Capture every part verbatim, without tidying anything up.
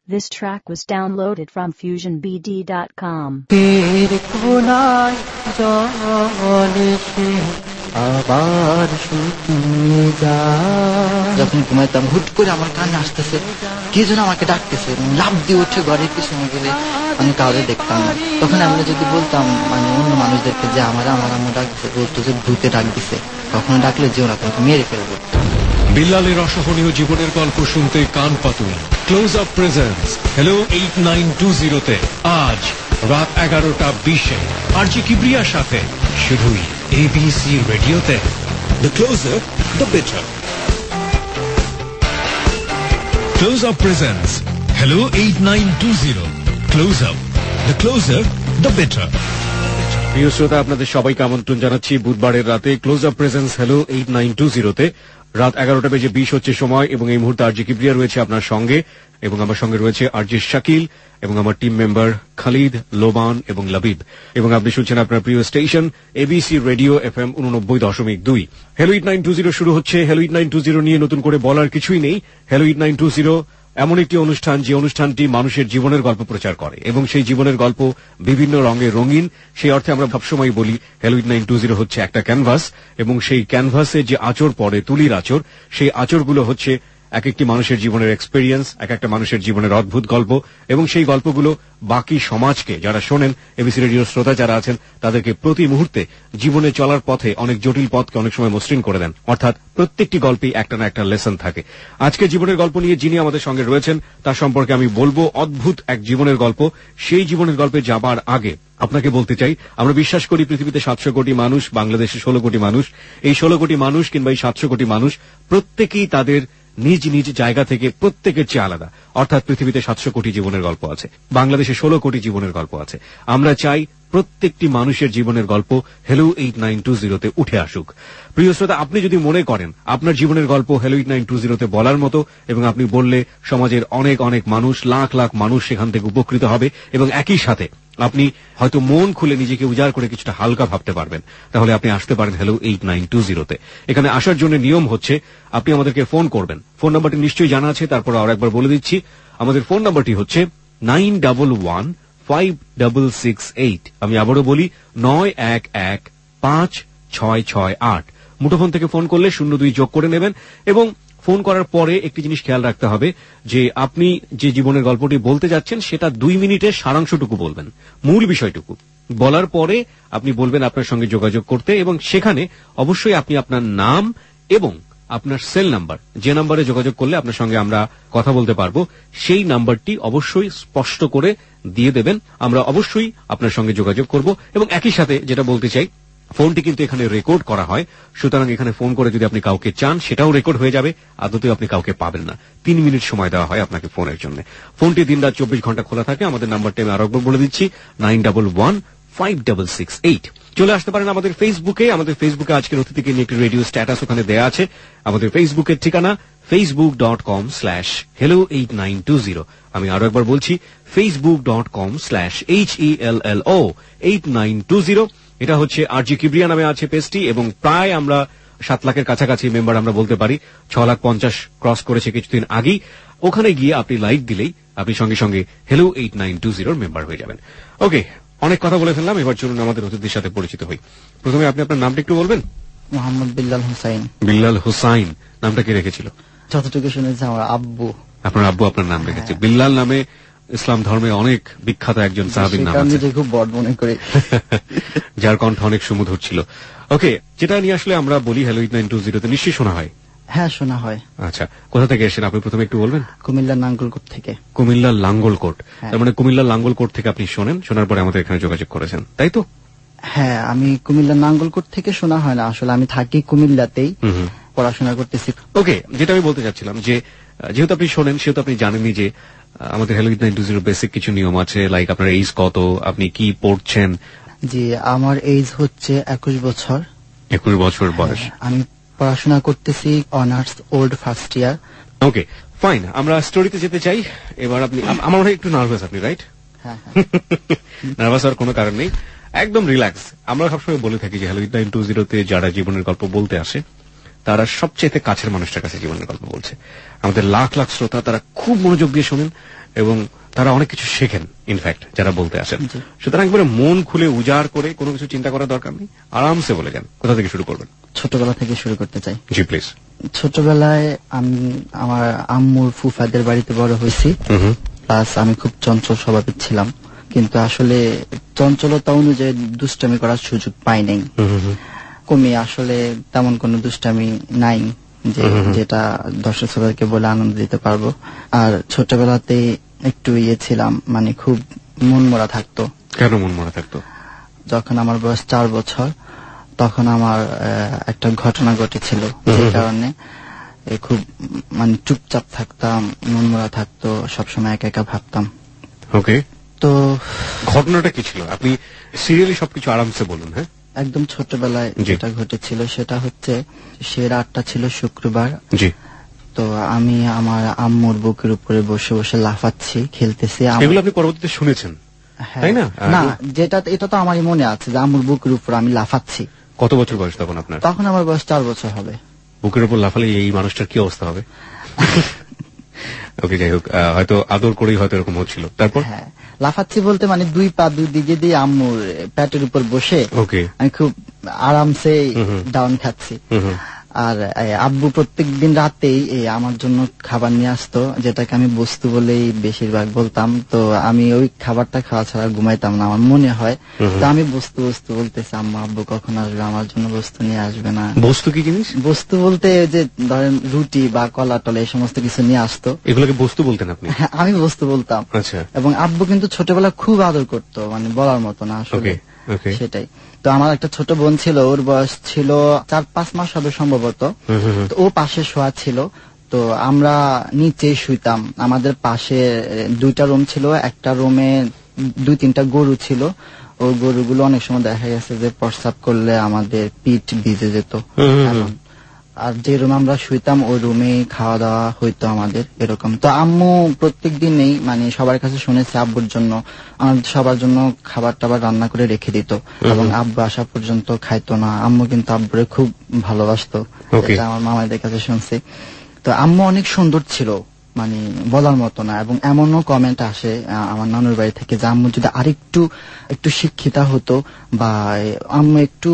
This track was downloaded from fusion b d dot com. যখন ঘুমাইতাম হুট করে আমার কানে আসতেছে কে যেন আমাকে ডাকতেছে, লাফ দিয়ে উঠে ঘরের পিছনে গেলে আমি কাউরে দেখতাম না। তখন আমরা যদি বলতাম মানে অন্য মানুষদেরকে যে আমার আমার আম্মু ডাক দিছে, বলতো যে ভূতে ডাক দিছে, কখনো ডাকলে যেও না, তোমাকে মেরে ফেলবো। বিল্লালের অসহনীয় জীবনের গল্প শুনতে কান পাতুন close up presents hello eight nine two জিরোতে আজ রাত এগারোটা বিশে আরজি কিবরিয়ার সাথে শুধুই এবিসি রেডিওতে। The closer the better. Close up presents hello eight nine two zero. Close Up, the closer the better. প্রিয় শ্রোতা, আপনাদের সবাইকে আমন্ত্রণ জানাচ্ছি বুধবারের রাতে Close up presents hello eight nine two জিরোতে। রাত এগারোটা বেজে বিশ হচ্ছে সময় এবং এই মুহূর্তে আরজি কিবরিয়া রয়েছে আপনার সঙ্গে এবং আমার সঙ্গে রয়েছে আরজি শাকিল এবং আমার টিম মেম্বার খালিদ, লোবান এবং লবিব, এবং আপনি শুনছেন আপনার প্রিয় স্টেশন এবিসি রেডিও এফএম উননব্বই দশমিক দুই। Hello eight nine two zero শুরু হচ্ছে। Hello eight nine two zero নিয়ে নতুন করে বলার কিছুই নেই। Hello eight nine two zero এমন একটি অনুষ্ঠান যে অনুষ্ঠানটি মানুষের জীবনের গল্প প্রচার করে এবং সেই জীবনের গল্প বিভিন্ন রঙে রঙিন। সেই অর্থে আমরা সবসময় বলি hello eight nine two zero হচ্ছে একটা ক্যানভাস এবং সেই ক্যানভাসে যে আঁচড় পড়ে, তুলির আঁচড়, সেই আঁচড়গুলো হচ্ছে এক একটি মানুষের জীবনের এক্সপেরিয়েন্স, এক একটা মানুষের জীবনের অদ্ভুত গল্প, এবং সেই গল্পগুলো বাকি সমাজকে, যারা শোনেন এবিসি রেডিওর শ্রোতা যারা আছেন, তাদেরকে প্রতি মুহূর্তে জীবনে চলার পথে অনেক জটিল পথকে অনেক সময় মসৃণ করে দেন। অর্থাৎ প্রত্যেকটি গল্পেই একটা না একটা লেসন থাকে। আজকে জীবনের গল্প নিয়ে যিনি আমাদের সঙ্গে রয়েছেন তার সম্পর্কে আমি বলবো অদ্ভুত এক জীবনের গল্প। সেই জীবনের গল্পে যাবার আগে আপনাকে বলতে চাই, আমরা বিশ্বাস করি পৃথিবীতে সাতশো কোটি মানুষ, বাংলাদেশে ষোলো কোটি মানুষ। এই ষোলো কোটি মানুষ কিংবা এই সাতশো কোটি মানুষ প্রত্যেকেই তাদের নিজ নিজ জায়গা থেকে প্রত্যেকের চেয়ে আলাদা। অর্থাৎ পৃথিবীতে সাতশো কোটি জীবনের গল্প আছে, বাংলাদেশে ষোলো কোটি জীবনের গল্প আছে। আমরা চাই প্রত্যেকটি মানুষের জীবনের গল্প হ্যালো এইট নাইন টু জিরোতে উঠে আসুক। প্রিয় শ্রোতা, আপনি যদি মনে করেন আপনার জীবনের গল্প হ্যালো এইট নাইন টু জিরোতে বলার মতো এবং আপনি বললে সমাজের অনেক অনেক মানুষ, লাখ লাখ মানুষ সেখান থেকে উপকৃত হবে এবং একই সাথে আপনি হয়তো মন খুলে নিজেকে উজাড় করে কিছুটা হালকা ভাবতে পারবেন, তাহলে আপনি আসতে পারেন হ্যালো এইট নাইন টু জিরোতে। এখানে আসার জন্য নিয়ম হচ্ছে আপনি আমাদেরকে ফোন করবেন। ফোন নাম্বারটি নিশ্চয়ই জানা আছে, তারপর আর একবার বলে দিচ্ছি। আমাদের ফোন নাম্বারটি হচ্ছে nine double one five double six eight. আমি আবারও বলি নয় এক এক পাঁচ ছয় ছয় আট। মুঠোফোন থেকে ফোন করলে শূন্য দুই যোগ করে নেবেন এবং ফোন করার পরে একটি জিনিস খেয়াল রাখতে হবে যে আপনি যে জীবনের গল্পটি বলতে যাচ্ছেন সেটা দুই মিনিটের সারাংশটুকু বলবেন, মূল বিষয়টুকু বলার পরে আপনি বলবেন আপনার সঙ্গে যোগাযোগ করতে, এবং সেখানে অবশ্যই আপনি আপনার নাম এবং আপনার সেল নাম্বার, যে নাম্বারে যোগাযোগ করলে আপনার সঙ্গে আমরা কথা বলতে পারবো, সেই নাম্বারটি অবশ্যই স্পষ্ট করে দিয়ে দেবেন। আমরা অবশ্যই আপনার সঙ্গে যোগাযোগ করব এবং একই সাথে যেটা বলতে চাই, ফোনটি কিন্তু এখানে রেকর্ড করা হয়, সুতরাং এখানে ফোন করে যদি আপনি কাউকে চান সেটাও রেকর্ড হয়ে যাবে, আদতেও আপনি কাউকে পাবেন না। তিন মিনিট সময় দেওয়া হয় আপনাকে ফোনের জন্য। ফোনটি দিন রাত চব্বিশ ঘন্টা খোলা থাকে। আমাদের নাম্বারটি আমি আরেকবার বলে দিচ্ছি, nine double one five double six eight. চলে আসতে পারেন আমাদের ফেসবুকে। আমাদের ফেসবুকে আজকের অতিথিকে নিয়ে একটি রেডিও স্ট্যাটাস ওখানে দেয়া আছে। আমাদের ফেসবুকের ঠিকানা Facebook dot com slash hello eight nine two zero. আমি আরো একবার বলছি, Facebook dot com slash H E L L O eight nine two zero. এটা হচ্ছে আরজি কিবরিয়া নামে আছে পেজটি, এবং প্রায় আমরা সাত লাখের কাছাকাছি মেম্বার আমরা বলতে পারি। ছ লাখ পঞ্চাশ ক্রস করেছে কিছুদিন আগেই। ওখানে গিয়ে আপনি লাইক দিলেই আপনি সঙ্গে সঙ্গে হ্যালো এইট নাইন টু জিরোর মেম্বার হয়ে যাবেন। ওকে, অনেক কথা বলে ফেললাম, এবার চলুন আমাদের অতিথির সাথে পরিচিত হই। প্রথমে আপনি আপনার নামটা একটু বলবেন। মোহাম্মদ বিল্লাল হুসাইন। বিল্লাল হুসাইন নামটা কে রেখেছিল? যতটুকু শুনেছি আমার আব্বু। আপনার আব্বু আপনার নাম রেখেছে। বিল্লাল নামে ইসলাম ধর্মে অনেক বিখ্যাত একজন সাহাবীর নাম আছে, খুব বড় মনে করি, যার কণ্ঠ অনেক সুমধুর ছিল। ওকে, যেটা নিয়ে আসলে আমরা বলি হ্যালো এইট নাইন টু জিরোতে নিশ্চয়ই শোনা হয়। হ্যাঁ, শোনা হয়। আচ্ছা, কোথা থেকে এসেছেন আপনি প্রথমে একটু বলবেন? কুমিল্লার নাঙ্গলকোট থেকে। কুমিল্লার লাঙ্গলকোট, তার মানে কুমিল্লার লাঙ্গলকোট থেকে আপনি শোনেন, শোনার পরে আমাদের এখানে যোগাযোগ করেছেন, তাই তো? হ্যাঁ, আমি কুমিল্লার নাঙ্গলকোট থেকে শোনা হয় না, আসলে আমি থাকি কুমিল্লাতেই, পড়াশোনা করতেছি। ওকে, যেটা আমি বলতে চাচ্ছিলাম যে যেহেতু আপনি শোনেন সেহেতু আপনি জানেনই যে আমাদের hello eight nine two zero basic কিছু নিয়ম আছে, লাইক আপনার এইজ কত, আপনি কি পড়ছেন? জি, আমার এইজ হচ্ছে একুশ বছর। একুশ বছর বয়স। আমি পড়াশোনা করতেছি honours old first year. Okay, fine, আমরা স্টোরিতে যেতে চাই। এবার আপনি, আমার মনে হয় একটু নার্ভাস আপনি, রাইট? হ্যাঁ, নার্ভাস হওয়ার কোনো কারণ নেই, একদম রিল্যাক্স। আমরা সবসময় বলে থাকি যে হ্যালো এইট নাইন টু জিরোতে যারা জীবনের গল্প বলতে আসে তারা সবচেয়ে কাছের মানুষটার কাছে জীবনের গল্প বলছে। আমাদের লাখ লাখ শ্রোতা, তারা খুব মনোযোগ দিয়ে শোনেন এবং তারা অনেক কিছু শেখেন ইনফ্যাক্ট যারা বলতে আসেন। সুতরাং একবারে মন খুলে উজাড় করে কোনো কিছু চিন্তা করার দরকার নেই, আরামসে বলে যান। কোথা থেকে শুরু করবেন? ছোটবেলা থেকে শুরু করতে চাই। জি প্লিজ। ছোটবেলায় আমি আমার আম্মুর ফুফাদের বাড়িতে বড় হয়েছি, প্লাস আমি খুব চঞ্চল স্বভাবের ছিলাম, কিন্তু আসলে চঞ্চলতা অনুযায়ী দুষ্টামি করার সুযোগ পাই নাই। কমে আসলে তেমন কোনো দুষ্টামি নাই যে যেটা দর্শক শ্রোতাদেরকে বলে আনন্দ দিতে পারবো। আর ছোটবেলাতে একটু ইয়ে ছিলাম, মানে খুব মন মরা থাকতো। কেন মন মরা থাকতো? যখন আমার বয়স চার বছর তখন আমার একটা ঘটনা ঘটেছিল, যে কারণে খুব মানে চুপচাপ থাকতাম, মন মরা থাকতো, সবসময় একা একা ভাবতাম। ওকে, তো ঘটনাটা কি ছিল? আপনি সিরিয়ালি সবকিছু আরামসে বলুন। হ্যাঁ, একদম ছোটবেলায় যেটা ঘটেছিল সেটা হচ্ছে, সে রাতটা ছিল শুক্রবার। জি। তো আমি আমার আম্মুর বুকের উপরে বসে বসে লাফাচ্ছি, খেলতেছি। এগুলো আপনি পরবর্তীতে শুনেছেন, তাই না? না, যেটা এটা তো আমারই মনে আছে যে আম্মুর বুকের উপর আমি লাফাচ্ছি। কত বছর বয়স তখন আপনার? তখন আমার বয়স চার বছর হবে। বুকের উপর লাফালে এই মানুষটার কি অবস্থা হবে? ওকে, যাই হোক, হয়তো আদর করেই হয়তো এরকম হচ্ছিল। তারপর? হ্যাঁ, লাফাচ্ছি বলতে মানে দুই পা দুই দিকে দিয়ে আম্মুর পেটের উপর বসে আমি খুব আরামসে ডাউন খাচ্ছি। আর আব্বু প্রত্যেক দিন রাতেই আমার জন্য খাবার নিয়ে আসতো, যেটাকে আমি বস্তু বলেই বেশিরভাগ বলতাম। তো আমি ওই খাবারটা খাওয়া ছাড়া ঘুমাইতাম না, আমার মনে হয়। তো আমি বস্তু বস্তু বলতেছি, আম্মা আব্বু কখন আসবে, আমার জন্য বস্তু নিয়ে আসবে না। বস্তু কি জিনিস? বস্তু বলতে যে ধরেন রুটি বা কলা টলা এই সমস্ত কিছু নিয়ে আসতো। এগুলোকে বস্তু বলতেন আপনি? হ্যাঁ, আমি বস্তু বলতাম। আচ্ছা। এবং আব্বু কিন্তু ছোটবেলা খুব আদর করতো, মানে বলার মতো না আসলে। সেটাই। তো আমার একটা ছোট বোন ছিল, ওর বয়স ছিল চার পাঁচ মাস হবে সম্ভবত। তো ও পাশে শোয়া ছিল, তো আমরা নিচেই শুইতাম। আমাদের পাশে দুইটা রুম ছিল, একটা রুমে দুই তিনটা গরু ছিল। ওই গরুগুলো অনেক সময় দেখা গেছে যে প্রস্রাব করলে আমাদের পিঠ ভিজে যেত। আর যে রুমে আমরা শুইতাম ওই রুমে খাওয়া দাওয়া হইতো আমাদের, এরকম। তো আম্মু প্রত্যেক দিনেই মানে সবার কাছে শুনেছে আব্বুর জন্য সবার জন্য খাবার টাবার রান্না করে রেখে দিত, এবং আব্বু আসা পর্যন্ত খাইতো না। আম্মু কিন্তু আব্বুরে খুব ভালোবাসতো, এটা আমার মামাদের কাছে শুনছি। তো আম্মু অনেক সুন্দর ছিল, মানে বলার মতো না। এবং এমনও কমেন্ট আসে আমার নানুর বাড়ি থেকে যে আম্মু যদি আরেকটু একটু শিক্ষিতা হতো, বা আম্মু একটু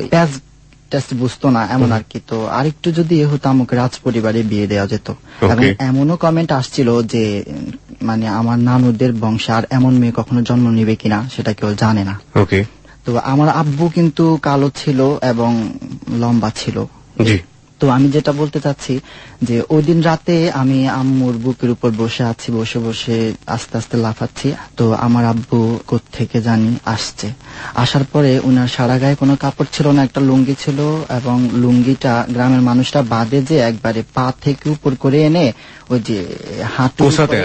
বুঝতো না এমন আর কি, তো আরেকটু যদি এ হতো আমাকে রাজ পরিবারে বিয়ে দেওয়া যেত। এবং এমনও কমেন্ট আসছিল যে মানে আমার নানুদের বংশে আর এমন মেয়ে কখনো জন্ম নিবে কিনা সেটা কেউ জানে না। তো আমার আব্বু কিন্তু কালো ছিল এবং লম্বা ছিল। তো আমি যেটা বলতে চাচ্ছি যে ওই দিন রাতে আমি আম্মুর বুকের উপর বসে আছি, বসে বসে আস্তে আস্তে লাফাচ্ছি। তো আমার আব্বু কোত্থেকে জানি আসছে, আসার পরে উনার সারা গায়ে কোনো কাপড় ছিল না, একটা লুঙ্গি ছিল। এবং লুঙ্গিটা গ্রামের মানুষরা বাঁধে যে একবারে পা থেকে উপর করে এনে ওই যে হাঁটু,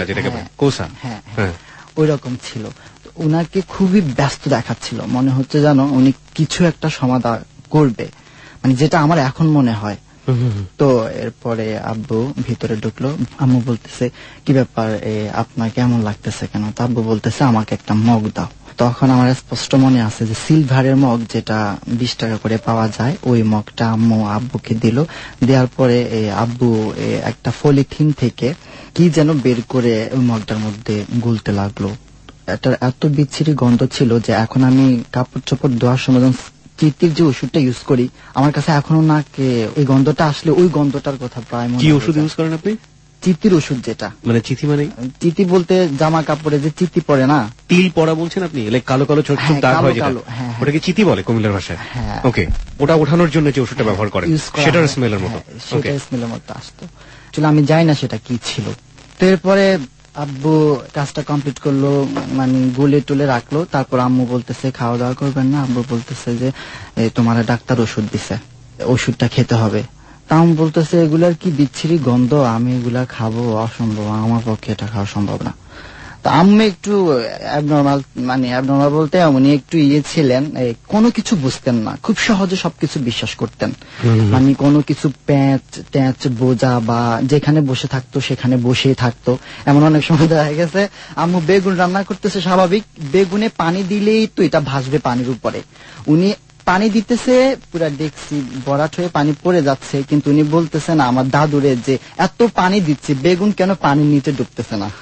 হ্যাঁ ওই রকম ছিল। উনাকে খুবই ব্যস্ত দেখাচ্ছিল, মনে হচ্ছে যেন উনি কিছু একটা সমাধান করবে, মানে যেটা আমার এখন মনে হয়। তো এরপরে আব্বু ভিতরে ঢুকলো, আম্মু বলতেছে কি ব্যাপার, আপনার কেমন লাগতেছে কেন? তো আব্বু বলতেছে আমাকে একটা মগ দাও। তখন আমার স্পষ্ট মনে আছে যে সিলভারের মগ যেটা বিশ টাকা করে পাওয়া যায়, ওই মগটা আম্মু আব্বুকে দিল। দেওয়ার পরে আব্বু একটা পলিথিন থেকে কি যেন বের করে ওই মগটার মধ্যে গুলতে লাগলো। এটার এত বিচ্ছিরি গন্ধ ছিল যে এখন আমি কাপড় চোপড় ধোয়ার সময় চিতির যে ওষুধটা ইউজ করি, আমার কাছে এখনো নাকে এই গন্ধটা আসলে ওই গন্ধটার কথা প্রায় মনে হয়। কি ওষুধ ইউজ করেন আপনি? চিতির ওষুধ। যেটা মানে চিতি মানে চিতি বলতে জামা কাপড়ে যে চিতি পড়ে না, তিল পড়া বলছেন আপনি? লাইক কালো কালো ছোট ছোট দাগ হয় যেটা, ওটাকে চিতি বলে কুমিল্লার ভাষায়। ওকে, ওটা ওঠানোর জন্য যে ওষুধটা ব্যবহার করেন সেটার স্মেলের মতো। সেটা স্মেলের মতো আসতো। আসলে আমি জানি না সেটা কি ছিল। তো এরপরে আব্বু কাজটা কমপ্লিট করলো, মানে গুলে টুলে রাখলো। তারপর আম্মু বলতেছে খাওয়া দাওয়া করবেন না? আব্বু বলতেছে যে তোমার ডাক্তার ওষুধ দিছে, ওষুধটা খেতে হবে। তা আমি বলতেছে এগুলার কি বিচ্ছিরি গন্ধ, আমি এগুলা খাবো অসম্ভব, আমার পক্ষে এটা খাওয়া সম্ভব না। তো আম্মু একটু অ্যাবনর্মাল, মানে অ্যাবনর্মাল বলতে উনি একটু ইয়ে ছিলেন, কোনো কিছু বুঝতেন না, খুব সহজে সবকিছু বিশ্বাস করতেন। মানে কোনো কিছু প্যাঁচ ট্যাঁচ বোঝা বা যেখানে বসে থাকতো সেখানে বসেই থাকতো। এমন অনেক সময় দেখা গেছে আম্মু বেগুন রান্না করতেছে, স্বাভাবিক বেগুনে পানি দিলেই তো এটা ভাসবে পানির উপরে, উনি পানি দিতেছে পুরা ডেকসি ভরাট হয়ে পানি পড়ে যাচ্ছে, কিন্তু উনি বলতেছে না আমার দাদুরে যে এত পানি দিচ্ছি বেগুন কেন পানির নিচে ডুবতেছে না।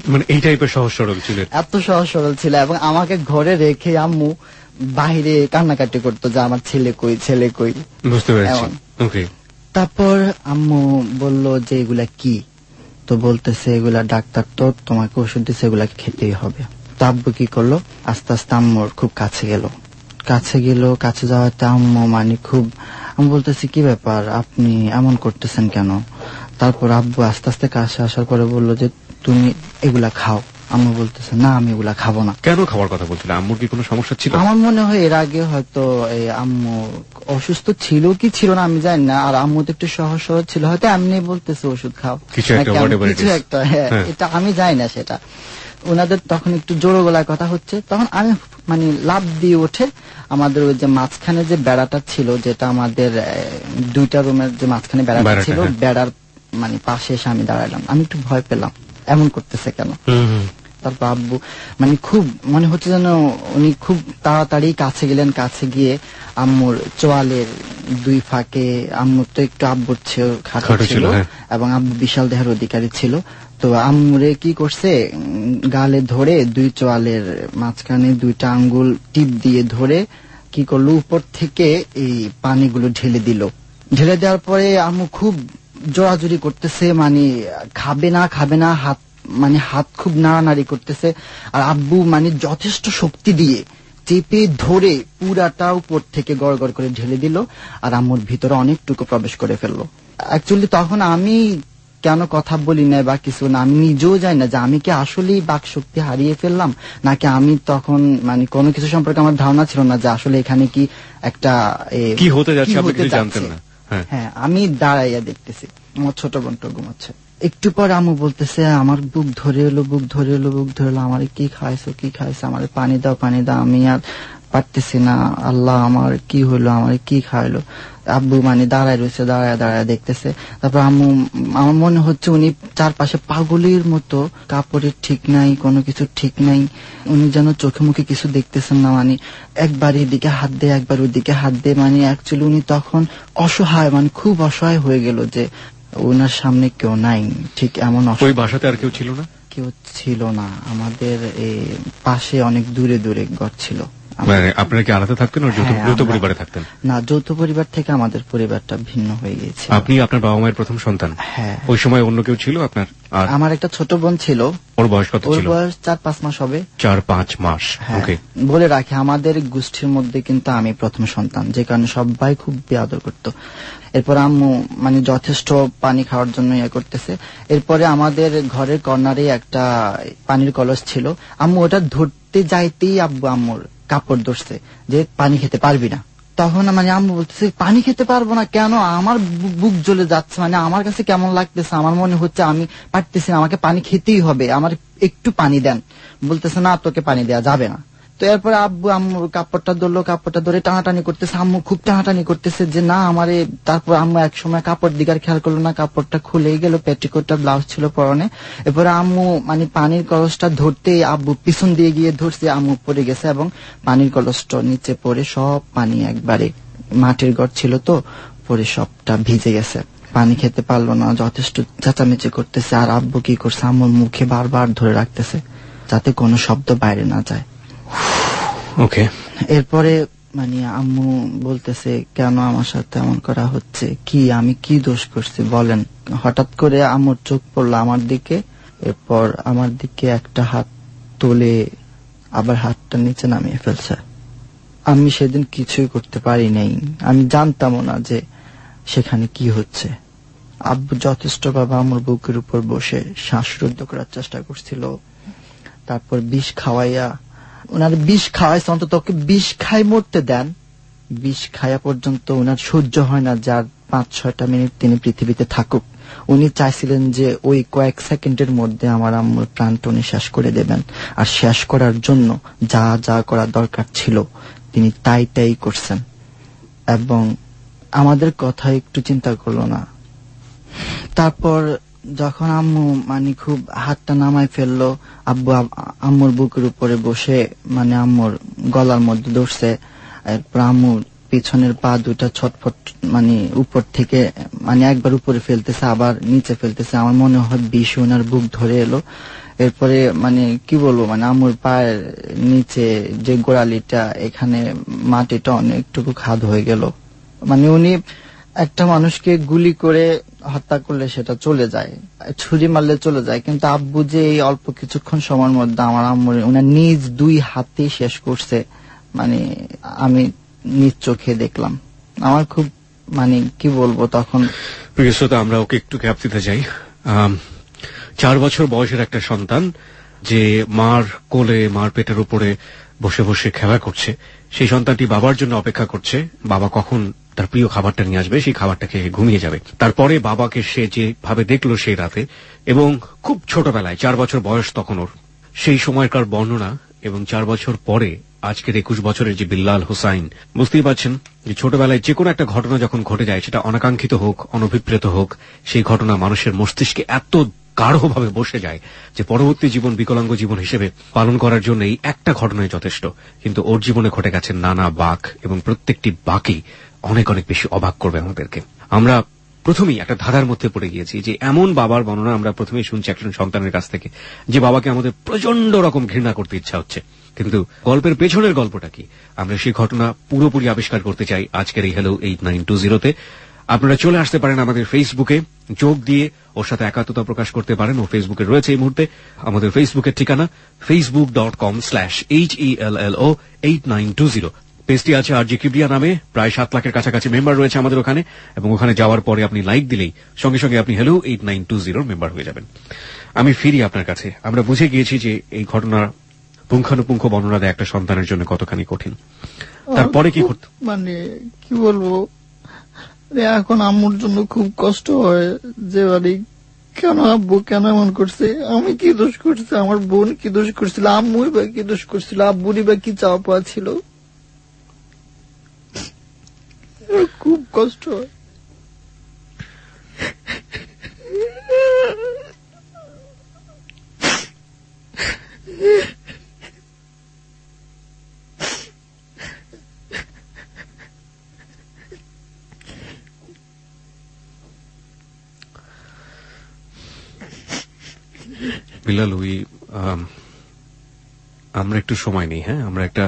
মানে এই টাইপের সহজ সরল ছিল, এত সহজ সরল ছিল। এবং আমাকে ঘরে রেখে আম্মু বাইরে কান্নাকাটি করতো যে আমার ছেলে কই, ছেলে কই। বুঝতে পেরেছি। ওকে। তারপর আম্মু বলল যে এগুলা কি, তো বলতেছে এগুলা ডাক্তার তো তোমাকে ওষুধ দিচ্ছে, এগুলা খেতেই হবে। তো আব্বু কি করলো, আস্তে আস্তে আম্মুর খুব কাছে গেল, কাছে গেল কাছে যাওয়াতে আম্মু মানে খুব, আমি বলতেছি কি ব্যাপার আপনি এমন করতেছেন কেন? তারপর আব্বু আস্তে আস্তে কাছে আসার পরে বললো যে তুমি এগুলা খাও। আম্মু বলতেছে না আমি এগুলা খাবো না। কেন খাওয়ার কথা বলছিল? আম্মুর কি কোনো সমস্যা ছিল? আমার মনে হয় এর আগে হয়তো আম্মু অসুস্থ ছিল কি ছিল না আমি জানি না, আর আম্মু তো একটু সহজ সহজ ছিল, হয়তো এমনি বলতেছে ওষুধ খাও কিছু একটা, হ্যাঁ এটা আমি জানি না সেটা। ওনাদের তখন একটু জোরে গলায় কথা হচ্ছে, তখন আমি মানে লাফ দিয়ে উঠে আমাদের ওই যে মাঝখানে যে বেড়াটা ছিল, যেটা আমাদের দুইটা রুমের যে মাঝখানে বেড়াটা ছিল, বেড়ার মানে পাশে এসে আমি দাঁড়ালাম। আমি একটু ভয় পেলাম এমন করতেছে কেন। তারপর আব্বু মানে খুব মনে হচ্ছে যেন উনি খুব তাড়াতাড়ি কাছে গেলেন, কাছে গিয়ে আম্মুর চোয়ালের দুই ফাঁকে, আম্মুর তো একটু আব্বুর চেয়েও খাটো ছিল এবং আব্বু বিশাল দেহের অধিকারী ছিল, তো আম্মুরে কি করছে গালে ধরে দুই চোয়ালের মাঝখানে দুইটা আঙ্গুল টিপ দিয়ে ধরে কি করলো উপর থেকে এই পানিগুলো ঢেলে দিল। ঢেলে দেওয়ার পরে আম্মু খুব জোরাজুরি করতেছে, মানে খাবে না খাবে না, হাত মানে হাত খুব নাড়ানাড়ি করতেছে। আর আব্বু মানে যথেষ্ট শক্তি দিয়ে চেপে ধরে পুরাটা উপর থেকে গড় গড় করে ঢেলে দিল, আর আম্মুর ভিতরে অনেকটুকু প্রবেশ করে ফেললো। অ্যাকচুয়ালি তখন আমি কেন কথা বলি না বা কিছু না, আমি নিজেও জানি না যে আমি কি আসলেই বাক শক্তি হারিয়ে ফেললাম নাকি আমি তখন মানে কোনো কিছু সম্পর্কে আমার ধারণা ছিল না যে আসলে এখানে কি একটা কি হতে যাচ্ছে আপনি কিছু জানতেন না। হ্যাঁ আমি দাঁড়াইয়া দেখতেছি আমার ছোট বোনটা ঘুমাচ্ছে। একটু পর আম্মু বলতেছে আমার বুক ধরে এলো, বুক ধরে এলো, বুক ধরে এলো, আমার কি খাইছো কি খাইছো, আমার পানি দাও পানি দাও, আমি আর পারতেছি না, আল্লাহ আমার কি হলো, আমার কি খাইলো। আব্বু মানে দাঁড়ায় রয়েছে, দাঁড়ায় দাঁড়ায় দেখতেছে। তারপর আম্মু আমার মনে হচ্ছে উনি চারপাশে পাগলের মতো, কাপড়ের ঠিক নাই, কোনো কিছু ঠিক নাই, উনি যেন চোখে মুখে কিছু দেখতেছেন না, মানে একবার এদিকে হাত দিয়ে একবার ওইদিকে হাত দিয়ে, মানে অ্যাকচুয়ালি উনি তখন অসহায়, মানে খুব অসহায় হয়ে গেল যে ওনার সামনে কেউ নাই, ঠিক এমন। ওই বাসাতে আর কেউ ছিল না? কেউ ছিল না, আমাদের পাশে অনেক দূরে দূরে ঘর ছিল। আপনারা কি আলাদা থাকতেন, যৌথ পরিবারে থাকতেন? না, যৌথ পরিবার থেকে আমাদের পরিবারটা ভিন্ন হয়ে গেছে। আপনি আপনার বাবা মায়ের প্রথম সন্তান? হ্যাঁ। ওই সময় অন্য কেউ ছিল আপনার? আমার একটা ছোট বোন ছিল। ওর বয়স কত ছিল? ওর বয়স চার পাঁচ মাস হবে। চার পাঁচ মাস। ওকে। বলে রাখি আমাদের গোষ্ঠীর মধ্যে কিন্তু আমি প্রথম সন্তান, যে কারণে সবাই খুব বেয়াদর করতো। এরপর আম্মু মানে যথেষ্ট পানি খাওয়ার জন্য ইয়ে করতেছে। এরপরে আমাদের ঘরের কর্নারে একটা পানির কলস ছিল, আম্মু ওটা ধরতে যাইতেই আব্বু আম্মুর কাপড় ধরছে যে পানি খেতে পারবি না। তখন মানে আম্মু বলতেছে পানি খেতে পারবো না কেন, আমার বুক জ্বলে যাচ্ছে, মানে আমার কাছে কেমন লাগতেছে, আমার মনে হচ্ছে আমি পারতেছি না, আমাকে পানি খেতেই হবে, আমার একটু পানি দেন। বলতেছে না তোকে পানি দেওয়া যাবে না। তো এরপরে আব্বু আম্মুর কাপড়টা ধরলো, কাপড়টা ধরে টানাটানি করতেছে, আম্মু খুব টানাটানি করতেছে যে না আমারে। তারপর আম্মু এক সময় কাপড় দিকে খেয়াল করলো না, কাপড়টা খুলেই গেল, পেটিকোটটা ব্লাউজ ছিল পরনে। এরপরে আম্মু মানে পানির কলসটা ধরতে আব্বু পিছন দিয়ে গিয়ে ধরছে, আম্মু পড়ে গেছে এবং পানির কলসটা নিচে পড়ে সব পানি একবারে, মাটির ঘর ছিল তো, পরে সবটা ভিজে গেছে। পানি খেতে পারলো না, যথেষ্ট চেঁচামেচি করতেছে। আর আব্বু কি করছে, আম্মুর মুখে বারবার ধরে রাখতেছে যাতে কোনো শব্দ বাইরে না যায়। ওকে। এরপরে মানে আম্মু বলতেছে কেন আমার সাথে এমন করা হচ্ছে, কি আমি কি দোষ করছি বলেন। হঠাৎ করে আম্মুর চোখ পড়লো আমার দিকে, এরপর আমার দিকে একটা হাত তুলে আবার হাতটা নিচে নামিয়ে ফেলছে। আমি সেদিন কিছুই করতে পারি নাই, আমি জানতামও না যে সেখানে কি হচ্ছে। আব্বু যথেষ্ট ভাবে আমার বুকের উপর বসে শ্বাসরুদ্ধ করার চেষ্টা করছিল, তারপর বিষ খাওয়াইয়া, ওনার বিষ খাওয়াইছে, অন্তত ওকে বিষ খাই মরতে দেন। বিষ খাওয়া পর্যন্ত ওনার সহ্য হয় না যার পাঁচ ছয়টা মিনিট তিনি পৃথিবীতে থাকুক। উনি চাইছিলেন যে ওই কয়েক সেকেন্ডের মধ্যে আমার আম্মুর প্রাণটা উনি শেষ করে দেবেন, আর শেষ করার জন্য যা যা করা দরকার ছিল তিনি তাই তাই করছেন, এবং আমাদের কথা একটু চিন্তা করলো না। তারপর যখন আম্মু মানে খুব হাতটা নামাই ফেললো, আব্বু আম্মুর বুকের উপরে বসে মানে আম্মুর গলার মধ্যে ধরছে। এরপর আম্মুর পিছনের পা দুটা ছটফট মানে উপর থেকে মানে একবার উপরে ফেলতেছে আবার নিচে ফেলতেছে। আমার মনে হয় বিষ ওনার বুক ধরে এলো। এরপরে মানে কি বলবো মানে আম্মুর পায়ের নিচে যে গোড়ালিটা এখানে মাটিটা অনেকটুকু খাদ হয়ে গেল। মানে উনি একটা মানুষকে গুলি করে হত্যা করলে সেটা চলে যায়, ছুরি মারলে চলে যায়, কিন্তু আব্বু যে এই অল্প কিছুক্ষণ সময়ের মধ্যে আমার আম্মুর উনার নিজ দুই হাতেই শেষ করছে, মানে আমি নিজ চোখে দেখলাম। আমার খুব মানে কি বলবো তখন। প্রিয় শ্রোতা, আমরা ওকে একটু ক্যাপ দিতে চাই। চার বছর বয়সের একটা সন্তান যে মার কোলে মার পেটের উপরে বসে বসে খেলা করছে, সেই সন্তানটি বাবার জন্য অপেক্ষা করছে, বাবা কখন তার প্রিয় খাবারটা নিয়ে আসবে, সেই খাবারটা খেয়ে ঘুমিয়ে যাবে। তারপরে বাবাকে সে যেভাবে দেখলো সেই রাতে, এবং খুব ছোটবেলায়, চার বছর বয়স তখন ওর, সেই সময়কার বর্ণনা, এবং চার বছর পরে আজকের একুশ বছরের যে বিল্লাল হোসাইন, বুঝতেই পারছেন যে ছোটবেলায় যে কোনো একটা ঘটনা যখন ঘটে যায়, সেটা অনাকাঙ্ক্ষিত হোক, অনভিপ্রেত হোক, সেই ঘটনা মানুষের মস্তিষ্কে এত গাঢ়ভাবে বসে যায় যে পরবর্তী জীবন বিকলাঙ্গ জীবন হিসেবে পালন করার জন্য এই একটা ঘটনাই যথেষ্ট। কিন্তু ওর জীবনে ঘটে গেছে নানা বাঁক, এবং প্রত্যেকটি বাঁকই অনেক অনেক বেশি অবাক করবে আমাদেরকে। আমরা প্রথমেই একটা ধাঁধার মধ্যে পড়ে গিয়েছি যে এমন বাবার বর্ণনা আমরা প্রথমেই শুনছি একজন সন্তানের কাছ থেকে, যে বাবাকে আমাদের প্রচন্ড রকম ঘৃণা করতে ইচ্ছা হচ্ছে। কিন্তু গল্পের পেছনের গল্পটা কি, আমরা সেই ঘটনা পুরোপুরি আবিষ্কার করতে চাই আজকের এই হ্যালো এইট নাইন টু জিরোতে। আপনারা চলে আসতে পারেন আমাদের ফেসবুকে, যোগ দিয়ে ওর সাথে একাত্মতা প্রকাশ করতে পারেন। ও ফেসবুকে রয়েছে এই মুহূর্তে। আমাদের ফেসবুকের ঠিকানা Facebook dot com slash H E L L O eight nine two zero. পেজটি আছে আর জি কিবরিয়া নামে, প্রায় সাত লাখের কাছাকাছি মেম্বার রয়েছে আমাদের ওখানে, এবং ওখানে যাওয়ার পরে আপনি লাইক দিলেই সঙ্গে সঙ্গে আপনি হ্যালো এইট নাইন টু জিরোর মেম্বার হয়ে যাবেন। আমি ফিরি আপনার কাছে। আমরা বুঝে গিয়েছি যে এই ঘটনার পুঙ্খানুপুঙ্খ বর্ণনা দেয় একটা সন্তানের জন্য কতখানি কঠিন। তারপরে কি করতে, মানে কি বলবো, এখন আম্মুর জন্য খুব কষ্ট হয় যে মানে কেন আব্বু কেন এমন করছে, আমি কি দোষ করছি, আমার বোন কি দোষ করছিল, আম্মুই বা কি দোষ করছিল, আব্বুরই বা কি চাওয়া পাওয়া ছিল, খুব কষ্ট হয়। বিলাল, ওই আমরা একটু সময় নেই, হ্যাঁ, আমরা একটা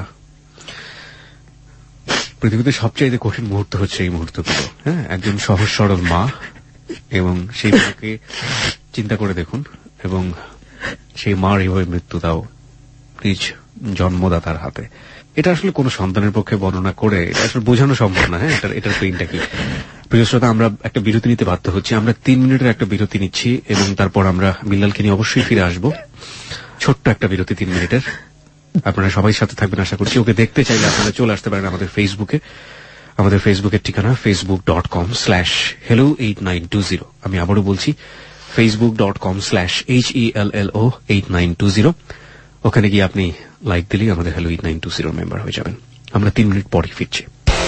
পৃথিবীতে সবচাইতে কঠিন মুহূর্ত হচ্ছে এই মুহূর্তগুলো। হ্যাঁ, একজন সহজ সরল মা, এবং সেই মাকে চিন্তা করে দেখুন, এবং সেই মার এইভাবে মৃত্যু দাও নিজ জন্মদাতার হাতে। এটা আসলে কোন সন্তানের পক্ষে বর্ণনা করে এটা আসলে বোঝানো সম্ভব না। হ্যাঁ, এটার এটার পেইনটা কি। প্রিয় শ্রোতা, আমরা একটা বিরতি নিতে বাধ্য হচ্ছি। আমরা তিন মিনিটের একটা বিরতি নিচ্ছি, এবং তারপর আমরা বিল্লালকে নিয়ে অবশ্যই ফিরে আসবো। ছোট্ট একটা বিরতি, তিন মিনিটের। আপনারা সবাই সাথে থাকবেন আশা করছি। ওকে দেখতে চাইলে আপনারা চলে আসতে পারেন আমাদের ফেসবুকে। আমাদের ফেসবুকের ঠিকানা Facebook dot com slash hello eight nine two zero. আমি আবারও বলছি, Facebook dot com slash H E L L O eight nine two zero. ওখানে গিয়ে আপনি লাইক দিলেই আমাদের hello eight nine two zero member হয়ে যাবেন। আমরা তিন মিনিট পরই ফিরছি।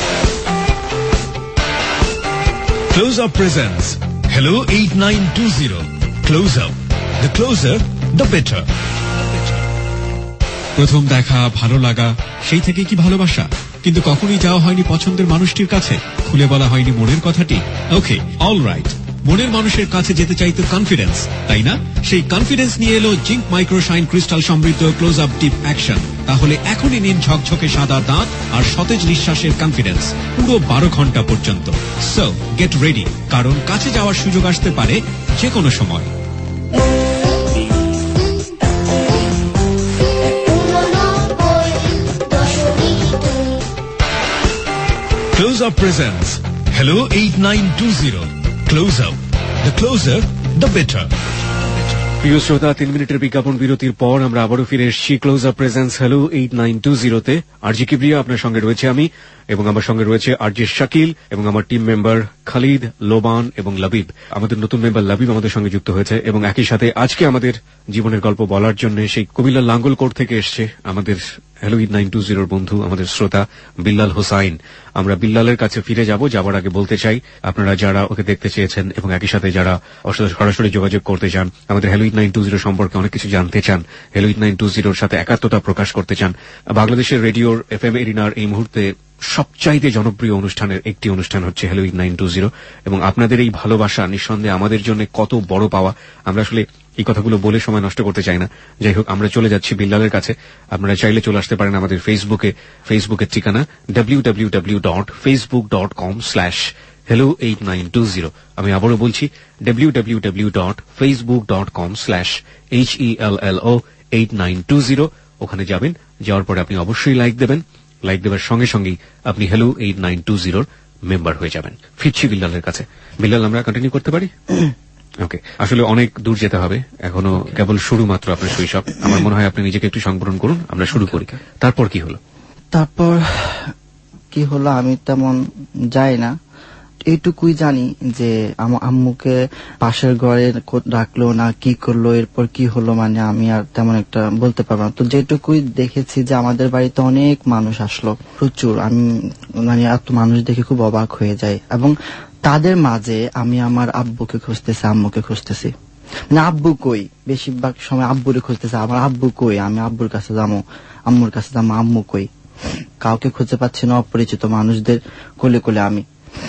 Close Up presents Hello eight nine two zero. Close Up. The closer, the better. প্রথম দেখা, ভালো লাগা, সেই থেকে কি ভালোবাসা? কিন্তু কখনোই যাওয়া হয়নি পছন্দের মানুষটির কাছে, খুলে বলা হয়নি মনের কথাটি। Okay, all right. মনের মানুষের কাছে যেতে চাইতো কনফিডেন্স, তাই না? সেই কনফিডেন্স নিয়ে এলো জিঙ্ক মাইক্রোশাইন ক্রিস্টাল সমৃদ্ধ ক্লোজ আপ ডিপ অ্যাকশন। তাহলে এখনই নিন ঝকঝকে সাদা দাঁত আর সতেজ নিঃশ্বাসের কনফিডেন্স পুরো বারো ঘন্টা পর্যন্ত। সো গেট রেডি, কারণ কাছে যাওয়ার সুযোগ আসতে পারে যে কোনো সময়। Close Up presents Hello eight nine two zero. Close Up. The closer, the better. প্রিয় শ্রোতা, তিন মিনিটের বিজ্ঞাপন বিরতির পর আমরা আবারও ফিরে এসেছি Close Up presents hello eight nine two জিরোতে। আরজি কিবরিয়া আপনার সঙ্গে রয়েছে আমি, এবং আমার সঙ্গে রয়েছে আরজি শাকিল, এবং আমার টিম মেম্বার খালিদ, লোবান এবং লাবিব। আমাদের নতুন মেম্বার লাবিব আমাদের সঙ্গে যুক্ত হয়েছে, এবং একই সাথে আজকে আমাদের জীবনের গল্প বলার জন্য সেই কুমিল্লার লাঙ্গলকোট থেকে এসছে আমাদের হ্যালো এইট নাইন টু জিরোর বন্ধু, আমাদের শ্রোতা বিল্লাল হোসাইন। আমরা বিল্লালের কাছে ফিরে যাব। যাবার আগে বলতে চাই, আপনারা যারা ওকে দেখতে চেয়েছেন এবং একই সাথে যারা ওর সাথে সরাসরি যোগাযোগ করতে চান, আমাদের hello eight nine two zero সম্পর্কে অনেক কিছু জানতে চান, হ্যালো এইট নাইন টু জিরোর সাথে একাত্মতা প্রকাশ করতে চান, বাংলাদেশের রেডিওর এফ এম এরিনার এই মুহূর্তে সবচাইতে জনপ্রিয় অনুষ্ঠানের একটি অনুষ্ঠান হচ্ছে hello eight nine two zero, এবং আপনাদের এই ভালোবাসা নিঃসন্দেহে আমাদের জন্য কত বড় পাওয়া। আমরা আসলে এই কথাগুলো বলে সময় নষ্ট করতে চাই না। যাই হোক, আমরা চলে যাচ্ছি বিল্লালের কাছে। আপনারা চাইলে চলে আসতে পারেন আমাদের ফেসবুকে। ফেসবুকের ঠিকানা W W W dot Facebook dot com slash hello eight nine two zero. আমি আবারও বলছি W W W dot Facebook dot com slash H E L L O eight nine two zero. ওখানে যাবেন, যাওয়ার পরে আপনি অবশ্যই লাইক দেবেন। লাইক দেওয়ার সঙ্গে সঙ্গেই আপনি হ্যালো এইট নাইন টু জিরোর মেম্বার হয়ে যাবেন। ফিরছি বিল্লালের কাছে। বিল্লাল, আমরা কন্টিনিউ করতে পারি? ওকে, আসলে অনেক দূর যেতে হবে, এখনো কেবল শুরু মাত্র আপনার শৈশব। আমার মনে হয় আপনি নিজেকে একটু সংবরণ করুন, আমরা শুরু করি। তারপর কি হলো? তারপর কি হলো আমি তেমন যাই না, এইটুকুই জানি যে আমার আম্মুকে পাশের ঘরে রাখলো না কি করলো, এরপর কি হলো মানে আমি আর তেমন একটা বলতে পারবো না। তো যেটুকুই দেখেছি যে আমাদের বাড়িতে অনেক মানুষ আসলো, প্রচুর। আমি মানে এত মানুষ দেখে খুব অবাক হয়ে যাই, এবং তাদের মাঝে আমি আমার আব্বুকে খুঁজতেছি, আম্মুকে খুঁজতেছি। মানে আব্বু কই, বেশিরভাগ সময় আব্বুরে খুঁজতেছে, আমার আব্বু কই, আমি আব্বুর কাছে যাবো, আম্মুর কাছে যাবো, আম্মু কই, কাউকে খুঁজে পাচ্ছি না। অপরিচিত মানুষদের কোলে কোলে আমি।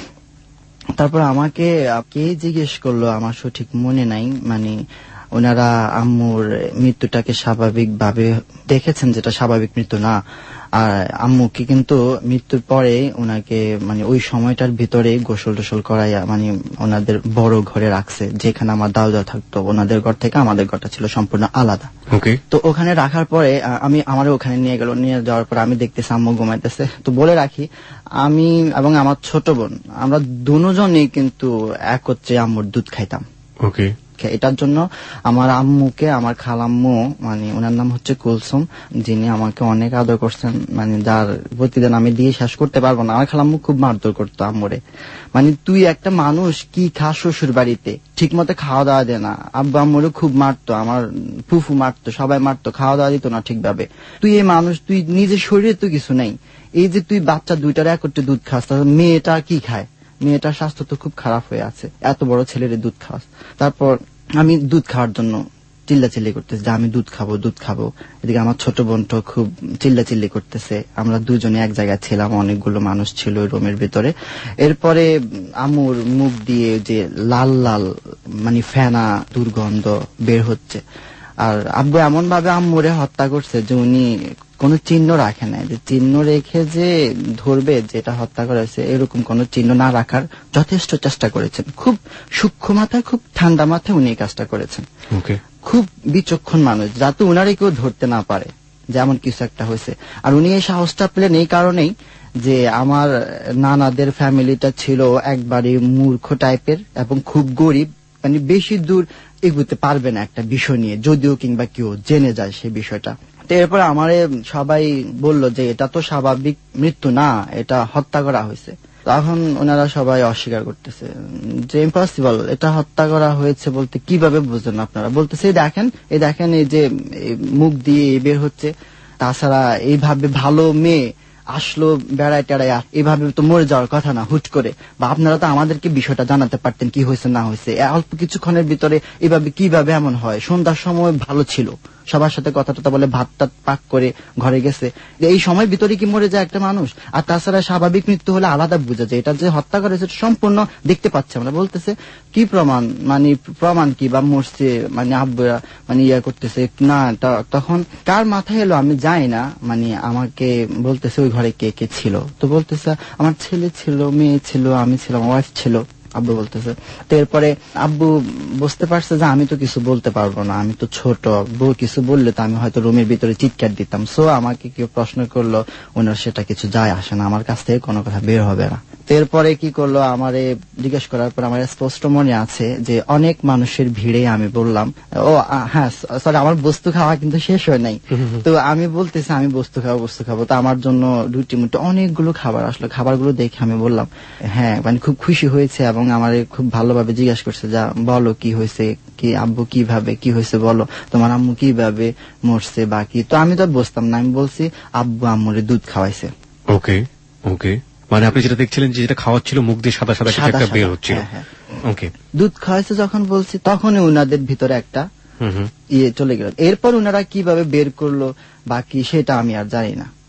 তারপর আমাকে কে জিজ্ঞেস করলো আমার সঠিক মনে নাই, মানে ওনারা আম্মুর মৃত্যুটাকে স্বাভাবিক ভাবে দেখেছেন, যেটা স্বাভাবিক মৃত্যু না। আর আম্মুকে কিন্তু মৃত্যুর পরে ওনাকে মানে ওই সময়টার ভিতরে গোসল টোসল করাইয়া মানে ওনাদের বড় ঘরে রাখছে, যেখানে আমার দাদা থাকতো। ওনাদের ঘর থেকে আমাদের ঘরটা ছিল সম্পূর্ণ আলাদা। তো ওখানে রাখার পরে আমি আমার ওখানে নিয়ে গেল, নিয়ে যাওয়ার পর আমি দেখতেছি আম্মু ঘুমাইতেছে। তো বলে রাখি, আমি এবং আমার ছোট বোন আমরা দুজনেই কিন্তু একত্রে আম্মুর দুধ খাইতাম। ওকে, এটার জন্য আমার আম্মুকে আমার খালাম্মু, মানে ওনার নাম হচ্ছে কুলসুম, যিনি আমাকে অনেক আদর করছেন, মানে যার প্রতিদিন আমি দিয়ে শেষ করতে পারবো না। আমার খালাম্মু খুব মারধর করতো আম্মুরে, মানে তুই একটা মানুষ কি খাস শ্বশুর বাড়িতে, ঠিক মতো খাওয়া দাওয়া দে না। আব্বু আম্মুরে খুব মারতো, আমার ফুফু মারতো, সবাই মারতো, খাওয়া দাওয়া দিত না ঠিকভাবে। তুই এই মানুষ, তুই নিজের শরীরে তো কিছু নেই, এই যে তুই বাচ্চা দুইটার একত্রে দুধ খাস, মেয়েটা কি খায়, মেয়েটার স্বাস্থ্য তো খুব খারাপ হয়ে আছে, এত বড় ছেলের দুধ খাওয়াস। তারপর আমি দুধ খাওয়ার জন্য চিল্লা চিল্লি করতেছে যে আমি দুধ খাবো দুধ খাবো। এদিকে আমার ছোট বোনটা খুব চিল্লা চিল্লি করতেছে। আমরা দুজনে এক জায়গায় ছিলাম, অনেকগুলো মানুষ ছিল ওই রুমের ভিতরে। এরপরে আমুর মুখ দিয়ে যে লাল লাল মানে ফেনা দুর্গন্ধ বের হচ্ছে। আর আব্বু এমন ভাবে আম্মুরে হত্যা করছে যে উনি কোন চিহ্ন রাখে নাই, যে চিহ্ন রেখে যে ধরবে যেটা হত্যা করা হয়েছে, এরকম কোন চিহ্ন না রাখার যথেষ্ট চেষ্টা করেছেন। খুব সূক্ষ্ম মাথায়, খুব ঠান্ডা মাথায় উনি এই কাজটা করেছেন। খুব বিচক্ষণ মানুষ, যাতে উনারে কেউ ধরতে না পারে যেমন কিছু একটা হয়েছে। আর উনি এই সাহসটা পেলেন এই কারণেই যে আমার নানাদের ফ্যামিলিটা ছিল একবারে মূর্খ টাইপের এবং খুব গরিব, মানে বেশি দূর এগুতে পারবে না একটা বিষয় নিয়ে, যদিও কিংবা কেউ জেনে যায় সেই বিষয়টা। তো এরপর আমারে সবাই বলল যে এটা তো স্বাভাবিক মৃত্যু না, এটা হত্যা করা হয়েছে। তখন ওনারা সবাই অস্বীকার করতেছে যে ইম্পসিবল, এটা হত্যা করা হয়েছে বলতে কিভাবে বুঝলেন আপনারা? বলতেছে দেখেন, এই দেখেন এই যে মুখ দিয়ে বের হচ্ছে, তাছাড়া এইভাবে ভালো মেয়ে আসলো বেড়ায় টেড়ায়, এভাবে তো মরে যাওয়ার কথা না হুট করে, বা আপনারা তো আমাদেরকে বিষয়টা জানাতে পারতেন কি হয়েছে না হয়েছে। অল্প কিছুক্ষণের ভিতরে এভাবে কিভাবে এমন হয়? সন্ধ্যার সময় ভালো ছিল, সবার সাথে কথা টথা বলে ভাত টাত পাক করে ঘরে গেছে, এই সময়ের ভিতরে কি মরে যায় একটা মানুষ? আর তাছাড়া স্বাভাবিক মৃত্যু হলে আলাদা বোঝা যায়, এটা যে হত্যা করেছে সম্পূর্ণ দেখতে পাচ্ছে আমরা। বলতেছে কি প্রমাণ, মানে প্রমাণ কি বা মরছে, মানে আব্বুরা মানে ইয়া করতেছে না। তখন কার মাথায় এলো আমি যাই না, মানে আমাকে বলতেছে ওই ঘরে কে কে ছিল? তো বলতেছে আমার ছেলে ছিল, মেয়ে ছিল, আমি ছিলাম, ওয়াইফ ছিল। আব্বু বলতেছে, তো এরপরে আব্বু বুঝতে পারছে যে আমি তো কিছু বলতে পারবো না, আমি তো ছোট, বউ কিছু বললে তো আমি হয়তো রুমের ভিতরে চিৎকার দিতাম। সো আমাকে কেউ প্রশ্ন করলো, ওনার সেটা কিছু যায় আসে না, আমার কাছ থেকে কোনো কথা বের হবে না। তো এরপরে কি করলো, আমারে জিজ্ঞেস করার পর আমার স্পষ্ট মনে আছে যে অনেক মানুষের ভিড়ে আমি বললাম, ও হ্যাঁ সরি আমার বস্তু খাওয়া কিন্তু শেষ হয় নাই। তো আমি বলতেছি আমি বস্তু খাবো বস্তু খাবো তো আমার জন্য রুটি মুটি অনেকগুলো খাবার আসলো। খাবারগুলো দেখে আমি বললাম হ্যাঁ, মানে খুব খুশি হয়েছে এবং আমার খুব ভালোভাবে জিজ্ঞাসা করছে, যা বলো কি হয়েছে, কি আব্বু কিভাবে কি হয়েছে বলো, তোমার আম্মু কিভাবে মরছে বাকি। তো আমি তো বুঝতাম না, আমি বলছি আব্বু আম্মুরে দুধ খাওয়াইছে। ওকে ওকে, মানে আপনি যেটা দেখছিলেন যে যেটা খাওয়াচ্ছিল মুখ দিয়ে সাদা সাদা কিছু একটা বের হচ্ছিল। ওকে, দুধ খাওয়াইছে যখন বলছি তখনই উনাদের ভিতরে একটা ইয়ে চলে গেল। এরপর উনারা কিভাবে বের করলো বাকি সেটা আমি আর জানি না।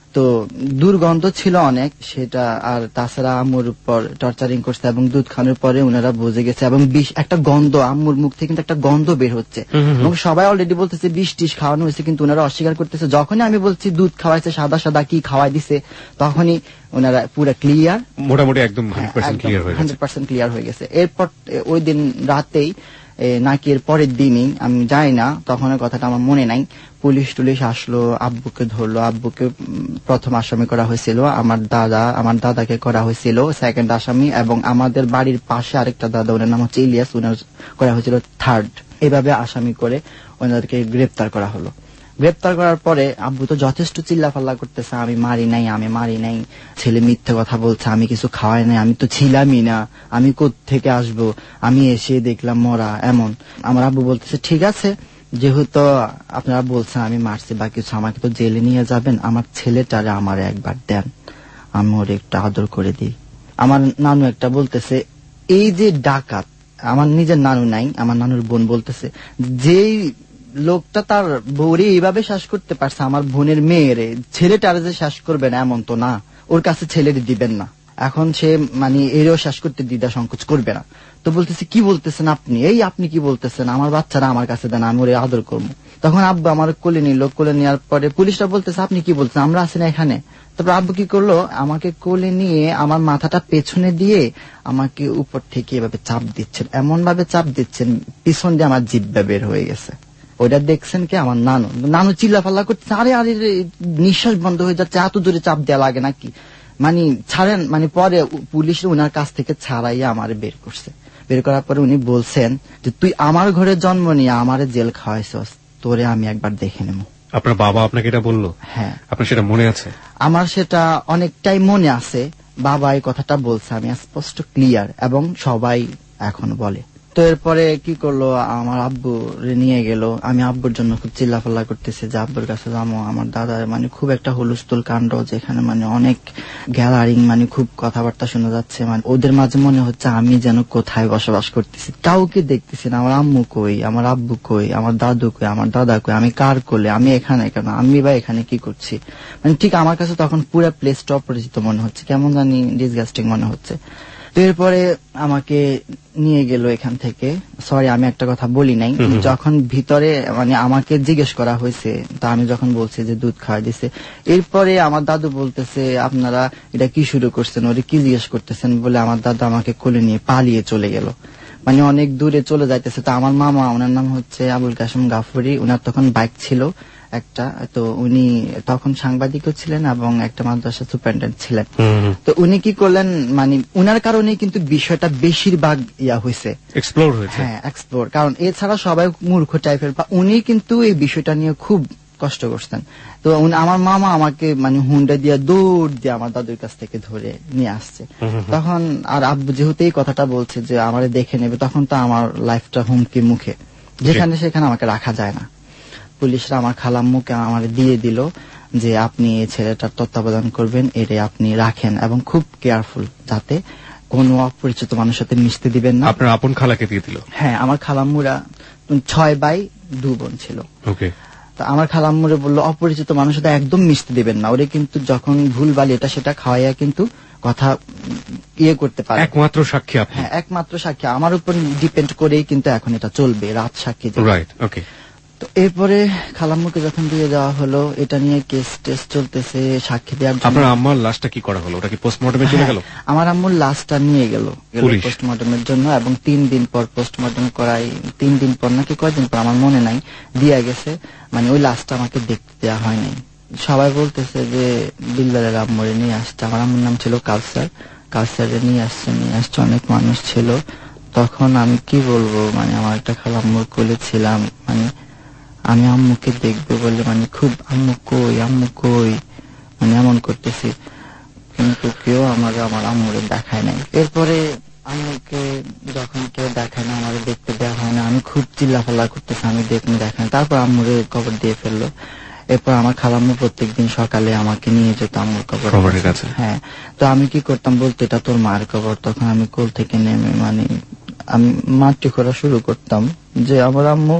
তো দুর্গন্ধ ছিল অনেক সেটা, আর তাছাড়া আম্মুর উপর টর্চারিং করছে এবং দুধ খাওয়ানোর পরে ওনারা বুঝে গেছে এবং বিষ একটা গন্ধ আম্মুর মুখ থেকে কিন্তু একটা গন্ধ বের হচ্ছে এবং সবাই অলরেডি বলতেছে বিষ টিষ খাওয়ানো হয়েছে, কিন্তু ওনারা অস্বীকার করতেছে। যখনই আমি বলছি দুধ খাওয়াইছে সাদা সাদা কি খাওয়াই দিছে তখনই ওনারা পুরো ক্লিয়ার, মোটামুটি একদম হান্ড্রেড পার্সেন্ট ক্লিয়ার হয়ে গেছে। এরপর ওই দিন রাতেই নাকি এর পরের দিনই আমি যাই না, তখন কথাটা আমার মনে নাই, পুলিশ টুলিশ আসলো, আব্বুকে ধরলো। আব্বুকে প্রথম আসামি করা হয়েছিল, আমার দাদা আমার দাদাকে করা হয়েছিল সেকেন্ড আসামি, এবং আমাদের বাড়ির পাশে আরেকটা দাদা ওনার নাম হচ্ছে ইলিয়াস, ওনার করা হয়েছিল থার্ড। এভাবে আসামি করে ওনাদেরকে গ্রেপ্তার করা হলো। গ্রেপ্তার করার পরে আব্বু তো যথেষ্ট চিল্লাফাল্লা করতেছে, আমি মারি নাই আমি মারি নাই ছেলে মিথ্যে কথা বলছে, আমি কিছু খাওয়াই নাই, আমি তো ছিলামই না, আমি কোত্থেকে আসবো, আমি এসে দেখলাম মরা। এমন আমার আব্বু বলতেছে ঠিক আছে, যেহেতু আপনারা বলছেন আমি মারছি বা কিছু, আমাকে তো জেলে নিয়ে যাবেন, আমার ছেলেটারে আমার একবার দেন, আমি ওর একটু আদর করে দিই। আমার নানু একটা বলতেছে এই যে ডাকাত, আমার নিজের নানু নাই, আমার নানুর বোন বলতেছে যেই লোকটা তার বউরে এইভাবে শ্বাস করতে পারছে, আমার বোনের মেয়েরে ছেলেটারে যে শ্বাস করবে না এমন তো না, ওর কাছে ছেলেরে দিবেন না। এখন সে মানে এরও শ্বাস করতে দ্বিধা সংকোচ করবে না। তো বলতেছে কি বলতেছেন আপনি, এই আপনি কি বলতেছেন, আমার বাচ্চারা আমার কাছে দেন, আমি ওরে আদর করবো। তখন আব্বু আমার কোলে নিল, কোলে নেওয়ার পরে পুলিশরা বলতেছে আপনি কি বলছেন, আমরা আছি না এখানে। তারপর আব্বু কি করলো, আমাকে কোলে নিয়ে আমার মাথাটা পেছনে দিয়ে আমাকে উপর থেকে এভাবে চাপ দিচ্ছেন, এমন ভাবে চাপ দিচ্ছেন পিছন দিয়ে আমার জিহ্বা বের হয়ে গেছে। ওইটা দেখছেন কি আমার নানু, নানু চিল্লাফাল্লা করছে, আরে আরে নিঃশ্বাস বন্ধ হয়ে যাচ্ছে, এত দূরে চাপ দেওয়া লাগে নাকি, মানে ছাড়েন। মানে পরে পুলিশ ওনার কাছ থেকে ছাড়াইয়া আমার বের করছে। বের করার পরে উনি বলছেন যে তুই আমার ঘরে জন্ম নিয়ে আমারে জেল খাওয়াইছস, তোরে আমি একবার দেখে নেব। আপনার বাবা আপনাকে এটা বললো? হ্যাঁ। আপনার সেটা মনে আছে? আমার সেটা অনেকটাই মনে আছে, বাবা এই কথাটা বলছে, আমি স্পষ্ট ক্লিয়ার, এবং সবাই এখন বলে। তো এরপরে কি করলো, আমার আব্বু নিয়ে গেল। আমি আব্বুর জন্য খুব চিল্লাফাল্লা করতেছি যে আব্বুর কাছে যাবো। আমার দাদা মানে খুব একটা হুলস্থুল কাণ্ড, যেখানে মানে অনেক গ্যালারিং, মানে খুব কথাবার্তা শোনা যাচ্ছে, মানে ওদের মাঝে মনে হচ্ছে আমি যেন কোথায় বসবাস করতেছি, কাউকে দেখতেছি না। আমার আম্মু কই, আমার আব্বু কই, আমার দাদু কই, আমার দাদা কই, আমি কার কোলে, আমি এখানে কেন, আমি বা এখানে কি করছি। মানে ঠিক আমার কাছে তখন পুরো প্লেসটা অপরিচিত মনে হচ্ছে, কেমন জানি ডিসগাস্টিং মনে হচ্ছে। তো এরপরে আমাকে নিয়ে গেল এখান থেকে। সরি আমি একটা কথা বলি নাই, যখন ভিতরে মানে আমাকে জিজ্ঞেস করা হয়েছে, তা আমি যখন বলছি যে দুধ খাওয়াই দিছে, এরপরে আমার দাদু বলতেছে আপনারা এটা কি শুরু করছেন, ওরে কি জিজ্ঞেস করতেছেন বলে আমার দাদু আমাকে কোলে নিয়ে পালিয়ে চলে গেল, মানে অনেক দূরে চলে যাইতেছে। তো আমার মামা, ওনার নাম হচ্ছে আবুল কাসেম গাফুরি, ওনার তখন বাইক ছিল একটা, তো উনি তখন সাংবাদিকও ছিলেন এবং একটা মাদ্রাসা সুপারিনটেন্ডেন্ট ছিলেন। তো উনি কি করলেন, মানে উনার কারণে কিন্তু বিষয়টা বেশিরভাগ ইয়া হয়েছে, এক্সপ্লোর হয়েছে। হ্যাঁ এক্সপ্লোর, কারণ এছাড়া সবাই মূর্খ টাইপের, উনি কিন্তু এই বিষয়টা নিয়ে খুব কষ্ট করছেন। তো আমার মামা আমাকে মানে হুন্ডা দিয়ে দৌড় দিয়ে আমার দাদুর কাছ থেকে ধরে নিয়ে আসছে। তখন আর আব্বু যেহেতু এই কথাটা বলছে যে আমারে দেখে নেবে, তখন তো আমার লাইফটা হুমকি মুখে, যেখানে সেখানে আমাকে রাখা যায় না। পুলিশরা আমার খালাম্মুকে আমার দিয়ে দিল যে আপনি এই ছেলেটার তত্ত্বাবধান করবেন, এরে আপনি রাখেন এবং খুব কেয়ারফুল, যাতে কোনো অপরিচিত মানুষের সাথে মিশতে দিবেন না। আপনার আপন খালাকে দিয়ে দিল? হ্যাঁ, আমার খালাম্মুরা ছয় ভাই দু বোন ছিল। ওকে। তো আমার খালাম্মুরে বললো অপরিচিত মানুষের সাথে একদম মিশতে দিবেন না, ওরে কিন্তু যখন ভুল বালি এটা সেটা খাওয়াইয়া কিন্তু কথা ইয়ে করতে পারে। একমাত্র সাক্ষী আপনি? হ্যাঁ, একমাত্র সাক্ষী আমার উপর ডিপেন্ড করেই কিন্তু এখন এটা চলবে, রাত সাক্ষী। Right, okay. তো এরপরে খালাম্মুকে যখন দিয়ে দেওয়া হলো, এটা নিয়ে কেস টেস্ট চলতেছে, সাক্ষী দেওয়ার জন্য। আপনার আম্মার লাশটা কি করা হলো, ওটা কি পোস্টমর্টমে চলে গেল? আমার আম্মুর লাশটা নিয়ে গেল পোস্টমর্টমের জন্য, এবং তিন দিন পর পোস্টমর্টম করাই, তিন দিন পর নাকি কয়দিন পর আমার মনে নাই, দিয়া গেছে। মানে ওই লাশটা আমাকে দেখতে দেওয়া হয় নাই। সবাই বলতেছে যে বিল্লালের আম্মুরে নিয়ে আসছে। আমার আম্মুর নাম ছিল কাউসার, কাউসারে নিয়ে আসছে, নিয়ে আসছে অনেক মানুষ ছিল। তখন আমি কি বলবো, মানে আমার একটা খালাম্মুর কোলে ছিলাম, মানে আমি আম্মুকে দেখবো বলে মানে খুব আম্মু কই আম্মু কই মানে এমন করতেছি, কিন্তু কেউ আমার আমার আম্মুরে দেখায় নাই। এরপরে আম্মুকে যখন কেউ দেখায় না, আমাকে দেখতে দেওয়া হয় না, আমি খুব চিল্লাফাল্লা করতেছি, আমি দেখুন দেখায়। তারপর আম্মুরে কবর দিয়ে ফেললো। এরপর আমার খালাম্মু প্রত্যেকদিন সকালে আমাকে নিয়ে যেত আম্মুর কবরের কাছে। হ্যাঁ, তো আমি কি করতাম বলতো এটা তোর মার কবর, তখন আমি কোল থেকে নেমে মানে আমি মাটি খোঁড়া শুরু করতাম যে আমার আম্মু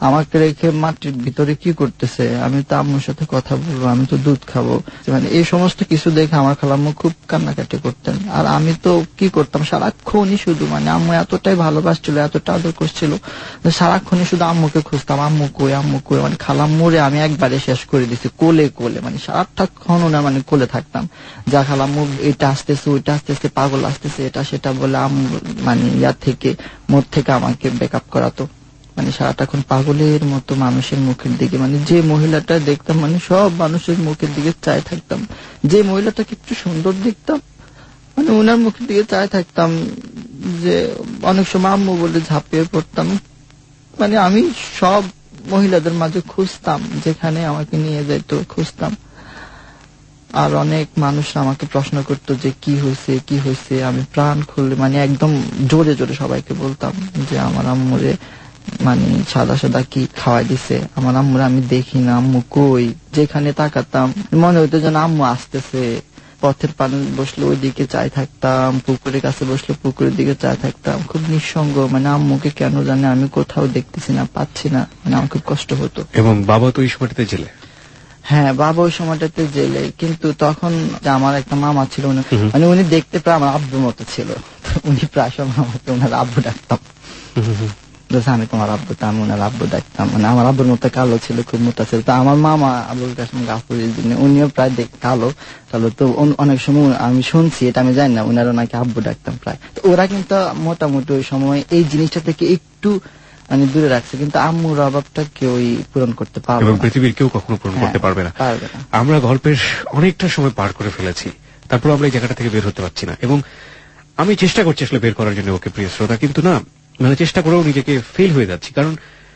আমাকে রেখে মাটির ভিতরে কি করতেছে, আমি তো আম্মুর সাথে কথা বলবো, আমি তো দুধ খাবো, মানে এই সমস্ত কিছু দেখে আমার খালাম্মু খুব কান্নাকাটি করতেন। আর আমি তো কি করতাম সারাক্ষণই শুধু, মানে আম্মু এতটাই ভালোবাসছিল, এতটা আদর করছিল, সারাক্ষণই শুধু আম্মুকে খুঁজতাম, আম্মু কই আম্মু কই, মানে খালাম্মুরে আমি একবারে শেষ করে দিছি কোলে কোলে, মানে সারাক্ষণ না মানে কোলে থাকতাম, যা খালাম্মু এটা আসতেছে ওইটা আসতেছে, পাগল আসতেছে, এটা সেটা বলে আম্মু মানে ইয়ার থেকে মোড় থেকে আমাকে ব্যাকআপ করাতো, মানে সারাটাক্ষণ পাগলের মতো মানুষের মুখের দিকে, মানে যে মহিলাটা দেখতাম মানে সব মানুষের মুখের দিকে চাই থাকতাম, যে মহিলাটাকে একটু সুন্দর দেখতাম মানে ওনার মুখের দিকে চাই থাকতাম, যে অনেক সময় আম্মু বলে ঝাঁপিয়ে পড়তাম, মানে আমি সব মহিলাদের মাঝে খুঁজতাম, যেখানে আমাকে নিয়ে যেত খুঁজতাম। আর অনেক মানুষ আমাকে প্রশ্ন করতো যে কি হয়েছে কি হয়েছে, আমি প্রাণ খুলে মানে একদম জোরে জোরে সবাইকে বলতাম যে আমার আম্মুরে মানে সাদা সাদা কি খাওয়াই দিছে, আমার আম্মুরে আমি দেখি না, আম্মু কই, যেখানে তাকাতাম মনে হইতো যেন আম্মু আসতেছে, পথের পানে বসলে ওই দিকে চাই থাকতাম, পুকুরের কাছে বসলে পুকুরের দিকে চাই থাকতাম, খুব নিঃসঙ্গ, মানে আম্মুকে কেন জানে আমি কোথাও দেখতেছি না, পাচ্ছি না, মানে আমার খুব কষ্ট হতো। এবং বাবা তো ওই সময়টাতে জেলে? হ্যাঁ, বাবা ওই সময়টাতে জেলে, কিন্তু তখন আমার একটা মামা ছিল, মানে উনি দেখতে প্রায় আমার আব্বুর মতো ছিল, উনি প্রায় সময় আমাকে ওনার আব্বু ডাকতাম, আমি তোমার আব্বু, তো আমি ওনার আব্বু ডাকতাম, মানে আমার আব্বুর মতো কালো ছিল, খুব মোটা ছিল, তো আমার মামা আবুল কাসেম গাফুরের জন্য উনিও প্রায় কালো কালো, তো অনেক সময় আমি শুনছি, এটা আমি জানি না, ওনারা নাকি আব্বু ডাকতাম প্রায়। তো ওরা কিন্তু মোটামুটি ওই সময় এই জিনিসটা থেকে একটু মানে দূরে রাখছে, কিন্তু আম্মুর অভাবটা কেউই পূরণ করতে পারবে না, পৃথিবীর কেউ কখনো পূরণ করতে পারবে না। আমরা গল্পের অনেকটা সময় পার করে ফেলেছি, তারপর আমরা এই জায়গাটা থেকে বের হতে পারছি না, এবং আমি চেষ্টা করছি আসলে বের করার জন্য ওকে, প্রিয় শ্রোতা, কিন্তু না, মানে চেষ্টা করেও নিজেকে ফেল হয়ে যাচ্ছি, কারণ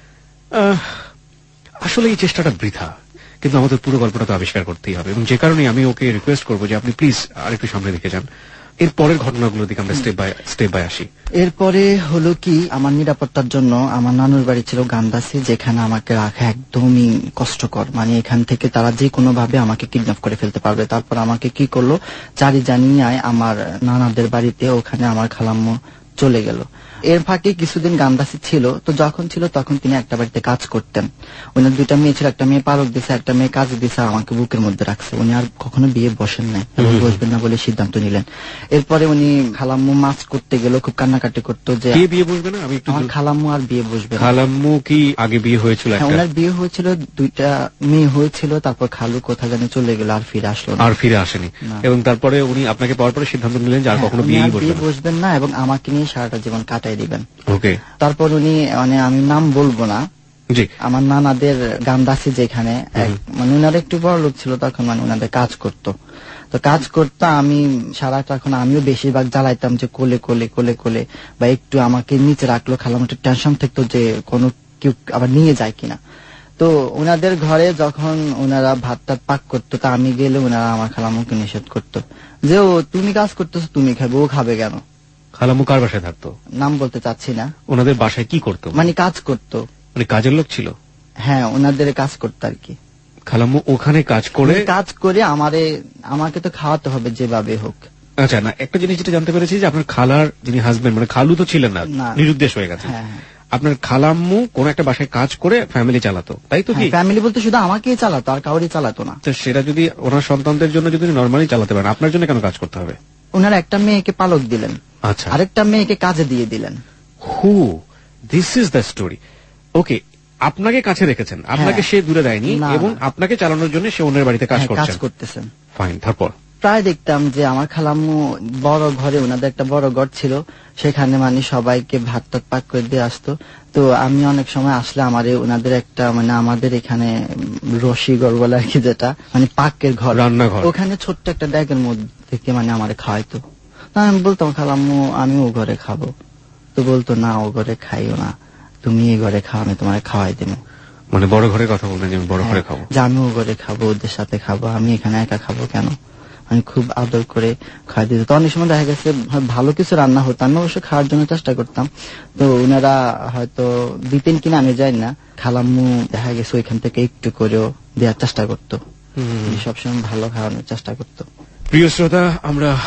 আসলে এই চেষ্টাটা বৃথা, কিন্তু আমাদের পুরো গল্পটা তো আবিষ্কার করতেই হবে, এবং যে কারণে আমি ওকে রিকোয়েস্ট করবো যে আপনি প্লিজ আর একটু সামনে দিকে যান, এর পরের ঘটনাগুলোর দিকে আমরা স্টেপ বাই স্টেপ বাই আসি। এরপরে হলো কি, আমার নিরাপত্তার জন্য আমার নানুর বাড়ি ছিল গান্দাসি, যেখানে আমাকে রাখা একদমই কষ্টকর, মানে এখান থেকে তারা যে কোনো ভাবে আমাকে কিডন্যাপ করে ফেলতে পারবে। তারপর আমাকে কি করলো, চারি জানিয়ে আমার নানাদের বাড়িতে, ওখানে আমার খালাম্মু চলে গেল। এর ফাঁকে কিছুদিন গান্দাসি ছিল, তো যখন ছিল তখন তিনি একটা বাড়িতে কাজ করতেন, ওনার দুইটা মেয়ে ছিল, একটা মেয়ে পালক দিছে, একটা মেয়ে কাজ দিছে, আমাকে বুকের মধ্যে রাখছে, উনি আর কখনো বিয়ে বসেন নাই এবং বসবেন না বলে সিদ্ধান্ত নিলেন। এরপরে উনি খালাম্মু মাছ করতে গেল, খুব কান্নাকাটি করতো যে বিয়ে বসবে না, আমি আমার খালাম্মু আর বিয়ে বসবে। খালাম্মু কি আগে বিয়ে হয়েছিল? ওনার বিয়ে হয়েছিল, দুইটা মেয়ে হয়েছিল, তারপর খালু কোথা জানি চলে গেল, আর ফিরে আসলো না, আর ফিরে আসেনি, এবং তারপরে উনি আপনাকে পাওয়ার পরে সিদ্ধান্ত নিলেন যে আর কখনো বিয়ে বসবেন না এবং আমাকে নিয়ে সারাটা জীবন কাটাই দিবেন। ওকে। তারপর উনি, মানে আমি নাম বলবো না, জি, আমার নানাদের গান্দাসি যেখানে, মানে উনার একটু বড় লোক ছিল তখন, মানে উনাদের কাজ করতো, তো কাজ করতো, আমি সারাটা এখন আমিও বেশিরভাগ জ্বালাইতাম যে কোলে কোলে কোলে কোলে, বা একটু আমাকে নিচে রাখলো, খালাম একটু টেনশন থাকতো যে কোনো কেউ আবার নিয়ে যায় কিনা। তো ওনাদের ঘরে যখন ওনারা ভাত টাত পাক করতো, তা আমি গেলে ওনারা আমার খালামুকে নিষেধ করতো যে ও তুমি কাজ করতেছো তুমি খাবে, ও খাবে কেন। খালাম্মু কার বাসায় থাকতো? নাম বলতে চাচ্ছি না। ওনাদের বাসায় কি করতো? মানে কাজ করতো, মানে কাজের লোক ছিল? হ্যাঁ, ওনাদের কাজ করতো আর কি। খালাম্মু ওখানে কাজ করে কাজ করে আমারে আমাকে তো খাওয়াতে হবে যেভাবে হোক। আচ্ছা, না, একটা জিনিস যেটা জানতে পেরেছি যে আপনার খালার যিনি হাজবেন্ড, মানে খালু তো ছিলেন না, নিরুদ্দেশ হয়ে গেছে, আপনার খালাম্মু কোন একটা বাসায় কাজ করে ফ্যামিলি চালাতো, তাই তো? কি ফ্যামিলি বলতে শুধু আমাকেই চালাতো, আর কাউরই চালাতো না। তো সেটা যদি ওনার সন্তানদের জন্য যদি নরমালি চালাতে পারেন, আপনার জন্য কেন কাজ করতে হবে? ওনার একটা মেয়েকে পালক দিলেন, আচ্ছা, আরেকটা মেয়েকে কাজে দিয়ে দিলেন। হু, this is the story. Okay, আপনাকে কাছে রেখেছেন, আপনাকে সে দূরে দেয়নি, এবং আপনাকে চালানোর জন্য সে অন্যের বাড়িতে কাজ করতেছেন। ফাইন, তারপর প্রায় দেখতাম যে আমার খালাম্মু বড় ঘরে, ওনাদের একটা বড় ঘর ছিল, সেখানে মানে সবাইকে ভাত টাত পাক করে দিয়ে আসতো। তো আমি অনেক সময় আসলে আমারে ওনাদের একটা, মানে আমাদের এখানে রশি ঘর বলে আর কি, যেটা মানে পাকের ঘর, রান্নাঘর, ওখানে ছোট্ট একটা ড্যাগের মধ্যে থেকে মানে আমারে খাওয়াইতো। আমি বলতাম খালাম্মু আমি ও ঘরে খাবো, তো বলতো না ও ঘরে খাইও না, তুমি এই ঘরে খাও, আমি তোমার খাওয়াই দেবো। মানে বড় ঘরে কথা বলবেন যে আমি বড় ঘরে খাবো, যে আমি ও ঘরে খাবো, ওদের সাথে খাবো, আমি এখানে একা খাবো কেন। আমি খুব আদর করে খাওয়াই দিত। তো অনেক সময় দেখা গেছে ভালো কিছু রান্না হতো, আমি অবশ্য খাওয়ার জন্য চেষ্টা করতাম, তো ওনারা হয়তো দিতেন কিনা আমি জানি না, খালাম্মু দেখা গেছে ওইখান থেকে একটু করেও দেওয়ার চেষ্টা করতো, সবসময় ভালো খাওয়ানোর চেষ্টা করতো। প্রিয় শ্রোতা, আমরা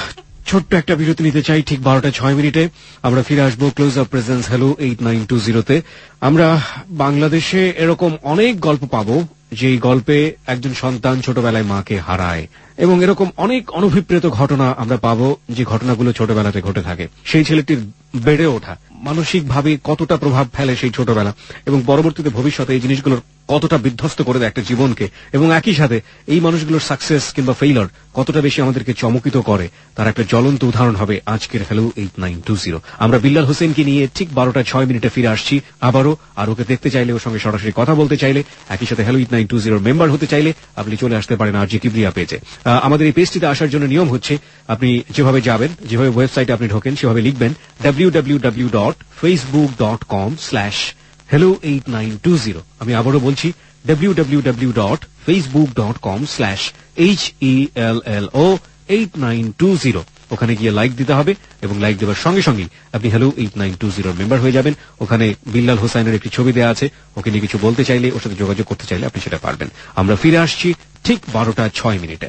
ছোট্ট একটা বিরতি নিতে চাই ঠিক বারোটা ছয় মিনিটে। আমরা ফিরে আসবো Close Up presents hello eight nine two জিরোতে। আমরা বাংলাদেশে এরকম অনেক গল্প পাবো যেই গল্পে একজন সন্তান ছোটবেলায় মাকে হারায়, এবং এরকম অনেক অনভিপ্রেত ঘটনা আমরা পাবো যে ঘটনাগুলো ছোটবেলাতে ঘটে থাকে। সেই ছেলেটির বেড়ে ওঠা মানসিকভাবে কতটা প্রভাব ফেলে সেই ছোটবেলা, এবং পরবর্তীতে ভবিষ্যতে এই জিনিসগুলোর কতটা বিধ্বস্ত করে দেয় একটা জীবনকে, এবং একই সাথে এই মানুষগুলোর সাকসেস কিংবা ফেইলার কতটা বেশি আমাদেরকে চমকিত করে, তার একটা জ্বলন্ত উদাহরণ হবে আজকের hello eight nine two zero. আমরা বিল্লাল হোসেনকে নিয়ে ঠিক বারোটা ছয় মিনিটে ফিরে আসছি আবারও। আর ওকে দেখতে চাইলে, ওর সঙ্গে সরাসরি কথা বলতে চাইলে, একই সাথে হ্যালো এইট নাইন টু জিরোর মেম্বার হতে চাইলে আপনি চলে আসতে পারেন আর জি কিবরিয়া পেজে। আমাদের এই পেজটিতে আসার জন্য নিয়ম হচ্ছে, আপনি যেভাবে যাবেন, যেভাবে ওয়েবসাইটে আপনি ঢোকেন, সেভাবে লিখবেন W W W dot Facebook dot com slash hello eight nine two zero. আমি আবারও বলছি W W W dot Facebook dot com slash H E L L O eight nine two zero. ওখানে গিয়ে লাইক দিতে হবে, এবং like দেওয়ার সঙ্গে সঙ্গে আপনি হ্যালো এইট নাইন টু জিরোর মেম্বার হয়ে যাবেন। ওখানে বিল্লাল হোসাইনের একটি ছবি দেওয়া আছে, ওকে নিয়ে কিছু বলতে চাইলে, ওর সাথে যোগাযোগ করতে চাইলে আপনি সেটা পারবেন। আমরা ফিরে আসছি ঠিক বারোটা ছয় মিনিটে।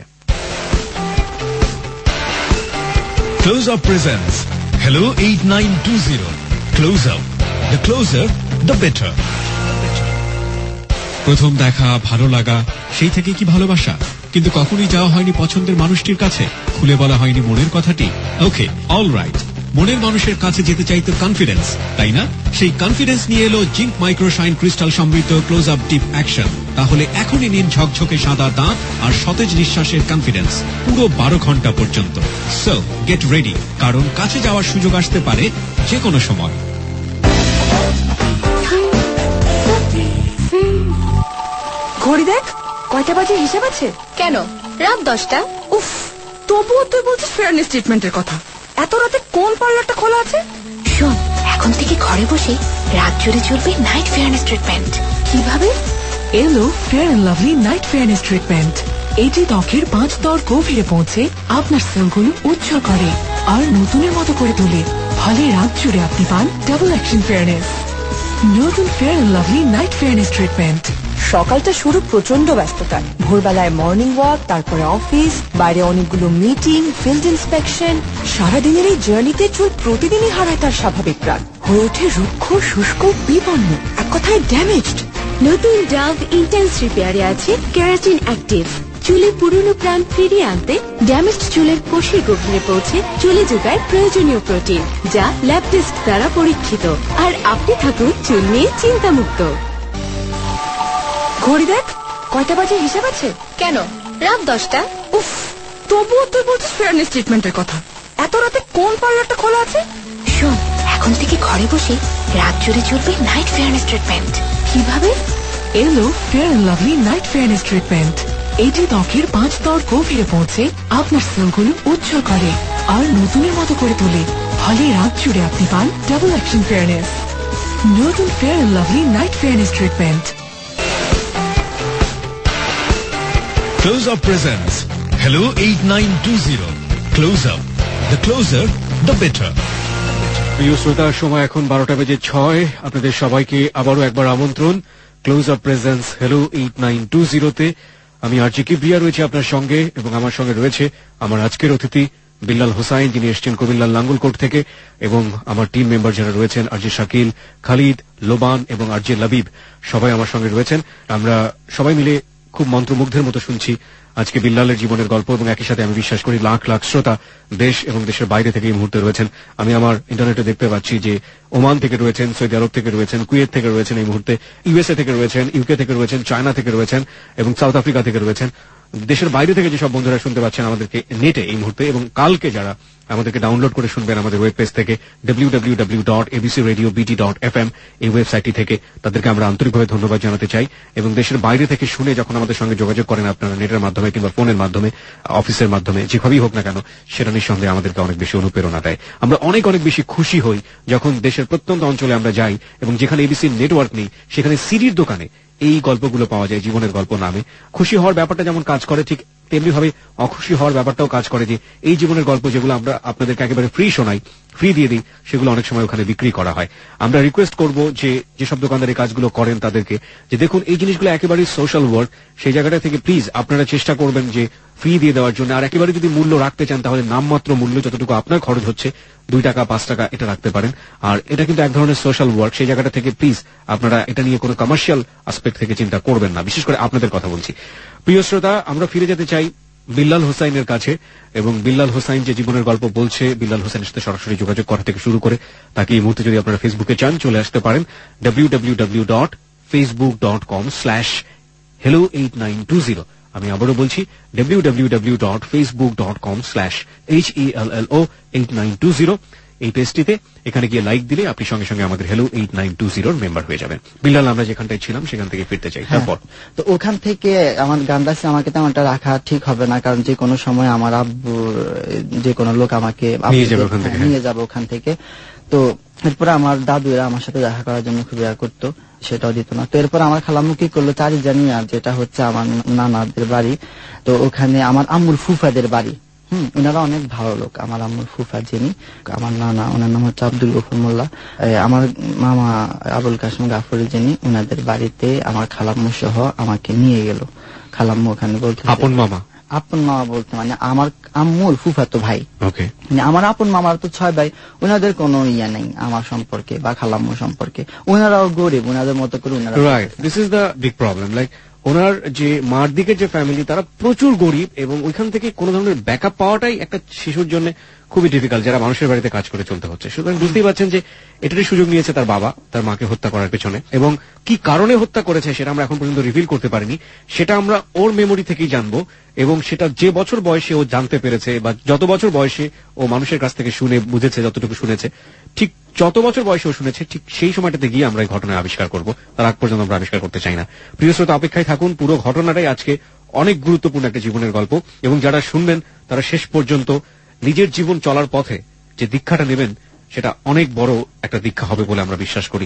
Close Up presents Hello eight nine two zero. Close Up. The closer, the better. প্রথম দেখা, ভালো লাগা, সেই থেকে কি ভালোবাসা? কিন্তু কখনোই যাওয়া হয়নি পছন্দের মানুষটির কাছে, খুলে বলা হয়নি মনের কথাটি। Okay, all right. মনের মানুষের কাছে যেতে চাইতো কনফিডেন্স, তাই না? সেই কনফিডেন্স নিয়ে এলো জিঙ্ক মাইক্রোশাইন ক্রিস্টাল সমৃদ্ধ ক্লোজ আপ ডিপ অ্যাকশন। তাহলে এখনই নিন ঝকঝকে সাদা দাঁত আর সতেজ নিঃশ্বাসের কনফিডেন্স পুরো বারো ঘন্টা পর্যন্ত। সো গেট রেডি, কারণ কাছে যাওয়ার সুযোগ আসতে পারে যে কোনো সময়। ঘড়ি দেখ, কয়টা বাজে হিসাব আছে? কেন, রাত দশটা। উফ, তবুও তুই বলছিস ফেয়ারনেস ট্রিটমেন্টের কথা। এত রাতে কোন পার্লারটা খোলা আছে? শোন, এখন থেকে ঘরে বসে রাত জুড়ে চলবে নাইট ফেয়ারনেস ট্রিটমেন্ট। কিভাবে? এলো Fair and Lovely night fairness treatment. এটি ত্বকের পাঁচ স্তর গভীরে পৌঁছে আপনার সেলগুলো উজ্জ্বল করে আর নতুনের মতো করে তোলে। ফলে রাত জুড়ে আপনি পান ডাবল অ্যাকশন ফেয়ারনেস। নতুন Fair and Lovely night fairness treatment. সকালটা শুরু প্রচন্ড ব্যস্ততায়, ভোরবেলায় মর্নিং ওয়াক, তারপরে অফিস, বাইরে অনেকগুলো মিটিং, ফিল্ড ইন্সপেকশন। সারাদিনের এই জার্নিতে চুল প্রতিদিনই হারায় তার স্বাভাবিক প্রাণ, হয়ে ওঠে রুক্ষ, শুষ্ক, বিপন্ন, এক কথায় ড্যামেজড। নতুন ডাভ ইন্টেন্স রিপেয়ারে আছে কেরাটিন অ্যাক্টিভ। চুলে পুরনো প্রাণ ফিরিয়ে আনতে ড্যামেজড চুলের কোষের গভীরে পৌঁছে চুলে যোগায় প্রয়োজনীয় প্রোটিন, যা ল্যাব টেস্ট দ্বারা পরীক্ষিত। আর আপনি থাকুন চুল নিয়ে চিন্তামুক্ত। ঘড়ি দেখ, কয়টা বাজে হিসাব আছে? কেন, রাত দশটা। উফ, তবুও তুই বলছিস ফেয়ারনেস ট্রিটমেন্টের কথা। এত রাতে কোন পার্লারটা খোলা আছে? শোন, এখন থেকে ঘরে বসে রাত জুড়ে চলবে নাইট ফেয়ারনেস ট্রিটমেন্ট। কিভাবে? এলো Fair and Lovely night fairness treatment. এটি ত্বকের পাঁচ স্তর গভীরে পৌঁছে আপনার সেলগুলো উজ্জ্বল করে আর নতুনের মতো করে তোলে। ফলে রাত জুড়ে আপনি পান ডাবল অ্যাকশন ফেয়ারনেস। নতুন Fair and Lovely night fairness treatment. Close Up presents Hello eight nine two zero. Close Up. The closer, the better. প্রিয় শ্রোতা, সময় এখন বারোটা বেজে ছয়। আপনাদের সবাইকে আবারও একবার আমন্ত্রণ Close Up presents hello eight nine two জিরোতে। আমি আর জি কিবরিয়া রয়েছে আপনার সঙ্গে, এবং আমার সঙ্গে রয়েছে আমার আজকের অতিথি বিল্লাল হোসাইন, যিনি এসছেন কুমিল্লার লাঙ্গলকোট থেকে, এবং আমার টিম মেম্বার যারা রয়েছেন আর জি শাকিল, খালিদ, লোবান এবং আর জি লাবিব, সবাই আমার সঙ্গে রয়েছেন। আমরা সবাই মিলে খুব মন্ত্রমুগ্ধের মতো শুনছি আজকে বিল্লালের জীবনের গল্প, এবং একই সাথে আমি বিশ্বাস করি লাখ লাখ শ্রোতা দেশ এবং দেশের বাইরে থেকে এই মুহূর্তে রয়েছেন। আমি আমার ইন্টারনেটে দেখতে পাচ্ছি যে ওমান থেকে রয়েছেন, সৌদি আরব থেকে রয়েছেন, কুয়েত থেকে রয়েছেন এই মুহূর্তে, ইউএসএ থেকে রয়েছেন, ইউকে থেকে রয়েছেন, চায়না থেকে রয়েছেন এবং সাউথ আফ্রিকা থেকে রয়েছেন। দেশের বাইরে থেকে যেসব বন্ধুরা শুনতে পাচ্ছেন আমাদেরকে নেটে এই মুহূর্তে, এবং কালকে যারা আমাদেরকে ডাউনলোড করে শুনবেন আমাদের ওয়েব পেজ থেকে W W W dot ABC radio BT dot F M, এই ওয়েবসাইটটি থেকে, তাদেরকে আমরা আন্তরিকভাবে ধন্যবাদ জানাতে চাই। এবং দেশের বাইরে থেকে শুনে যখন আমাদের সঙ্গে যোগাযোগ করেন আপনারা নেটের মাধ্যমে কিংবা ফোনের মাধ্যমে, অফিসের মাধ্যমে, যেভাবেই হোক না কেন, সেটা নিঃসন্দেহে আমাদেরকে অনেক বেশি অনুপ্রেরণা দেয়। আমরা অনেক অনেক বেশি খুশি হই যখন দেশের প্রত্যন্ত অঞ্চলে আমরা যাই এবং যেখানে এবিসির নেটওয়ার্ক নেই সেখানে সিডির দোকানে এই গল্পগুলো পাওয়া যায়, জীবনের গল্প নামে। খুশি হওয়ার ব্যাপারটা যেমন কাজ করে, ঠিক তেমনি ভাবে অখুশি হওয়ার ব্যাপারটাও কাজ করে যে এই জীবনের গল্প যেগুলো আমরা আপনাদেরকে একেবারে ফ্রি শোনাই, ফ্রি দিয়ে দিই, সেগুলো অনেক সময় ওখানে বিক্রি করা হয়। আমরা রিকোয়েস্ট করব যে যেসব দোকানদার এই কাজগুলো করেন তাদেরকে যে দেখুন এই জিনিসগুলো একেবারেই সোশ্যাল ওয়ার্ক, সেই জায়গাটা থেকে প্লিজ আপনারা চেষ্টা করবেন যে ফ্রি দিয়ে দেওয়ার জন্য। আর একেবারে যদি মূল্য রাখতে চান তাহলে নামমাত্র মূল্য, যতটুকু আপনার খরচ হচ্ছে দুই টাকা পাঁচ টাকা এটা রাখতে পারেন। আর এটা কিন্তু এক ধরনের সোশ্যাল ওয়ার্ক, সেই জায়গাটা থেকে প্লিজ আপনারা এটা নিয়ে কোনো কমার্শিয়াল আসপেক্ট থেকে চিন্তা করবেন না, বিশেষ করে আপনাদের কথা বলছি। প্রিয় শ্রোতা, আমরা ফিরে যেতে চাই বিল্লাল হোসাইনের কাছে, এবং বিল্লাল হোসাইন যে জীবনের গল্প বলছে, বিল্লাল হোসাইনের সাথে সরাসরি যোগাযোগ করা থেকে শুরু করে তাকে এই মুহূর্তে যদি আপনারা ফেসবুকে চান চলে আসতে পারেন W W W dot Facebook dot com slash hello eight nine two zero. আমি আবারও বলছি W W W dot Facebook dot com slash H E L L O eight nine two zero. এই পেজটিতে এখানে গিয়ে লাইক দিলে আপনি সঙ্গে সঙ্গে আমাদের হেলো এইট নাইন টু জিরোর মেম্বার হয়ে যাবেন। বিল্লাল, আমরা যেখানটায় ছিলাম সেখান থেকে ফিরতে চাই, তারপর তো ওখান থেকে আমার গান্ডাসে আমাকে তেমনটা রাখা ঠিক হবে না, কারণ যে কোনো সময় আমার আব্বু যে কোনো লোক আমাকে নিয়ে যাবে ওখান থেকে নিয়ে যাবে ওখান থেকে তো এরপরে আমার দাদুরা আমার সাথে দেখা করার জন্য খুব ইয়া করতো, সেটাও দিত না। তো এরপর আমার খালাম্মু কি করলো, চারি জানি আর যেটা হচ্ছে আমার নানাদের বাড়ি, তো ওখানে আমার আম্মুর ফুফাদের বাড়ি। হম ওনারা অনেক ভালো লোক। আমার আম্মুর ফুফা যিনি, আমার নানা, ওনার নাম হচ্ছে আব্দুল গফুর মোল্লা। আমার মামা আবুল কাসিম গাফুরি যিনি, ওনাদের বাড়িতে আমার খালাম্মু সহ আমাকে নিয়ে গেল। খালাম্মু ওখানে বলতে আপন মামা, আপন মামা বলতে মানে আমার আম্মুর ফুফাতো ভাই। ওকে, আমার আপন মামার তো ছয় ভাই, ওনাদের কোনো ইয়া নেই আমার সম্পর্কে বা খালাম্মু সম্পর্কে। ওনারাও গরিব, ওনাদের মতো করে ওনারা। Right, this is the big problem. Like ওনার যে মার দিকের যে ফ্যামিলি তারা প্রচুর গরিব, এবং ওইখান থেকে কোন ধরনের ব্যাকআপ পাওয়াটাই একটা শিশুর জন্য খুবই ডিফিকাল্ট, যারা মানুষের বাড়িতে কাজ করে চলতে হচ্ছে। সুতরাং বুঝতেই পারছেন যে এটারই সুযোগ নিয়েছে তার বাবা তার মাকে হত্যা করার পেছনে, এবং কি কারণে হত্যা করেছে সেটা আমরা এখন পর্যন্ত রিভিল করতে পারিনি। সেটা আমরা ওর মেমোরি থেকেই জানবো, এবং সেটা যে বছর বয়সে ও জানতে পেরেছে বা যত বছর বয়সে ও মানুষের কাছ থেকে শুনে বুঝেছে, যতটুকু শুনেছে, ঠিক যত বছর বয়সে ও শুনেছে ঠিক সেই সময়টাতে গিয়ে আমরা এই ঘটনা আবিষ্কার করব। তার আগ পর্যন্ত আমরা আবিষ্কার করতে চাই না। প্রিয় শ্রোতা, অপেক্ষায় থাকুন। পুরো ঘটনাটাই আজকে অনেক গুরুত্বপূর্ণ একটা জীবনের গল্প, এবং যারা শুনবেন তারা শেষ পর্যন্ত নিজের জীবন চলার পথে যে দীক্ষাটা নেবেন সেটা অনেক বড় একটা দীক্ষা হবে বলে আমরা বিশ্বাস করি।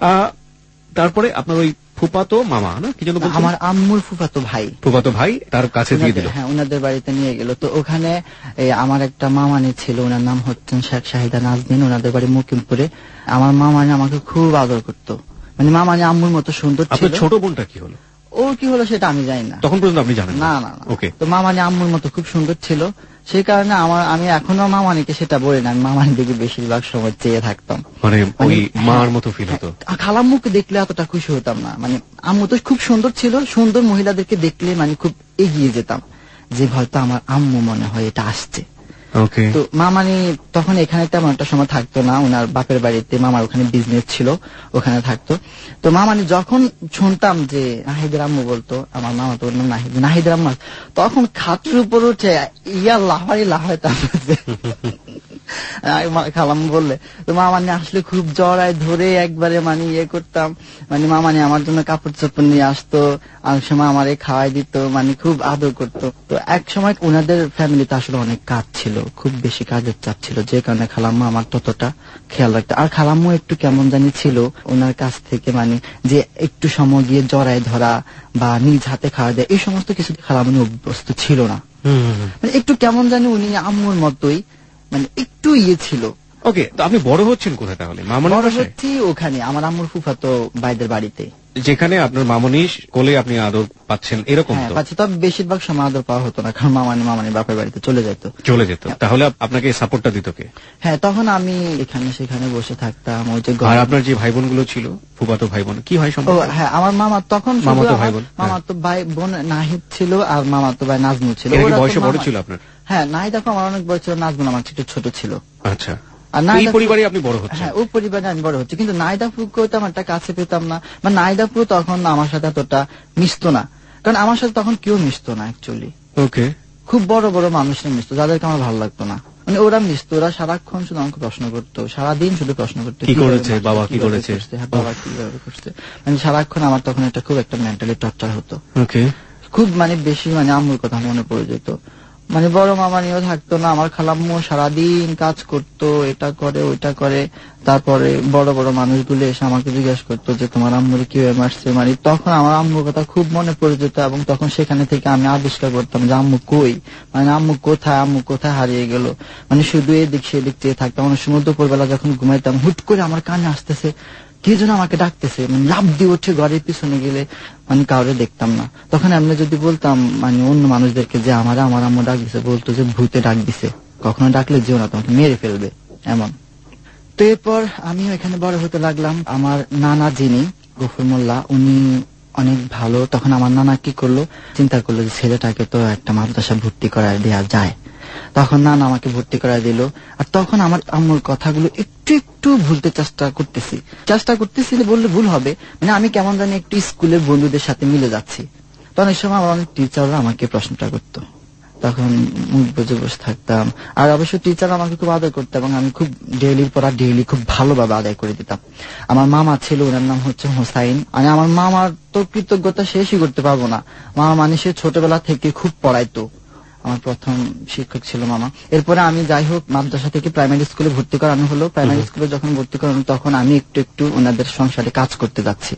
তারপরে আপনার ওই ফুফাতো মামা না কি যেন বলছেন? আমার আম্মুর ফুফাতো ভাই, ফুফাতো ভাই তার কাছে দিয়ে দিল। হ্যাঁ, ওনাদের বাড়িতে নিয়ে গেল। তো ওখানে আমার একটা মামানি ছিল, ওনার নাম হচ্ছেন শেখ শাহিদা নাজনীন, ওনাদের বাড়ি মুকিমপুরে। আমার মামানি আমাকে খুব আদর করতো, মানে মামানি আম্মুর মতো সুন্দর ছিল। আপনার ছোট বোনটা কি হলো? ও কি হলো সেটা আমি জানি না, তখন পর্যন্ত আপনি জানেন না? না না। ওকে। তো মামানি আম্মুর মতো খুব সুন্দর ছিল, সেই কারণে আমার আমি এখনো মামানিকে সেটা বলি না, আমি মামানির দিকে বেশিরভাগ সময় চেয়ে থাকতাম, মানে ওই মার মতো ফিল হতো। খালাম্মুকে দেখলে এতটা খুশি হতাম না, মানে আম্মু তো খুব সুন্দর ছিল, সুন্দর মহিলাদেরকে দেখলে মানে খুব এগিয়ে যেতাম যে হয়তো আমার আম্মু মনে হয় এটা আসছে। তো মামানি তখন এখানে তেমন একটা সময় থাকতো না, ওনার বাপের বাড়িতে মামার ওখানে বিজনেস ছিল, ওখানে থাকতো। তো মামানি যখন শুনতাম যে নাহিদের আম্মু বলতো, আমার মামা তো নাম নাহিদ, নাহিদের আম্মু, তখন খাটের উপর উঠে ইয়া লাহারি লাহাইতাম খালাম্মু বললে। তো মামানি আসলে খুব জড়ায় ধরে একবারে মানে ইয়ে করতাম, মানে মামানি আমার জন্য কাপড় চোপড় নিয়ে আসতো, অনেক সময় আমারে খাওয়াই দিত, মানে খুব আদর করতো। তো এক সময় ওনাদের ফ্যামিলিতে আসলে অনেক কাজ ছিল, খুব বেশি কাজের চাপ ছিল, যে কারণে খালাম্মু আমার ততটা খেয়াল রাখতো। আর খালাম্মু একটু কেমন জানি ছিল, ওনার কাছ থেকে মানে যে একটু সময় গিয়ে জড়ায় ধরা বা নিজ হাতে খাওয়া দেয়, এই সমস্ত কিছু খালাম্মু অভ্যস্ত ছিল না। মানে একটু কেমন জানি উনি আম্মুর মতোই মানে একটু ইয়ে ছিল। ওকে, তো আপনি বড় হচ্ছেন কোথায় তাহলে? মামনি হচ্ছি ওখানে আমার আম্মুর ফুফাতো ভাইদের বাড়িতে, যেখানে আপনার মামনি কোলে আপনি আদর পাচ্ছেন এরকম? হ্যাঁ পাচ্ছি, তবে বেশিরভাগ সময় আদর পাওয়া হতো না, কারণ মামানি মামানি বাপের বাড়িতে চলে যেত চলে যেত তাহলে আপনাকে সাপোর্টটা দিত কে? হ্যাঁ, তখন আমি এখানে সেখানে বসে থাকতাম। ওই যে আর আপনার যে ভাই বোন গুলো ছিল, ফুফাতো ভাই বোন, কি হয় সম্পর্ক? হ্যাঁ, আমার মামা তখন মামাতো ভাই বোন, মামাতো ভাই বোন নাহিদ ছিল আর মামাতো ভাই নাজমুল ছিল। ওরা বয়সে বড় ছিল আপনার? হ্যাঁ, নাহিদ এখন আমার অনেক বড় ছিল, নাজমুল আমার একটু ছোট ছিল। আচ্ছা, এই পরিবারে আপনি বড় হচ্ছেন? হ্যাঁ, ওই পরিবারে আমি বড় হচ্ছি, কিন্তু নাইদাপুরকে তেমন একটা কাছে পেতাম না, মানে নাইদাপুর তখন আমার সাথে এতটা মিশতো না, কারণ আমার সাথে তখন কেউ মিশতো না অ্যাকচুয়ালি। ওকে, খুব বড় বড় মানুষরা মিশতো, যাদেরকে আমার ভালো লাগতো না, মানে ওরা মিশতো, ওরা সারাক্ষণ শুধু আমাকে প্রশ্ন করতো, সারাদিন শুধু প্রশ্ন করতো, কি করেছে বাবা, কি করেছে বাবা, কিভাবে করছে, মানে সারাক্ষণ আমার তখন এটা খুব একটা মেন্টালি টর্চার হতো। ওকে, খুব মানে বেশি মানে আম্মুর কথা মনে পড়ে যেত। মানে বড় মামা নিয়েও থাকতো না, আমার খালাম্মু সারাদিন কাজ করতো, এটা করে ওইটা করে। তারপরে বড় বড় মানুষগুলো এসে আমাকে জিজ্ঞাসা করতো যে তোমার আম্মুরে কিভাবে মারছে, মানে তখন আমার আম্মুর কথা খুব মনে পড়ে যেত, এবং তখন সেখানে থেকে আমি আবিষ্কার করতাম যে আম্মু কই, মানে আম্মু কোথায়, আম্মু কোথায় হারিয়ে গেল। মানে শুধু এদিক সেদিক চেয়ে থাকতাম। অনেক সময় দুপুরবেলা যখন ঘুমাইতাম হুট করে আমার কানে আসতেছে কে যেন আমাকে ডাকতেছে, মানে লাফ দিয়ে উঠে ঘরের পিছনে গেলে মানে কাউরে দেখতাম না। তখন আমি যদি বলতাম মানে অন্য মানুষদেরকে যে আমার আমার আম্মু ডাক দিছে, বলতো যে ভূতে ডাক দিছে, কখনো ডাকলে যেও না, তোমাকে মেরে ফেলবে এমন। তো এরপর আমি এখানে বড় হতে লাগলাম। আমার নানা যিনি গফুর মোল্লা, উনি অনেক ভালো। তখন আমার নানা কি করলো, চিন্তা করলো যে ছেলেটাকে তো একটা মাদ্রাসা ভর্তি করায় দেওয়া যায়। তখন নানা আমাকে ভর্তি করায় দিল। আর তখন আমার আম্মুর কথাগুলো একটু একটু ভুলতে চেষ্টা করতেছি চেষ্টা করতেছি বললে ভুল হবে, মানে আমি কেমন জানি একটু স্কুলের বন্ধুদের সাথে মিলে যাচ্ছি। তো অনেক সময় আমার অনেক টিচাররা আমাকে প্রশ্নটা করতো, তখন মুখ বুঝে বসে থাকতাম। আর অবশ্য টিচার আমাকে খুব আদর করতো এবং আমি খুব ডেইলির পড়া ডেইলি খুব ভালোভাবে আদায় করে দিতাম। আমার মামা ছিল, ওনার নাম হচ্ছে হোসাইন। মানে আমার মামার তো কৃতজ্ঞতা শেষই করতে পারবো না। মামা মানে সে ছোটবেলা থেকে খুব পড়াইতো, আমার প্রথম শিক্ষক ছিল মামা। এরপরে আমি যাই হোক মাদ্রাসা থেকে প্রাইমারি স্কুলে ভর্তি করানো হলো। প্রাইমারি স্কুলে যখন ভর্তি করানো তখন আমি একটু একটু ওনাদের সংসারে কাজ করতে যাচ্ছি।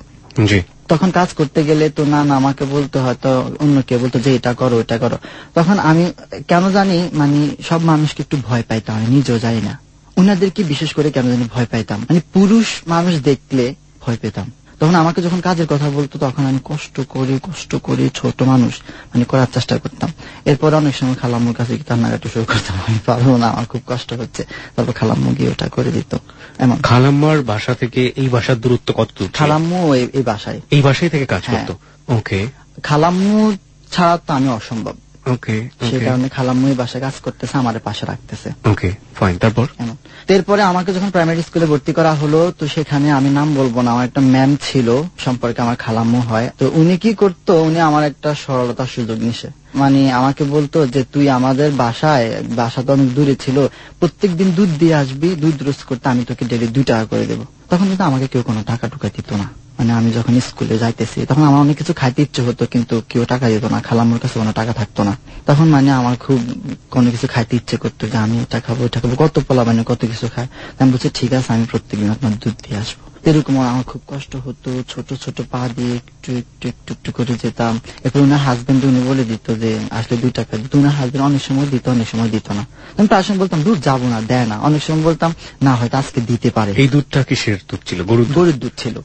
তখন কাজ করতে গেলে তো না না আমাকে বলতে, হয়তো অন্য কেউ বলতো যে এটা করো এটা করো। তখন আমি কেন জানি মানে সব মানুষকে একটু ভয় পাইতাম, আমি নিজেও জানি না ওনাদেরকে বিশেষ করে কেন জানি ভয় পাইতাম। মানে পুরুষ মানুষ দেখলে ভয় পেতাম। তখন আমাকে যখন কাজের কথা বলতো তখন আমি কষ্ট করে কষ্ট করে ছোট মানুষ মানে করার চেষ্টা করতাম। এরপর অনেক সময় খালাম্মুর কাছে কান্নাকাটি শুরু করতাম, আমি পারবো না, আমার খুব কষ্ট হচ্ছে। তারপর খালাম্মু গিয়ে ওটা করে দিত। এমন। খালাম্মার বাসা থেকে এই বাসার দূরত্ব কত দূর? খালাম্মু এই বাসায় এই বাসায় থেকে কাজ করতো। ওকে। খালাম্মু ছাড়া তো আমি অসম্ভব। ওকে। সে কারণে খালাম্মু এই বাসায় কাজ করতেছে, আমার পাশে রাখতেছে। Okay fine. তারপর এরপরে আমাকে যখন প্রাইমারি স্কুলে ভর্তি করা হলো, তো সেখানে আমি নাম বলবো না, আমার একটা ম্যাম ছিল সম্পর্কে আমার খালাম্মু হয়। তো উনি কি করতো, উনি আমার একটা সরলতার সুযোগ নিছে। মানে আমাকে বলতো যে তুই আমাদের বাসায়, বাসা তো অনেক দূরে ছিল, প্রত্যেকদিন দুধ দিয়ে আসবি, দুধ রোজ করতে আমি তোকে ডেলি দুই টাকা করে দেবো। তখন কিন্তু আমাকে কেউ কোনো টাকা টুকা দিত না। মানে আমি যখন স্কুলে যাইতেছি তখন আমার অনেক কিছু খাইতে ইচ্ছে হতো, কিন্তু কেউ টাকা দিত না, খালাম্মুর কাছে কোনো টাকা থাকতো না। তখন মানে আমার খুব কোনো কিছু খাইতে ইচ্ছে করতো যে আমি এটা খাবো এটা খাবো, কত পোলা মানে কত কিছু খায়। আমি বলছি ঠিক আছে আমি প্রত্যেকদিন আপনার দুধ দিয়ে আসবো। এরকম আমার খুব কষ্ট হতো, ছোট ছোট পা দিয়ে একটু একটু একটু একটু করে যেতাম। এরপর উনার হাজবেন্ড উনি বলে দিত যে আসলে দুই টাকা দিত। উনার হাজবেন্ড অনেক সময় দিত, অনেক সময় দিত না। আমি প্রায় সময় বলতাম দুধ যাবো না, দেয় না। অনেক সময় বলতাম না হয়তো আজকে দিতে পারে। এই দুধটা কিসের দুধ ছিল? গরুর গরুর দুধ ছিল।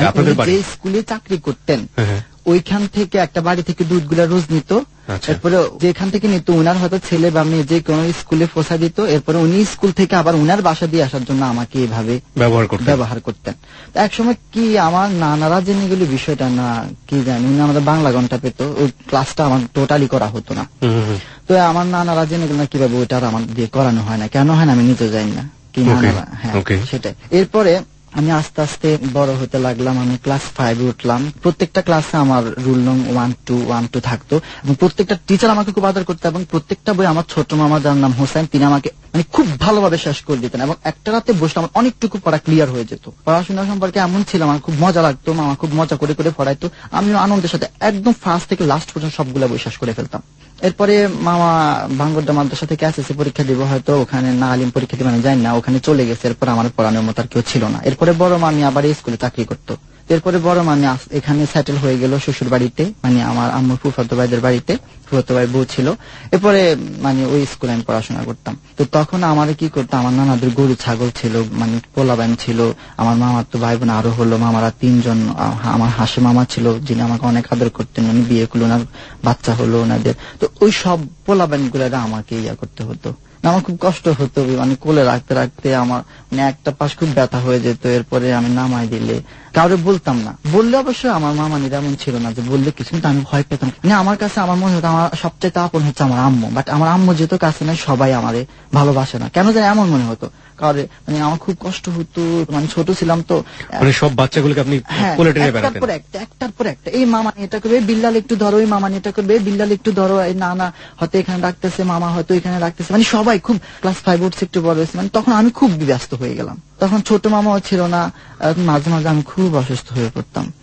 যে স্কুলে চাকরি করতেন ওইখান থেকে একটা বাড়ি থেকে দুধগুলা রোজ নিত। এরপরে যেখান থেকে নিত উনার হয়তো ছেলে বা মেয়ে যে কোনো স্কুলে পৌঁছা দিত। এরপরে উনি স্কুল থেকে আবার উনার বাসা দিয়ে আসার জন্য আমাকে এভাবে ব্যবহার করতেন। এক সময় কি আমার নানারা জেনে গেল বিষয়টা, না কি জানি, উনি আমাদের বাংলা ঘন্টা পেত, ওই ক্লাসটা আমার টোটালি করা হতো না। তো আমার নানারা জেনে গেল না কিভাবে ওইটা আমার দিয়ে করানো হয় না, কেন হয় না আমি নিজে জানি না, কি নানারা। হ্যাঁ সেটাই। এরপরে আমি আস্তে আস্তে বড় হতে লাগলাম। আমি ক্লাস ফাইভে উঠলাম। প্রত্যেকটা ক্লাসে আমার রুল নং ওয়ান টু ওয়ান টু থাকতো এবং প্রত্যেকটা টিচার আমাকে খুব আদর করতো এবং প্রত্যেকটা বই আমার ছোট মামা যার নাম হোসেন তিনি আমাকে মানে খুব ভালোভাবে শেষ করে দিতেন এবং একটা রাতে বসলে আমার অনেকটুকু পড়া ক্লিয়ার হয়ে যেত। পড়াশোনা সম্পর্কে এমন ছিল আমার খুব মজা লাগতো, মামা খুব মজা করে করে পড়াইতো। আমিও আনন্দের সাথে একদম ফার্স্ট থেকে লাস্ট পর্যন্ত সবগুলা বই শেষ করে ফেলতাম। এরপরে মামা ভাঙ্গরদা মাদ্রাসা থেকে এসএসসি পরীক্ষা দিব, হয়তো ওখানে না আলিম পরীক্ষা দিবে আমি জানি না, ওখানে চলে গেছে। এরপর আমার পড়ানোর মতো আর কেউ ছিল না। এরপরে বড় মামি আবার এই স্কুলে চাকরি করতো। এরপরে বড় মামি এখানে সেটেল হয়ে গেল শ্বশুর বাড়িতে, মানে আমার আম্মুর ফুফাতো ভাইদের বাড়িতে, ফুফাতো ভাই বউ ছিল। এরপরে মানে ওই স্কুলে আমি পড়াশোনা করতাম। তো তখন আমার কি করতো, আমার নানাদের গরু ছাগল ছিল, মানে পোলাবান ছিল। আমার মামার তো ভাই বোন আরো হলো, মামারা তিনজন। আমার হাসি মামা ছিল যিনি আমাকে অনেক আদর করতেন, উনি বিয়ে করলো, ওনার বাচ্চা হলো ওনাদের। তো ওই সব পোলাবান গুলারা আমাকে ইয়া করতে হতো। আমার খুব কষ্ট হতো, মানে কোলে রাখতে রাখতে আমার মানে একটা পাশ খুব ব্যথা হয়ে যেত। এরপরে আমি নামাই দিলে কাউরে বলতাম না, বললে অবশ্যই আমার মা মানে এমন ছিল না যে বললে কিছু, কিন্তু আমি ভয় পেতাম। মানে আমার কাছে আমার মনে হতো আমার সবচেয়ে আপন হচ্ছে আমার আম্মু, বাট আমার আম্মু যেহেতু কাছে নয় সবাই আমারে ভালোবাসে না, কেন জানি এমন মনে হতো। কারণ মানে আমার খুব কষ্ট হতো, মানে ছোট ছিলাম তো। মানে সব বাচ্চাগুলোকে আপনি কোলে টেনে বেড়াতেন, একটার পর একটা একটার পর একটা। এই মামা এটা করবে, বিল্লাল একটু ধরো, এই মামা এটা করবে, বিল্লাল একটু ধরো, এই নানা হয়তো এখানে রাখতেছে, মামা হয়তো এখানে রাখতেছে, মানে সবাই খুব। ক্লাস ফাইভ উঠছে, একটু বড় হয়েছে, মানে তখন আমি খুব ব্যস্ত হয়ে গেলাম। তখন ছোট মামাও ছিল না, মাঝে মাঝে আমি খুব অসুস্থ হয়ে পড়তাম।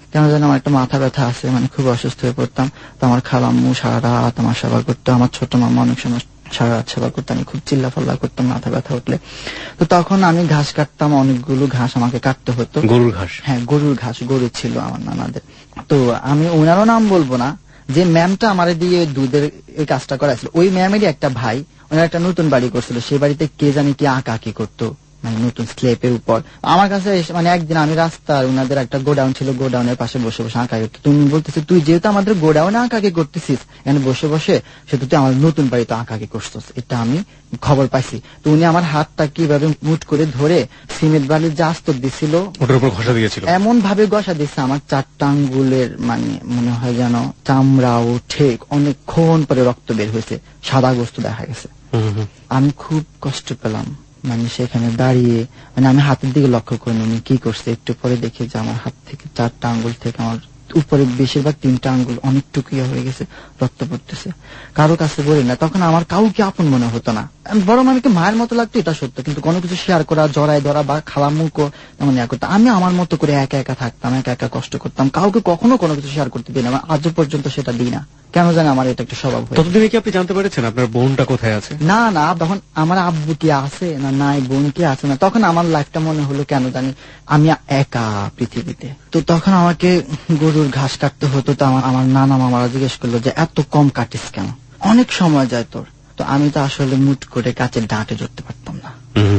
কেন জানি আমার একটা মাথা ব্যথা আছে, মানে খুব অসুস্থ হয়ে পড়তাম। তো আমার খালাম্মু সারা রাত আমার সেবা করতো, আমার ছোট মামা অনেক সময় সারা রাত সেবা করতো, আমি খুব চিল্লা ফাল্লা করতাম মাথা ব্যথা উঠলে। তো তখন আমি ঘাস কাটতাম, অনেকগুলো ঘাস আমাকে কাটতে হতো। গরুর ঘাস? হ্যাঁ, গরুর ঘাস, গরু ছিল আমার নানাদের। তো আমি ওনারও নাম বলবো না, যে ম্যামটা আমার দিয়ে দুধের এই কাজটা করাছিল, ওই ম্যামেরই একটা ভাই, ওনার একটা নতুন বাড়ি করছিল, সেই বাড়িতে কে জানি কি আঁকা আঁকি করতো, মানে নতুন স্লেপের উপর। আমার কাছে মানে একদিন আমি রাস্তার ওনাদের একটা গোডাউন ছিল, গোডাউনের পাশে বসে বসে আঁকা করতো। তুমি বলতেছি তুই যেহেতু আমাদের গোডাউনে আঁকাকি করতেছিস, এখানে বসে বসে সেহেতু তুই আমার নতুন বাড়িতে আঁকাকি করছিস, এটা আমি খবর পাইছি। তো উনি আমার হাতটা কিভাবে মুট করে ধরে সিমেন্ট বালির যে আস্তর দিছিল ওটার উপর ঘষা দিয়েছিল, এমন ভাবে ঘষা দিচ্ছে আমার চারটা আঙ্গুলের মানে মনে হয় যেন চামড়া উঠে অনেকক্ষণ পরে রক্ত বের হয়েছে, সাদা গোস্ত দেখা গেছে। আমি খুব কষ্ট পেলাম, মানে সেখানে দাঁড়িয়ে, মানে আমি হাতের দিকে লক্ষ্য করিনি উনি কি করছে। একটু পরে দেখি যে আমার হাত থেকে চারটা আঙ্গুল থেকে আমার উপরে বেশিরভাগ তিনটা আঙ্গুল অনেকটুকু হয়ে গেছে, রক্ত পড়তেছে। কারো কাছে বলি না, তখন আমার কাউকে আপন মনে হতো না, বরং আমাকে মায়ের মতো লাগতো, এটা সত্য। কিন্তু কোনো কিছু শেয়ার করা, জড়াই ধরা বা খালামুখো এমন ইয়া করতাম। আমি আমার মতো করে একা একা থাকতাম, একা একা কষ্ট করতাম, কাউকে কখনো কোনো কিছু শেয়ার করতে দিই না, আজও পর্যন্ত সেটা দিই না। কেন জানি আমার এটা একটা স্বভাব। ততদিনে কি আপনি জানতে পেরেছেন আপনার বোনটা কোথায় আছে? না না, তখন আমার আব্বু কি আছে না নাই, বোন কি আছে না, তখন আমার লাইফটা মনে হলো কেন জানি আমি একা পৃথিবীতে। তো তখন আমাকে গরুর ঘাস কাটতে হতো। তো আমার আমার নানা মামারা জিজ্ঞেস করলো যে এত কম কাটিস কেন, অনেক সময় যায় তোর। তো আমি তো আসলে মুট করে গাছের ডাঁটে ধরতে পারতাম না,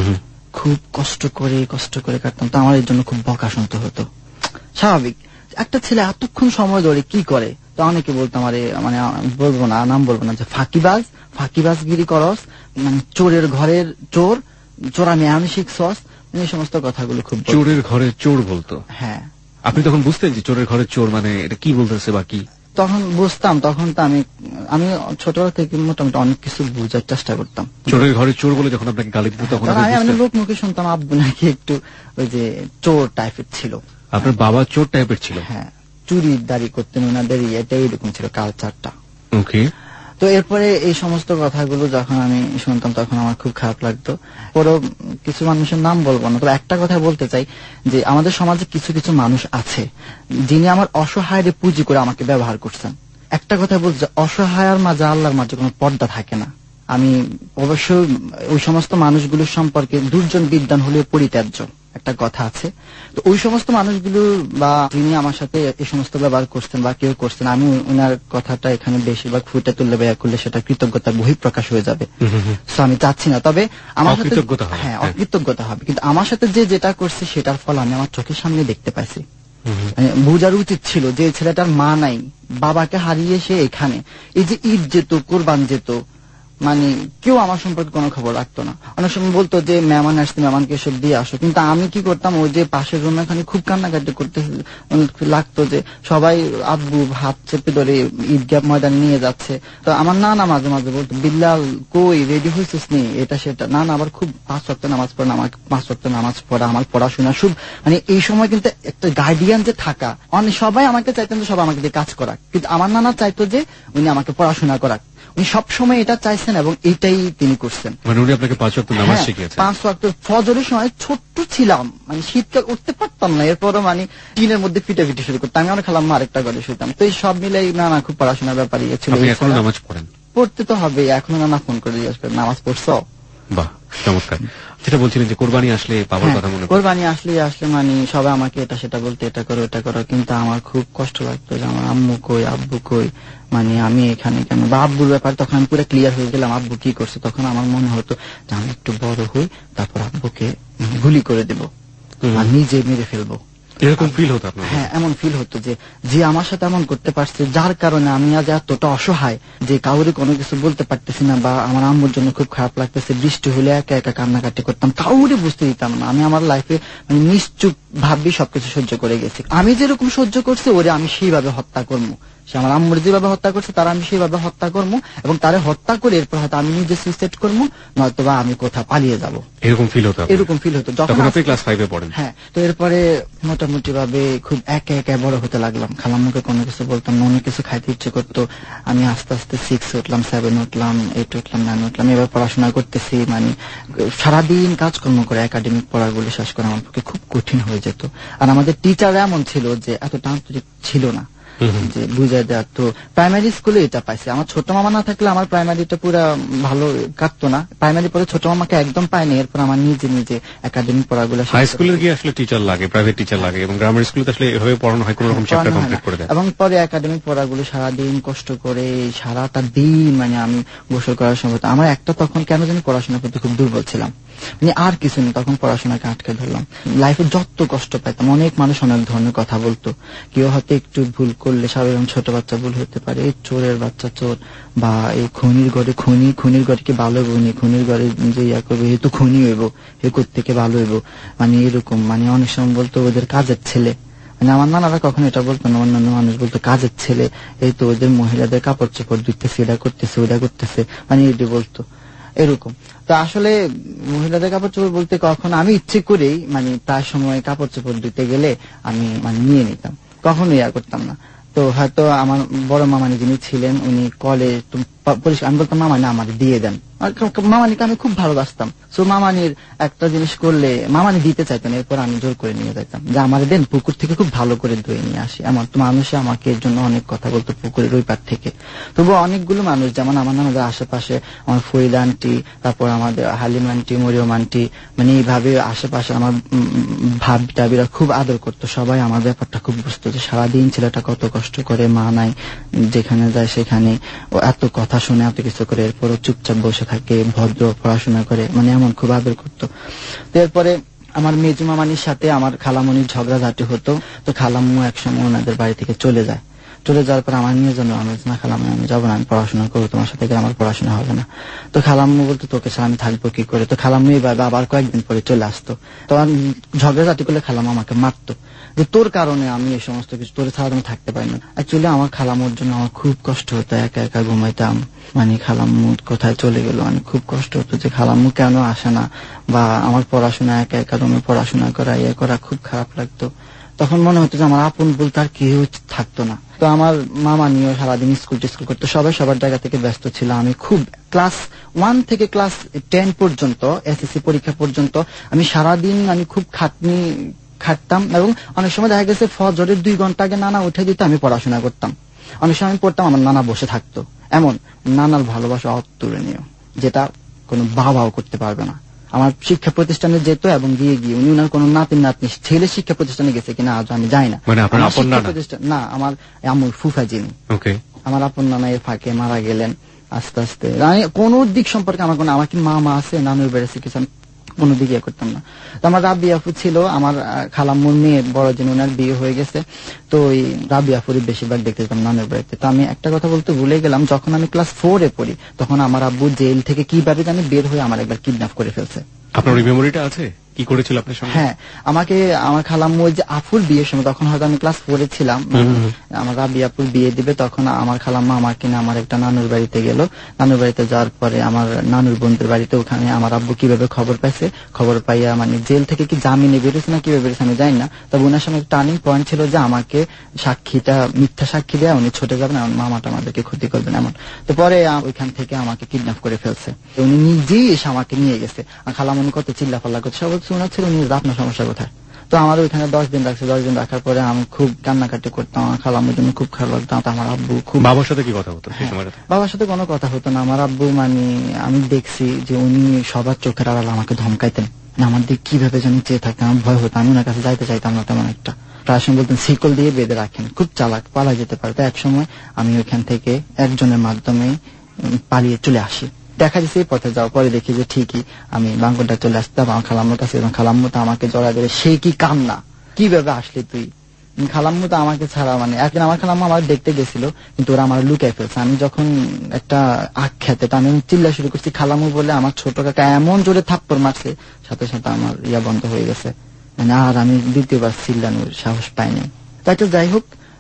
খুব কষ্ট করে কষ্ট করে কাটতাম। তো আমার এর জন্য খুব বকা শুনতে হতো। স্বাভাবিক, একটা ছেলে এতক্ষণ সময় ধরে কি করে। তো অনেকে বলতাম আরে মানে বলবো না, নাম বলবো না, যে ফাঁকিবাজ, ফাঁকিবাজগিরি করস, মানে চোরের ঘরের চোর, চোরামি আমি শিখছস, এই সমস্ত কথাগুলো খুব। চোরের ঘরের চোর বলতো? হ্যাঁ। আপনি তখন বুঝতেন যে চোরের ঘরের চোর মানে এটা কি বলতেছে বা কি? তখন বুঝতাম, তখন তো আমি আমি ছোটবেলা থেকে মোটামুটি অনেক কিছু বুঝার চেষ্টা করতাম। চোরের ঘরে চোর বলে যখন আপনাকে গালি দিত তখন আমি লোক মুখে শুনতাম আব্বু নাকি একটু ওই যে চোর টাইপের ছিল। আপনার বাবা চোর টাইপের ছিল? হ্যাঁ, চুরি দাড়ি করতেন, ওনাদের এটাই এরকম ছিল কালচারটা। ওকে। তো এরপরে এই সমস্ত কথাগুলো যখন আমি শুনতাম তখন আমার খুব খারাপ লাগতো। পরও কিছু মানুষের নাম বলবো না, তবে একটা কথা বলতে চাই যে আমাদের সমাজে কিছু কিছু মানুষ আছে যিনি আমার অসহায়ের পুঁজি করে আমাকে ব্যবহার করছেন। একটা কথা বলতে, অসহায়ের মাঝে আল্লাহর মাঝে কোনো পর্দা থাকে না। আমি অবশ্যই ওই সমস্ত মানুষগুলোর সম্পর্কে দুর্জন বিদ্বান হলেও পরিত্যাজ্য একটা কথা আছে। তো ওই সমস্ত মানুষগুলো বা যিনি আমার সাথে এই সমস্ত ব্যবহার করছেন বা কেউ করছেন, আমি ওনার কথাটা এখানে বেশিরভাগ ফুটে তুললে ব্যয় করলে সেটা কৃতজ্ঞতার বহিঃপ্রকাশ হয়ে যাবে। তো আমি চাচ্ছি না, তবে আমার সাথে হ্যাঁ অকৃতজ্ঞতা হবে। কিন্তু আমার সাথে যে যেটা করছে সেটার ফল আমি আমার চোখের সামনে দেখতে পাইছি। বুঝার উচিত ছিল যে ছেলেটার মা নাই, বাবাকে হারিয়ে সে এখানে, এই যে ঈদ যেত, কোরবান যেত, মানে কেউ আমার সম্পর্কে কোনো খবর রাখতো না। অনেক সময় বলতো যে মেহমান আসছে, মেহমানকে এসব দিয়ে আসো, কিন্তু আমি কি করতাম, ওই যে পাশের রুমে এখানে খুব কান্নাকাটি করতে লাগতো যে সবাই আব্বু হাত চেপে ধরে ঈদগাহ ময়দানে নিয়ে যাচ্ছে। তো আমার নানা মাঝে মাঝে বলতো বিল্লাল কই রেডি হয়েছিস নি, এটা সেটা। না না, আবার খুব পাঁচ ওয়াক্ত নামাজ পড়া, আমার পাঁচ ওয়াক্ত নামাজ পড়া, আমার পড়াশোনা সব, মানে এই সময় কিন্তু একটা গার্ডিয়ান যে থাকা, অনেক সবাই আমাকে চাইতেন যে সবাই আমাকে দিয়ে কাজ করাক, কিন্তু আমার নানা চাইতো যে উনি আমাকে পড়াশোনা করাক। উনি সবসময় এটা চাইছেন এবং এটাই তিনি করছেন। মানে উনি আপনাকে পাঁচ ওয়াক্ত নামাজ শিখিয়েছেন? পাঁচ ওয়াক্ত ফজরের সময় ছোট্ট ছিলাম, মানে শীতকাল উঠতে পারতাম না, এরপরও মানে টিনের মধ্যে ফিটে ফিটে শুরু করতাম। আমি অনেক খেলাম, আরেকটা ঘরে শুতাম। তো এই সব মিলে না না খুব পড়াশোনার ব্যাপার ইয়ে ছিল। এখনো নামাজ পড়েন? পড়তে তো হবে, এখনো নানা ফোন করে জিজ্ঞাসা করে নামাজ পড়ছো? বাহ, চমৎকার। যেটা বলছিলেন যে কোরবানি আসলে বাবার কথা মনে, কোরবানি আসলে আসলে মানে সবাই আমাকে এটা সেটা বলতে, এটা করো এটা করো, কিন্তু আমার খুব কষ্ট লাগতো যে আমার আম্মু কই, আব্বু কই, মানে আমি এখানে কেন। বা আব্বুর ব্যাপার তখন আমি পুরো ক্লিয়ার হয়ে গেলাম, আব্বু কি করছে। তখন আমার মনে হতো যে আমি একটু বড় হই, তারপর আব্বুকে গুলি করে দেবো আর নিজে মেরে ফেলবো। এরকম ফিল হতো আপনার? হ্যাঁ, এমন ফিল হতো যে যে আমার সাথে এমন করতে পারছে, যার কারণে আমি আজ এতটা অসহায় যে কাউরে কোনো কিছু বলতে পারতেছি না, বা আমার আম্মুর জন্য খুব খারাপ লাগতেছে। বৃষ্টি হলে একা একা কান্নাকাটি করতাম, কাউরে বুঝতে দিতাম না। আমি আমার লাইফে মানে নিশ্চুপ ভাবি সবকিছু সহ্য করে গেছি। আমি যেরকম সহ্য করছি ওরে আমি সেইভাবে হত্যা করবো। সে আমার আম্মুর যেভাবে হত্যা করছে তারা আমি সেইভাবে হত্যা করবো, এবং তারা হত্যা করে এরপর হয়তো আমি নিজে সুইসাইড করবো, নয়তো বা আমি কোথাও পালিয়ে যাবো। এরকম ফিল হতো? এরকম ফিল হতো যখন আপনি ক্লাস ফাইভে পড়েন। হ্যাঁ, তো এরপরে মোটামুটি ভাবে খুব একা একা বড় হতে লাগলাম। খালাম্মুকে কোনো কিছু বলতাম না, অনেক কিছু খাইতে ইচ্ছে করতো। আমি আস্তে আস্তে সিক্স উঠলাম, সেভেন উঠলাম, এইট উঠলাম, নাইন উঠলাম, এবার পড়াশোনা করতেছি। মানে সারাদিন কাজকর্ম করে একাডেমিক পড়াগুলো শেষ করা আমার পক্ষে খুব কঠিন হয়ে হয়ে যেত। আর আমাদের টিচার এমন ছিল যে এতটা আন্তরিক ছিল না, যে বুঝাই দেওয়ার। তো প্রাইমারি স্কুলে এটা পাইছে। আমার ছোট মামা না থাকলে আমার প্রাইমারিটা পুরো ভালো কাটতো না। প্রাইমারি পরে ছোট মামাকে একদম পাইনি, এরপর আমার নিজে নিজে একাডেমিক পড়াগুলো। হাই স্কুলে গিয়ে আসলে টিচার লাগে, প্রাইভেট টিচার লাগে, এবং গ্রামের স্কুলে আসলে এভাবে পড়ানো হয়, কোনো রকম চ্যাপ্টার কমপ্লিট করে দেয়। এবং পরে একাডেমিক পড়াগুলো সারাদিন কষ্ট করে সারাটা দিন মানে আমি গোসল করার সময় আমার একটা তখন কেন জানি পড়াশোনার প্রতি খুব দুর্বল ছিলাম, মানে আর কিছু নেই, তখন পড়াশোনাকে আটকে ধরলাম। লাইফে যত কষ্ট পাইতাম, অনেক মানুষ অনেক ধরনের কথা বলতো, কেউ হয়তো একটু ভুল করলে স্বাভাবিক ছোট বাচ্চা ভুল হতে পারে, এই চোরের বাচ্চা চোর, বা এই খনির ঘরে খনি খনির ঘরে কি ভালো হইব নি, খনির ঘরে যে ইয়া করবে এ তো খনি হইব, এ থেকে ভালো হইব, মানে এরকম। মানে অনেক সময় বলতো ওদের কাজের ছেলে, মানে আমার নানারা কখনো এটা বলতো না, অন্যান্য মানুষ বলতো কাজের ছেলে, এই তো ওদের মহিলাদের কাপড় চোপড় দিতেছে, এটা করতেছে ওটা করতেছে, মানে এটি বলতো এরকম। তো আসলে মহিলাদের কাপড় চোপড় বলতে কখনো আমি ইচ্ছে করেই মানে প্রায় সময় কাপড় চোপড় দিতে গেলে আমি মানে নিয়ে নিতাম, কখনো ইয়া করতাম না। তো হয়তো আমার বড় মামানি যিনি ছিলেন উনি কলে আমি বলতাম মামানি আমার দিয়ে দেন, মামানিকে আমি খুব ভালোবাসতাম। সো মামানির একটা জিনিস করলে মামানি দিতে চাইতেন, এরপর আমি জোর করে নিয়ে যেতাম যে আমার দেন, পুকুর থেকে খুব ভালো করে ধুয়ে নিয়ে আসি। এমন তো মানুষে আমাকে এর জন্য অনেক কথা বলতো পুকুরের ওই পার থেকে। তবু অনেকগুলো মানুষ যেমন আমার আমাদের আশেপাশে আমার ফরিদা আন্টি, তারপর আমাদের হালিম আন্টি, মরিয়ম আন্টি, মানে এইভাবে আশেপাশে আমার ভাব টাবিরা খুব আদর করতো। সবাই আমার ব্যাপারটা খুব বুঝতো যে সারাদিন ছেলেটা কত কষ্ট করে, মা নাই, যেখানে যায় সেখানে ও এত কথা শুনে এত কিছু করে, এরপরও চুপচাপ বসে থাকে, ভদ্র পড়াশোনা করে, মানে এমন খুব আদর করতো। এরপরে আমার মেজু মামানির সাথে আমার খালামনির ঝগড়াঝাটি হতো। তো খালাম্মু একসময় ওনাদের বাড়ি থেকে চলে যায়, চলে যাওয়ার পর আমার নিয়ে জন্য আমি না খালাম্মু আমি যাবো না, আমি পড়াশোনা করবো, তোমার সাথে আমার পড়াশোনা হবে না। তো খালাম্মু বলতো তোকে ছাড়া আমি থাকবো কি করে। তো খালাম্মু এভাবে আবার কয়েকদিন পরে চলে আসতো। তো ঝগড়াঝাটি করলে খালাম্মু আমাকে মারতো যে তোর কারণে আমি এই সমস্ত কিছু, তোর ছাড়া আমি থাকতে পারি না। অ্যাকচুয়ালি আমার খালাম্মুর জন্য আমার খুব কষ্ট হতো, একা একা ঘুমাইতাম, মানে খালাম্মু কোথায় চলে গেল, মানে খুব কষ্ট হতো যে খালাম্মু কেন আসে না, বা আমার পড়াশোনা একা একা রুমে পড়াশোনা করা ইয়ে করা খুব খারাপ লাগতো। তখন মনে হতো যে আমার আপন বলতে আর কেউ থাকতো না। তো আমার মামা নিয়েও সারাদিন স্কুল টিস্কুল করতো, সবাই সবার জায়গা থেকে ব্যস্ত ছিল। আমি খুব ক্লাস ওয়ান থেকে ক্লাস টেন পর্যন্ত এসএসসি পরীক্ষা পর্যন্ত আমি সারাদিন আমি খুব খাটনি খাটতাম, এবং অনেক সময় দেখা গেছে ফজরের দুই ঘন্টা আগে নানা উঠে দিত, আমি পড়াশোনা করতাম। অনেক সময় আমি পড়তাম, আমার নানা বসে থাকতো। এমন নানার ভালোবাসা অতুলনীয়, যেটা কোনো বাবাও করতে পারবে না। আমার শিক্ষা প্রতিষ্ঠানে যেত এবং গিয়ে গিয়ে উনি ওনার কোন নাতিন নাতনি ছেলে শিক্ষা প্রতিষ্ঠানে গেছে কিনা আজ আমি যাই না। মানে আপনার আপন নানা? না, আমার আমার ফুফা যিনি, আমার আপন নানা এর ফাঁকে মারা গেলেন আস্তে আস্তে। কোন দিক সম্পর্কে আমার কোনো, আমার কি মা আছে নানুর বেড়েছে কিছু কোনো দিকে করতাম না। তো আমার রাবি আপু ছিল, আমার খালাম্মুর মেয়ে বড় যিনি ওনার বিয়ে হয়ে গেছে। তো ওই রাবি আপুরই বেশিরভাগ দেখতে যেতাম নানুর বাড়িতে। তো আমি একটা কথা বলতে ভুলে গেলাম, যখন আমি ক্লাস ফোরে পড়ি তখন আমার আব্বু জেল থেকে কিভাবে জানি বের হয়ে আমার একবার কিডন্যাপ করে ফেলছে। আপনার ওই মেমোরিটা আছে কি করেছিল আপনার সঙ্গে? হ্যাঁ, আমাকে আমার খালাম্মু ওই যে আপুর বিয়ের সময়, তখন হয়তো আমি ক্লাস ফোরে ছিলাম, আমার রাবি আপুর বিয়ে দিবে, তখন আমার খালাম্মা আমাকে না আমার একটা নানুর বাড়িতে গেল। নানুর বাড়িতে যাওয়ার পরে আমার নানুর বোনদের বাড়িতে, ওখানে আমার আব্বু কিভাবে খবর পাইছে, খবর পাইয়া মানে জেল থেকে কি জামিনে বেরোছে না কিভাবে বেরোছে আমি জানি না। তবে ওনার সময় টার্নিং পয়েন্ট ছিল যে আমাকে সাক্ষীটা মিথ্যা সাক্ষী দেয়া, উনি ছুটে যাবেন, আমার মামাটা আমাদেরকে ক্ষতি করবেন এমন। তো পরে ওইখান থেকে আমাকে কিডন্যাপ করে ফেলছে, উনি নিজেই এসে আমাকে নিয়ে গেছে। আর খালামুনি কত চিল্লা পাল্লা করছে, সব শোনা ছিল উনি আপনার সমস্যা কোথায়। তো আমার ওইখানে দশ দিন রাখছে, দশ দিন রাখার পরে আমি খুব কান্নাকাটি করতাম, আমার খালাম্মুর জন্য খুব খারাপ লাগতাম। আমার আব্বু খুব, বাবার সাথে কি কথা হতো? বাবার সাথে কোনো কথা হতো না। আমার আব্বু মানে আমি দেখছি যে উনি সবার চোখের আড়ালে আমাকে ধমকাইতেন, আমার দিক কিভাবে যেন চেয়ে থাকতেন, আমার ভয় হতো, আমি ওনার কাছে যাইতে চাইতাম না তেমন একটা। প্রায় সময় বলতেন শিকল দিয়ে বেঁধে রাখেন, খুব চালাক, পালা যেতে পারতো। এক সময় আমি ওইখান থেকে একজনের মাধ্যমে পালিয়ে চলে আসি। দেখা যাচ্ছে এই পথে যাওয়ার পরে দেখি যে ঠিকই আমি বাঙ্গনটা চলে আসতাম আমার খালাম্মুর কাছে, এবং খালাম্মু তো আমাকে জড়া ধরে সে কি কান্না, কিভাবে আসলি তুই। খালাম্মু তো আমাকে ছাড়া, মানে একদিন আমার খালাম্মু আমার দেখতে গেছিল, কিন্তু ওরা আমার লুকাই ফেলছে। আমি যখন একটা আখ খেতে আমি চিল্লা শুরু করছি খালাম্মু বলে, আমার ছোট কাকা এমন জোরে থাপ্পড় মারছে, সাথে সাথে আমার ইয়া বন্ধ হয়ে গেছে, মানে আর আমি দ্বিতীয়বার চিল্লানোর সাহস পাইনি। তাই তো যাই হোক,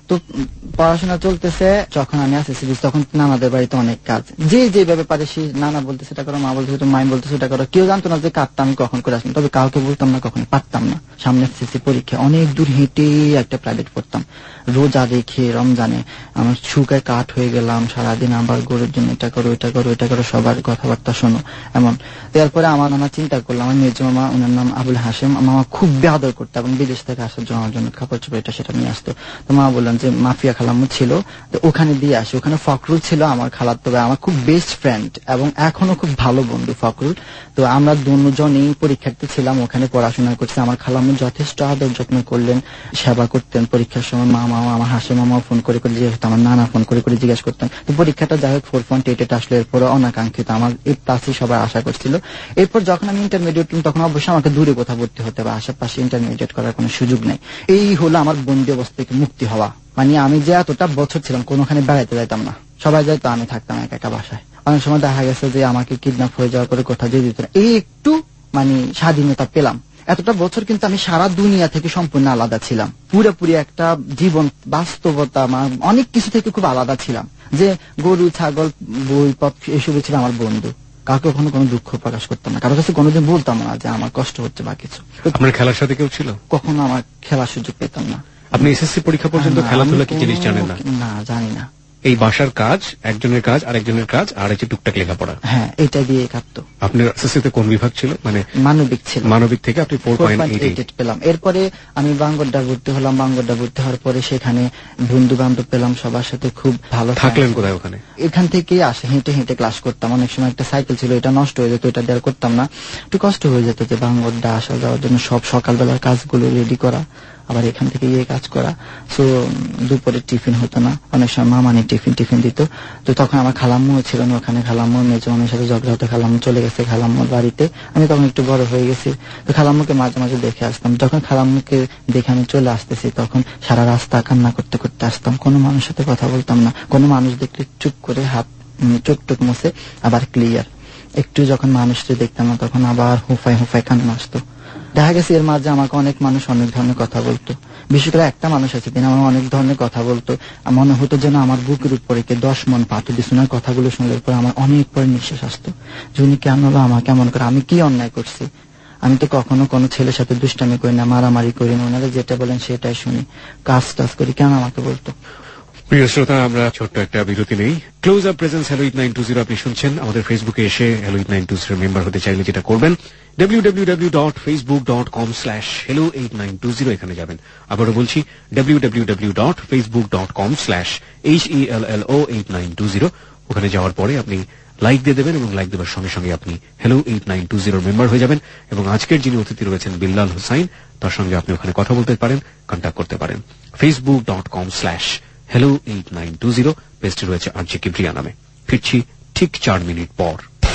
তো পড়াশোনা চলতেছে, যখন আমি এসএসসি দিচ্ছি তখন নানাদের বাড়িতে অনেক কাজ, যে যেভাবে পারে সে নানা বলতেছে এটা করো, মা বলতেছে মাই বলতেছে এটা করো। কেউ জানতো না যে কাজটা আমি কখন করে আসলাম, তবে কাউকে বলতাম না, কখন পারতাম না। সামনে এসএসসি পরীক্ষা, অনেক দূর হেঁটে একটা প্রাইভেট পড়তাম, রোজা রেখে রমজানে আমার শুকায় কাঠ হয়ে গেলাম, সারাদিন আবার গরুর জন্য এটা করো এটা করো এটা করো, সবার কথাবার্তা শোনো এমন। তারপরে আমার নানা চিন্তা করলাম, আমার মেজো মামা, ওনার নাম আবুল হাসেম, মামা খুব বেআদর করতো এবং বিদেশ থেকে আসার জন্য আমার জন্য কাপড় চোপড় এটা সেটা নিয়ে আসতো। তো মা বললেন যে মাফিয়া খালাম্মু ছিল, তো ওখানে দিয়ে আসে। ওখানে ফখরুল ছিল আমার খালাতো ভাই, আমার খুব বেস্ট ফ্রেন্ড এবং এখনো খুব ভালো বন্ধু ফখরুল। তো আমরা দুজনেই পরীক্ষার্থী ছিলাম, ওখানে পড়াশোনা করছি। আমার খালাম্মু যথেষ্ট আদর যত্ন করলেন, সেবা করতেন। পরীক্ষার সময় মা মামা আমার হাসে মামাও ফোন করে করে জিজ্ঞেস করতেন, আমার নানা ফোন করে করে জিজ্ঞেস করতেন। তো পরীক্ষাটা যাই হোক ফোর পয়েন্ট এইট আসলে এরপরে অনাকাঙ্ক্ষিত, আমার এই প্লাসই সবাই আশা করছিল। এরপর যখন আমি ইন্টারমিডিয়েট, তখন অবশ্যই আমাকে দূরে কোথাও ভর্তি হতে হবে, আশেপাশে ইন্টারমিডিয়েট করার কোনো সুযোগ নেই। এই হলো আমার বন্দি অবস্থা থেকে মুক্তি হওয়া। মানে আমি যে এতটা বছর ছিলাম কোনোখানে বেড়াইতে যাইতাম না, সবাই যাইতো, আমি থাকতাম একা একা বাসায়। অনেক সময় দেখা গেছে যে আমাকে কিডন্যাপ হয়ে যাওয়ার পরে কোথাও যেতে দিত না। এই একটু মানে স্বাধীনতা পেলাম। এতটা বছর কিন্তু আমি সারা দুনিয়া থেকে সম্পূর্ণ আলাদা ছিলাম, পুরোপুরি একটা জীবন বাস্তবতা অনেক কিছু থেকে খুব আলাদা ছিলাম। যে গরু ছাগল বই পথ এসবই ছিল আমার বন্ধু, কাউকে কখনো কোনো দুঃখ প্রকাশ করতাম না, কারোর কাছে কোনোদিন বলতাম না যে আমার কষ্ট হচ্ছে বা কিছু। আপনার খেলার সাথে কেউ ছিল? কখনো আমার খেলার সুযোগ পেতাম না। আপনি এসএসসি পরীক্ষা পর্যন্ত খেলাধুলা কি জিনিস জানেন না? না, জানি না। এই বাসার কাজ, একজনের কাজ আরেকজনের কাজ, আর হচ্ছে টুকটাক লেখাপড়া। হ্যাঁ, এটা দিয়ে কাটতো। আপনার এসএসসিতে কোন বিভাগ ছিল? মানে মানবিক ছিল। মানবিক থেকে আপনি ফোর পয়েন্ট এইট পেলাম। এরপরে আমি বাঙ্গরডা ভর্তি হলাম। বাঙ্গরডা ভর্তি হওয়ার পরে সেখানে বন্ধু বান্ধব পেলাম, সবার সাথে খুব ভালো। থাকলেন কোথায় ওখানে? এখান থেকেই আসে, হেঁটে হেঁটে ক্লাস করতাম। অনেক সময় একটা সাইকেল ছিল, এটা নষ্ট হয়ে যেত, এটা দেওয়ার করতাম না, একটু কষ্ট হয়ে যেত যে বাঙ্গরডা আসা যাওয়ার জন্য সব সকালবেলার কাজগুলো রেডি করা, আবার এখান থেকে ইয়ে কাজ করা। সো দুপুরে টিফিন হতো না, অনেক সময় মা মানে টিফিন টিফিন দিত। তো তখন আমার খালাম্মু ছিল না ওখানে, খালাম্মু মেজো মামের সাথে ঝগড়া হতো, খালাম্মু চলে গেছে খালাম্মুর বাড়িতে। আমি তখন একটু বড় হয়ে গেছি, তো খালাম্মুকে মাঝে মাঝে দেখে আসতাম। যখন খালাম্মুকে দেখে আমি চলে আসতেছি, তখন সারা রাস্তা কান্না করতে করতে আসতাম, কোনো মানুষের সাথে কথা বলতাম না। কোনো মানুষ দেখলে চুপ করে হাত চোখ টোক মুছে আবার ক্লিয়ার। একটু যখন মানুষকে দেখতাম না, তখন আবার হুফাই হুফাই কান্না আসতো। দেখা গেছে এর মাঝে আমাকে অনেক মানুষ অনেক ধরনের কথা বলতো, বিশেষ করে একটা মানুষ আছে তিনি আমার অনেক ধরনের কথা বলতো। মনে হতো যেন আমার বুকের উপরে কে দশ মন পাথর দিয়ে শোনার কথাগুলো শুনলে পরে আমার অনেক পরে নিঃশ্বাস আসতো। যিনি কেন বা আমাকে কেমন করে, আমি কি অন্যায় করছি? আমি তো কখনো কোনো ছেলের সাথে দুষ্টামি করি না, মারামারি করি না, ওনারা যেটা বলেন সেটাই শুনি, কাজ টাজ করি, কেন আমাকে বলতো? প্রিয় শ্রোতা, আমরা ছোট্ট একটা বিরতি নেই। Close Up presents hello eight nine two zero আপনি শুনছেন। আমাদের ফেসবুকে এসে hello eight nine two zero member হতে চাইলে যেটা করবেন, W W W dot Facebook dot com slash hello eight nine two zero এখানে যাবেন। আবারও বলছি, W W W dot Facebook dot com slash H E L L O eight nine two zero. ওখানে যাওয়ার পরে আপনি লাইক দিয়ে দেবেন এবং লাইক দেওয়ার সঙ্গে সঙ্গে আপনি হ্যালো এইট নাইন টু জিরোর মেম্বার হয়ে যাবেন। এবং আজকের যিনি অতিথি রয়েছেন বিল্লাল হুসাইন, তার সঙ্গে আপনি ওখানে কথা বলতে পারেন, কন্ট্যাক্ট করতে পারেন। Facebook dot com slash hello eight nine two zero, পেজটি রয়েছে আর জে কিবরিয়া নামে। ফিরছি ঠিক চার মিনিট পর।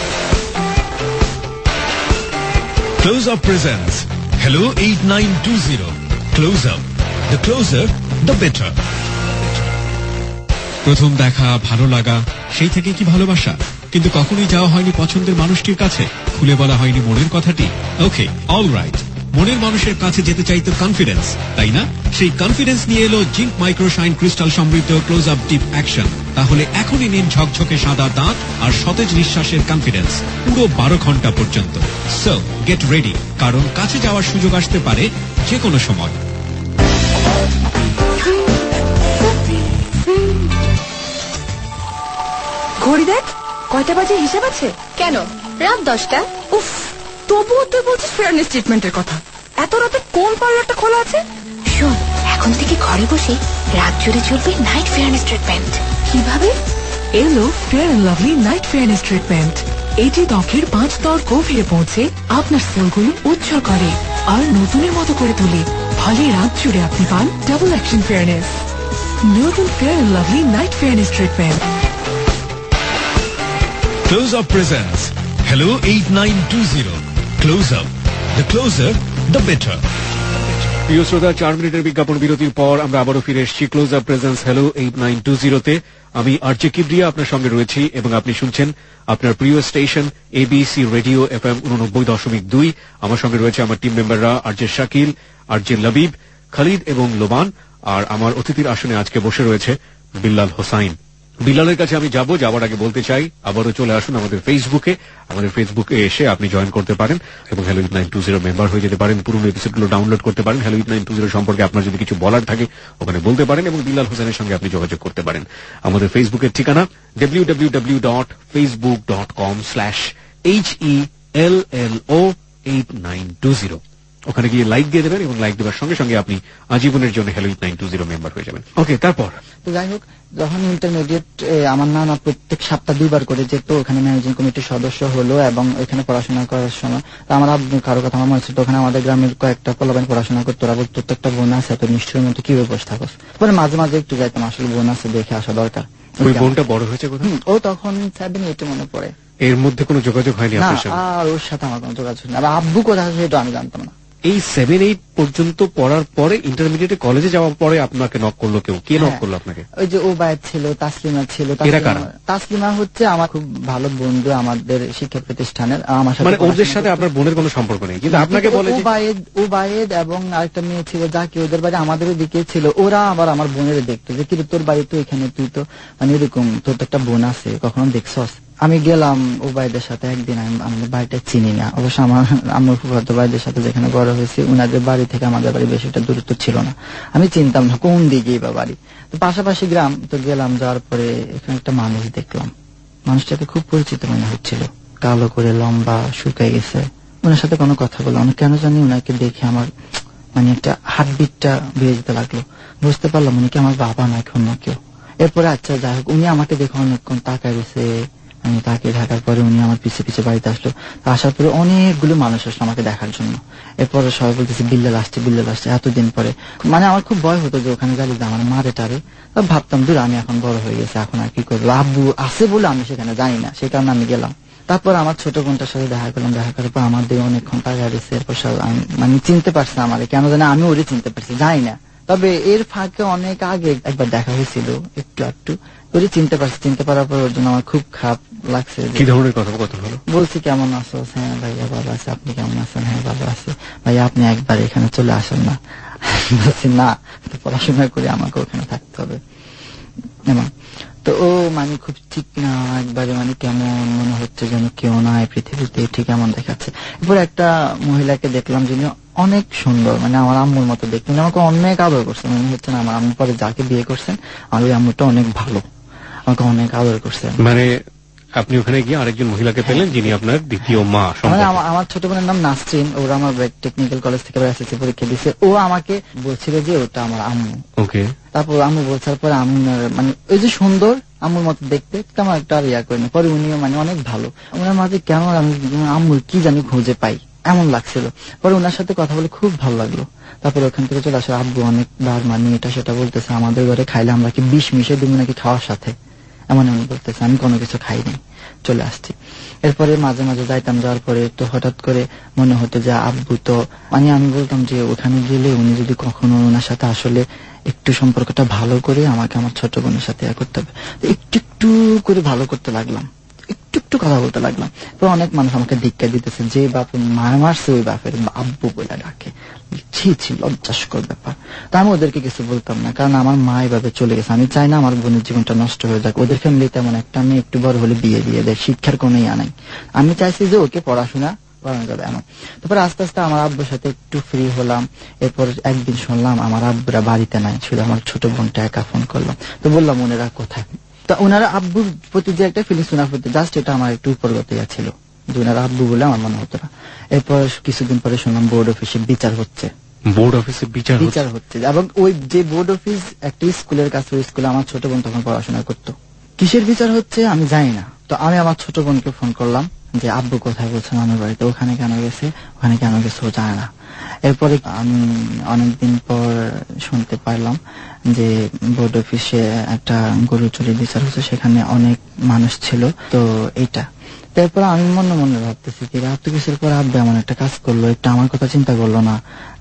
Close Up presents Hello eight nine two zero. Close Up. The closer, the better. প্রথম দেখা, ভালো লাগা, সেই থেকে কি ভালোবাসা? কিন্তু কখনোই যাওয়া হয়নি পছন্দের মানুষটির কাছে, খুলে বলা হয়নি মনের কথাটি। Okay, all right. মনের মানুষের কাছে যেতে চাইতো কনফিডেন্স, তাই না? সেই কনফিডেন্স নিয়ে এলো জিঙ্ক মাইক্রোশাইন ক্রিস্টাল সমৃদ্ধ ক্লোজ আপ ডিপ অ্যাকশন। তাহলে এখনই নিন ঝকঝকে সাদা দাঁত আর সতেজ নিঃশ্বাসের কনফিডেন্স পুরো বারো ঘন্টা পর্যন্ত। সো গেট রেডি, কারণ কাছে যাওয়ার সুযোগ আসতে পারে যে কোনো সময়। ঘড়ি দেখ, কয়টা বাজে হিসাব আছে? কেন, রাত দশটা। উফ, তবুও তুই বলছিস ফেয়ারনেস ট্রিটমেন্টের কথা। এত রাতে কোন পার্লারটা খোলা আছে? শোন, এখন থেকে ঘরে বসে রাত জুড়ে চলবে নাইট ফেয়ারনেস ট্রিটমেন্ট। কিভাবে? এলো Fair and Lovely night fairness treatment. এটি ত্বকের পাঁচ স্তর গভীরে পৌঁছে আপনার সেলগুলো উজ্জ্বল করে আর নতুনের মতো করে তোলে। ফলে রাত জুড়ে আপনি পান ডাবল অ্যাকশন ফেয়ারনেস। নতুন Fair and Lovely night fairness treatment. Close Up presents Hello eight nine two zero. Close Up. The closer, the better. প্রিয় শ্রোতা, চার মিনিটের বিজ্ঞাপন বিরতির পর আমরা আবারও ফিরে এসেছি Close Up presents hello eight nine two জিরোতে। আমি আর জে কিবরিয়া আপনার সঙ্গে রয়েছি এবং আপনি শুনছেন আপনার প্রিয় station ABC radio F M উননব্বই দশমিক দুই। আমার সঙ্গে রয়েছে আমার টিম মেম্বাররা R J Shakil, R J Labib, Khalid এবং লোবান। আর আমার অতিথির আসনে আজকে বসে রয়েছে বিল্লাল হোসাইন। বিল্লালের কাছে আমি যাব, যাবার আগে বলতে চাই আবারও চলে আসুন আমাদের ফেসবুকে। আমাদের ফেসবুকে এসে আপনি জয়েন করতে পারেন এবং hello with nine two zero member হয়ে যেতে পারেন। পুরনো এপিসোডগুলো ডাউনলোড করতে পারেন। Hello with nine two zero সম্পর্কে আপনার যদি কিছু বলার থাকে ওখানে বলতে পারেন এবং বিল্লাল হোসেনের সঙ্গে আপনি যোগাযোগ করতে পারেন। আমাদের ফেসবুকের ঠিকানা W W W dot Facebook dot com slash H E L L O eight nine two zero. ওখানে গিয়ে লাইক দিয়ে দেবেন এবং লাইক দেওয়ার সঙ্গে সঙ্গে আপনি আজীবনের জন্য hello with nine two zero member হয়ে যাবেন। ওকে, তারপর তো যাই হোক, যখন ইন্টারমিডিয়েট আমার নানা প্রত্যেক সপ্তাহ দুইবার করে যেত, ওখানে ম্যানেজিং কমিটির সদস্য হলো এবং এখানে পড়াশোনা করার সময় আমার আব্বু কারো কথা আমার মনে হচ্ছে, ওখানে আমাদের গ্রামের কয়েকটা পোলাপাইন পড়াশোনা করতো, ওরা বলতো তো একটা বোন আছে, তো নিশ্চয়ই মতো কিভাবে বসে থাকো। পরে মাঝে মাঝে একটু যাইতাম, আসলে বোন আছে দেখে আসা দরকার। ওই বোনটা বড় হয়েছে কোথায়? ও তখন সেভেন এইটে মনে পড়ে। এর মধ্যে কোনো যোগাযোগ হয়নি আপনার সাথে? আর ওর সাথে আমার কোনো যোগাযোগ নেই। আর আব্বু কোথায় আছে সেটা আমি জানতাম না। এই সেভেন এইট পর্যন্ত পড়ার পরে ইন্টারমিডিয়েটে কলেজে যাওয়ার পরে আপনাকে নক করলো কেউ? কে নক করলো আপনাকে? ওই যে ও বায়ের ছিল, তাসলিমা ছিল। তাসলিমা হচ্ছে আমার খুব ভালো বন্ধু আমাদের শিক্ষা প্রতিষ্ঠানের। আমার সাথে, মানে ওদের সাথে আপনার বোনের কোনো সম্পর্ক নেই, কিন্তু আপনাকে বলে ও বায়েদ ও বায়েদ এবং আরেকটা মেয়ে ছিল যা কি ওদের বাড়ি আমাদের দিকে ছিল। ওরা আবার আমার বোনের দেখতো যে কি তোর বাড়ি তো এখানে, তুই তো মানে এরকম তোর তো একটা বোন আছে, কখনো দেখছস? আমি গেলাম ও ভাইদের সাথে একদিন, আমি আমাদের বাড়িটা চিনি না অবশ্য, আমার আমার ফুফাতো ভাইদের সাথে যেখানে বড় হয়েছে উনাদের বাড়ি থেকে আমাদের বাড়ি বেশি একটা দূরত্ব ছিল না, আমি চিনতাম না কোন দিকেই বা বাড়ি। তো পাশাপাশি গ্রাম, তো গেলাম, যাওয়ার পরে এখানে একটা মানুষ দেখলাম। মানুষটাকে খুব পরিচিত মনে হচ্ছিল, কালো করে লম্বা, শুকাই গেছে। ওনার সাথে কোনো কথা বললাম না, কেন জানি ওনাকে দেখে আমার মানে একটা হার্টবিটটা বেড়ে যেতে লাগলো। বুঝতে পারলাম উনি কি আমার বাবা না এখন না কেউ। এরপরে আচ্ছা যাই হোক, উনি আমাকে দেখে অনেকক্ষণ তাকায় গেছে। আমি তাকে ঢাকার পরে উনি আমার পিছে পিছে বাড়িতে আসলো। আসার পরে অনেকগুলো মানুষ আসলো আমাকে দেখার জন্য। এরপরে সবাই বলতেছে বিল্লাল আসছে, বিল্লাল আসছে। এতদিন পরে মানে আমার খুব ভয় হতো যে ওখানে গেলে আমার মারে টারে। ভাবতাম দূর, আমি এখন বড় হয়ে গেছে, এখন আর কি করবো। আব্বু আছে বলে আমি সেখানে যাই না, সে কারণে আমি গেলাম। তারপর আমার ছোট বোনটার সাথে দেখা করলাম, দেখা করার পর আমার দিয়ে অনেকক্ষণ টাকা দিচ্ছে। এরপর মানে চিনতে পারছে আমারে, কেন জানি আমি ওরে চিনতে পারছি, যাই না। তবে এর ফাঁকে অনেক আগে একবার দেখা হয়েছিল, একটু একটু ওরে চিনতে পারছি। চিনতে পারার পর ওর জন্য আমার খুব খারাপ লাগছে। কি ধরনের কথোপকথন হলো? বলছি কেমন আছো? হ্যাঁ ভাইয়া ভালো আছে। আপনি কেমন আছেন? হ্যাঁ ভালো আছে। ভাইয়া আপনি একবার এখানে চলে আসেন না? বলছি না, পড়াশোনা করে আমাকে ওখানে থাকতে হবে। এমন তো ও মানে খুব ঠিক না, একবারে মানে কেমন মনে হচ্ছে যেন কেউ নাই পৃথিবীতে, ঠিক এমন দেখাচ্ছে। এরপর একটা মহিলাকে দেখলাম যিনি অনেক সুন্দর, মানে আমার আম্মুর মতো দেখতে, আমাকে অনেক আদর করছেন। মনে হচ্ছে না আমার আম্মু পরে যাকে বিয়ে করছেন আমার ওই আম্মুটা অনেক ভালো, আমাকে অনেক আদর করছেন। মানে আপনি ওখানে গিয়ে আরেকজন মহিলাকে পেলেন যিনি আপনার দ্বিতীয় মা? মানে আমার ছোট বোনের নাম নাসরিন, ওরা আমার টেকনিক্যাল কলেজ থেকে এসএসসি পরীক্ষা দিচ্ছে। ও আমাকে বলছিল যে ওটা আমার আম্মু। ওকে। তারপর আম্মু বলছার পরে আমি মানে ওই যে সুন্দর আম্মুর মতো দেখতে, তেমন একটা আর ইয়া করিনি। পরে উনিও মানে অনেক ভালো, ওনার মাঝে কেমন আমি আম্মুর কি জানি খুঁজে পাই এমন লাগছিল। পরে ওনার সাথে কথা বলে খুব ভালো লাগলো। তারপরে ওখান থেকে চলে আসে। আব্বু অনেকবার মানে এটা সেটা বলতেছে, আমাদের ঘরে খাইলে আমরা কি বিষ মিশে দিব নাকি খাওয়ার সাথে, এমন এমন বলতেছে। আমি কোনো কিছু খাইনি, চলে আসছি। এরপরে মাঝে মাঝে যাইতাম, যাওয়ার পরে তো হঠাৎ করে মনে হতো যে আব্বু তো মানে আমি বলতাম যে ওখানে গেলে উনি যদি কখনো ওনার সাথে আসলে একটু সম্পর্কটা ভালো করে আমাকে আমার ছোট বোনের সাথে করতে হবে। একটু একটু করে ভালো করতে লাগলাম, একটু একটু কথা বলতে লাগলাম। তো অনেক মানুষ আমাকে ধিক্কা দিতেছে, যে বাপ মার মারছে ওই বাপের আব্বু বলে ডাকে। ছি ছি, লজ্জাস্কর ব্যাপার। তা আমি ওদেরকে কিছু বলতাম না, কারণ আমার মা এভাবে চলে গেছে। আমি চাই না আমার বোনের জীবনটা নষ্ট হয়ে যাক। ওদের ফ্যামিলি তেমন একটা, আমি একটু বড় হলে বিয়ে দিয়ে দেয়, শিক্ষার কোনো ইয়া নাই। আমি চাইছি যে ওকে পড়াশোনা করানো যাবে এমন। তারপরে আস্তে আস্তে আমার আব্বুর সাথে একটু ফ্রি হলাম। এরপর একদিন শুনলাম আমার আব্বুরা বাড়িতে নাই, শুধু আমার ছোট বোনটা একা ফোন করলাম। তো বললাম ওনারা কোথায়? তা ওনারা আব্বুর প্রতি যে একটা ফিলিংস ওনার প্রতি জাস্ট এটা আমার একটু উপরগত ইয়া ছিল, যে ওনারা আব্বু বলে আমার মনে হতো না। এরপর কিছুদিন পরে শুনলাম বোর্ড অফিসে বিচার হচ্ছে। বোর্ড অফিসে বিচার বিচার হচ্ছে এবং ওই যে বোর্ড অফিস একটা স্কুলের কাছে, ওই স্কুলে আমার ছোট বোন তখন পড়াশোনা করতো। কিসের বিচার হচ্ছে আমি জানি না। তো আমি আমার ছোট বোনকে ফোন করলাম যে আব্বু কোথায়, বলছে আমার বাড়িতে। ওখানে কেন গেছে, ওখানে কেন গেছে ও জানে না। এরপরে আমি অনেকদিন পর শুনতে পারলাম যে বোর্ড অফিসে একটা গরু চুরির বিচার হচ্ছে, সেখানে অনেক মানুষ ছিল। তো এটা তারপর আমি মনে মনে ভাবতেছি কি রাত কিছুর পর আব্বা এমন একটা কাজ করলো, এটা আমার কথা চিন্তা করলো না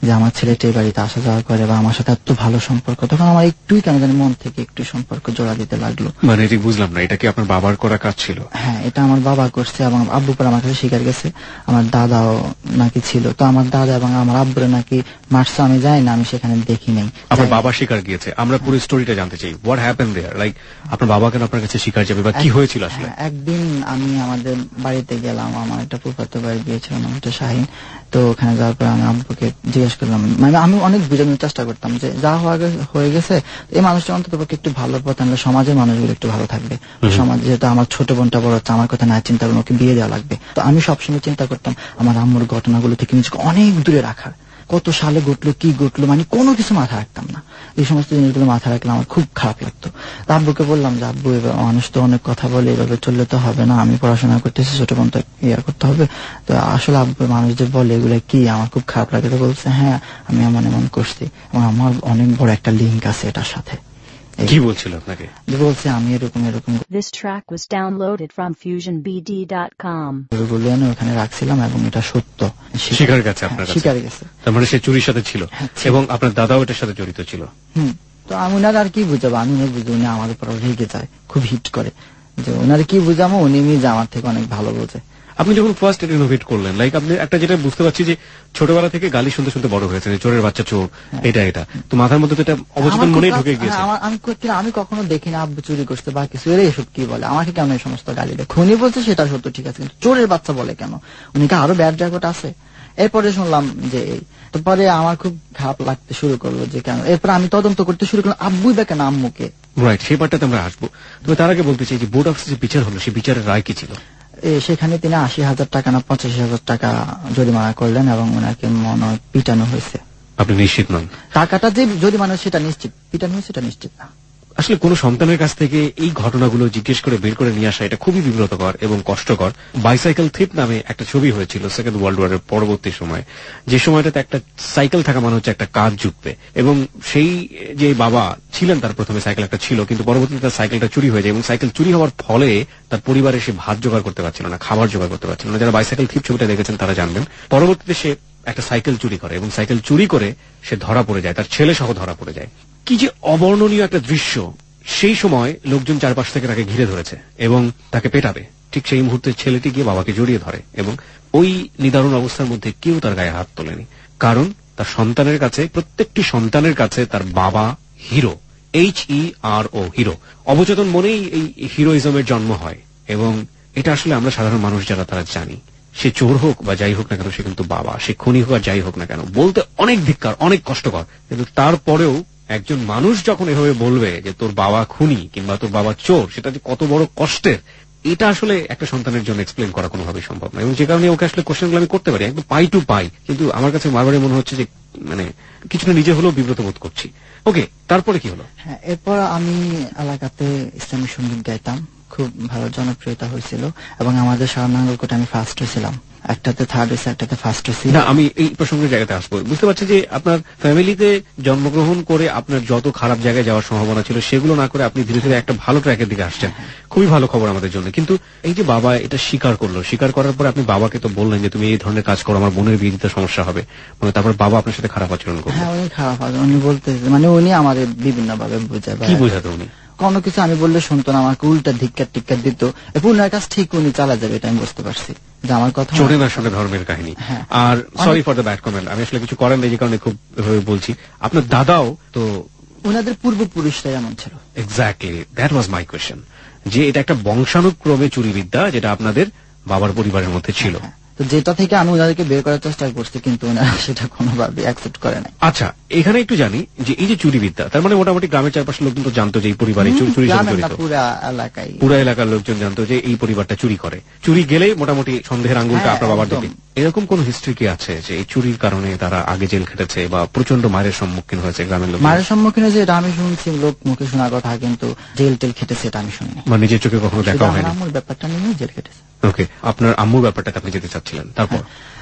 যে আমার ছেলেটা এই বাড়িতে আসা যাওয়া করে বা আমার সাথে এত ভালো সম্পর্ক, তখন আমার একটুই কেন জানি মন থেকে একটু সম্পর্ক জোড়া দিতে লাগলো। মানে এটা বুঝলাম না, এটা কি আপনার বাবার করা কাজ ছিল? হ্যাঁ, এটা আমার বাবা করছে এবং আব্বু পরে আমার কাছে শিকার গেছে। আমার দাদাও নাকি ছিল, তো আমার দাদা এবং আমার আব্বুরে নাকি মারছে, আমি যাই না, আমি সেখানে দেখি নাই। আপনার বাবা শিকার গিয়েছে, আমরা পুরো স্টোরিটা জানতে চাই। হোয়াট হ্যাপেন দেয়ার, লাইক আপনার বাবা কেন আপনার কাছে শিকার যাবে বা কি হয়েছিল আসলে? একদিন আমি আমাদের বাড়িতে গেলাম, আমার একটা ফুফাতো ভাই গিয়েছিল নাম হচ্ছে শাহিন। তো ওখানে যাওয়ার পর আমি আব্বুকে জিজ্ঞেস করলাম, মানে আমি অনেক বোঝানোর চেষ্টা করতাম যে যা হয়ে গেছে এই মানুষটা অন্তত পক্ষে একটু ভালো পথে আনলে সমাজের মানুষগুলো একটু ভালো থাকবে। সমাজ যেহেতু আমার ছোট বোনটা বড় হচ্ছে, আমার কথা না চিন্তা করলে ওকে বিয়ে দেওয়া লাগবে। তো আমি সবসময় চিন্তা করতাম আমার আম্মুর ঘটনাগুলো থেকে নিজেকে অনেক দূরে রাখার। কত সালে ঘটলো, কি ঘটলো, মানে কোনো কিছু মাথা রাখতাম না। এই সমস্ত জিনিসগুলো মাথা রাখলে আমার খুব খারাপ লাগতো। আব্বুকে বললাম যে আব্বু, এবার মানুষ তো অনেক কথা বলে, এভাবে চললে তো হবে না, আমি পড়াশোনা করতেছি, ছোট বোন তো ইয়ে করতে হবে। তো আসলে আব্বু মানুষ যে বলে এগুলো কি, আমার খুব খারাপ লাগে। তো বলছে হ্যাঁ আমি এমন এমন করছি এবং আমার অনেক বড় একটা লিঙ্ক আছে এটার সাথে। কি বলছিল আপনাকে? বলছে আমি এরকম এরকম This track was downloaded from fusion b d dot com ওখানে রাখছিলাম এবং এটা সত্য। শিকার গেছে আপনার কাছে? শিকার গেছে। তার মানে সে চুরির সাথে ছিল এবং আপনার দাদাও এটার সাথে জড়িত ছিল। হুম, তো আমি ওনার আর কি বুঝাবো, আমি উনি বুঝি, উনি আমার উপর রেগে যায়, খুব হিট করে। যে ওনার কি বুঝাবো, উনি নিজে আমার থেকে অনেক ভালো বোঝে। আপনি যখন ফার্স্ট ইনোভেট করলেন, লাইক আপনি একটা যেটা বুঝতে পারছি যে ছোটবেলা থেকে গালি শুনতে শুনতে বড় হয়েছে, চোরের বাচ্চা চোর, এটা এটা তো মাথার মধ্যে তো এটা অবচেতন মনেই ঢুকে গিয়েছে। আমি কখনো দেখি না আব্বু চুরি করতে বা কিছু, এরা এসব কি বলে, আমাকে কেন এই সমস্ত গালি দেয়। উনি বলছে সেটা সত্য, ঠিক আছে, কিন্তু চোরের বাচ্চা বলে কেন, উনি কি আরো ব্যাড জায়গাটা আছে। এরপরে শুনলাম যে এই, তারপরে আমার খুব খারাপ লাগতে শুরু করলো যে কেন। এরপর আমি তদন্ত করতে শুরু করলাম আব্বুই বা কেন আম্মুকে। রাইট, সেই পার্টটাতে আমরা আসবো। তবে তার আগে বলতে চাই যে বোর্ড অফিসে বিচার হলো, সেই বিচারের রায় কি ছিল? সেখানে তিনি আশি হাজার টাকা না পঁচাশি হাজার টাকা জরিমানা করলেন এবং ওনাকে মনে হয় পিটানো হয়েছে। আপনি নিশ্চিত নন? টাকাটা যে জরিমানা সেটা নিশ্চিত, পিটানো হয়েছে সেটা নিশ্চিত না। আসলে কোন সন্তানের কাছ থেকে এই ঘটনাগুলো জিজ্ঞেস করে বের করে নিয়ে আসা এটা খুবই বিব্রতকর এবং কষ্টকর। বাইসাইকেল থিপ নামে একটা ছবি হয়েছিল সেকেন্ড ওয়ার্ল্ড ওয়ারের পরবর্তী সময়, যে সময়টাতে একটা সাইকেল থাকা মানে হচ্ছে একটা কাজ জুটবে, এবং সেই যে বাবা ছিলেন তার প্রথমে সাইকেল একটা ছিল, কিন্তু পরবর্তীতে তার সাইকেলটা চুরি হয়ে যায় এবং সাইকেল চুরি হওয়ার ফলে তার পরিবারে সে ভাত জোগাড় করতে পারছিল না, খাবার জোগাড় করতে পারছিল না। যারা বাইসাইকেল থিপ ছবিটা দেখেছেন তারা জানবেন। পরবর্তীতে সে একটা সাইকেল চুরি করে এবং সাইকেল চুরি করে সে ধরা পড়ে যায়, তার ছেলে সহ ধরা পড়ে যায়। কি যে অবর্ণনীয় একটা দৃশ্য। সেই সময় লোকজন চারপাশ থেকে তাকে ঘিরে ধরেছে এবং তাকে পেটাবে। ঠিক সেই মুহূর্তে ছেলেটি গিয়ে বাবাকে জড়িয়ে ধরে এবং ওই নিদারুণ অবস্থার মধ্যে কেউ তার গায়ে হাত তোলেনি, কারণ তার সন্তানের কাছে, প্রত্যেকটি সন্তানের কাছে তার বাবা hero, H E R O, hero. অবচেতন মনেই এই হিরোইজমের জন্ম হয় এবং এটা আসলে আমরা সাধারণ মানুষ যারা তারা জানি। সে চোর হোক বা যাই হোক না কেন, সে কিন্তু বাবা। সে খুনি হোক আর যাই হোক না কেন, বলতে অনেক ধিক্কার, অনেক কষ্টকর, কিন্তু তারপরেও একজন মানুষ যখন এভাবে বলবে যে তোর বাবা খুনি কিংবা তোর বাবা চোর, সেটা যে কত বড় কষ্টের, এটা আসলে একটা সন্তানের জন্য এক্সপ্লেন করা কোনোভাবেই সম্ভব না। এবং যে কারণে ওকে আসলে কোশ্চেনগুলো আমি করতে পারি একদম পাই টু পাই, কিন্তু আমার কাছে বারবারই মনে হচ্ছে যে মানে কিছুটা নিজে হলেও বিব্রত বোধ করছি। ওকে, তারপরে কি হলো? হ্যাঁ, এরপর আমি এলাকাতে ইসলামী সঙ্গীত গাইতাম, খুব ভালো জনপ্রিয়তা হয়েছিল এবং আমাদের সারানাঙ্গলকোটে আমি ফার্স্ট হয়েছিলাম। একটাতে থার্ড হয়েছে, একটাতে ফার্স্ট হয়েছি। না, আমি এই প্রসঙ্গের জায়গাতে আসবো। বুঝতে পারছি যে আপনার ফ্যামিলিতে জন্মগ্রহণ করে আপনার যত খারাপ জায়গায় যাওয়ার সম্ভাবনা ছিল সেগুলো না করে আপনি ধীরে ধীরে একটা ভালো ট্র্যাকের দিকে আসছেন। খুবই ভালো খবর আমাদের জন্য। কিন্তু এই যে বাবা এটা স্বীকার করলো, স্বীকার করার পরে আপনি বাবাকে তো বললেন যে তুমি এই ধরনের কাজ করো, আমার বোনের বিয়ে দিতে সমস্যা হবে, মানে তারপর বাবা আপনার সাথে খারাপ আচরণ করলো। হ্যাঁ, উনি খারাপ আচরণ, উনি বলতে মানে উনি আমাদের বিভিন্ন ভাবে বোঝায়। কি বোঝাতো উনি? কোনো কিছু আমি বললে শুনতো না, আমাকে উল্টা ধিক্কার টিক্কার দিত। উনার কাজ ঠিক উনি চালা যাবে, এটা আমি বুঝতে পারছি যে আমার কথা চোরের আসলে ধর্মের কাহিনী। আর sorry for the bad comment, আমি আসলে কিছু করেন না, যে কারণে খুব বলছি। আপনার দাদাও তো, ওনাদের পূর্বপুরুষরাই এমন ছিল। Exactly, that was my question, যে এটা একটা বংশানুক্রমে চুরিবিদ্যা যেটা আপনাদের বাবার পরিবারের মধ্যে ছিল। তো যেটা থেকে আমি ওনাদেরকে বের করার চেষ্টা করছি, কিন্তু ওনারা সেটা কোনোভাবে অ্যাকসেপ্ট করে নাই। আচ্ছা, এখানে একটু জানি যে এই যে চুরিবিদ্যা, তার মানে মোটামুটি গ্রামের চারপাশের লোকজন তো জানতো যে এই পরিবারে চুরি জড়িত, পুরা এলাকায় পুরা এলাকার লোকজন জানতো যে এই পরিবারটা চুরি করে। চুরি গেলেই মোটামুটি সন্দেহের আঙ্গুলটা আপনার বাবার দিকে। এরকম কোন হিস্ট্রি কি আছে যে এই চুরির কারণে তারা আগে জেল খেটেছে বা প্রচন্ড মায়ের সম্মুখীন হয়েছে গ্রামের লোক? মায়ের সম্মুখীন হয়েছে এটা আমি শুনছি, লোক মুখে শোনার কথা, কিন্তু জেল টেল খেটেছে এটা আমি শুনি। মানে নিজের চোখে কখনো দেখা হয়নি? আম্মুর ব্যাপারটা নিয়ে জেল খেটেছে। ওকে, আপনার আম্মুর ব্যাপারটাতে আপনি যেতে চাচ্ছিলেন, তারপর?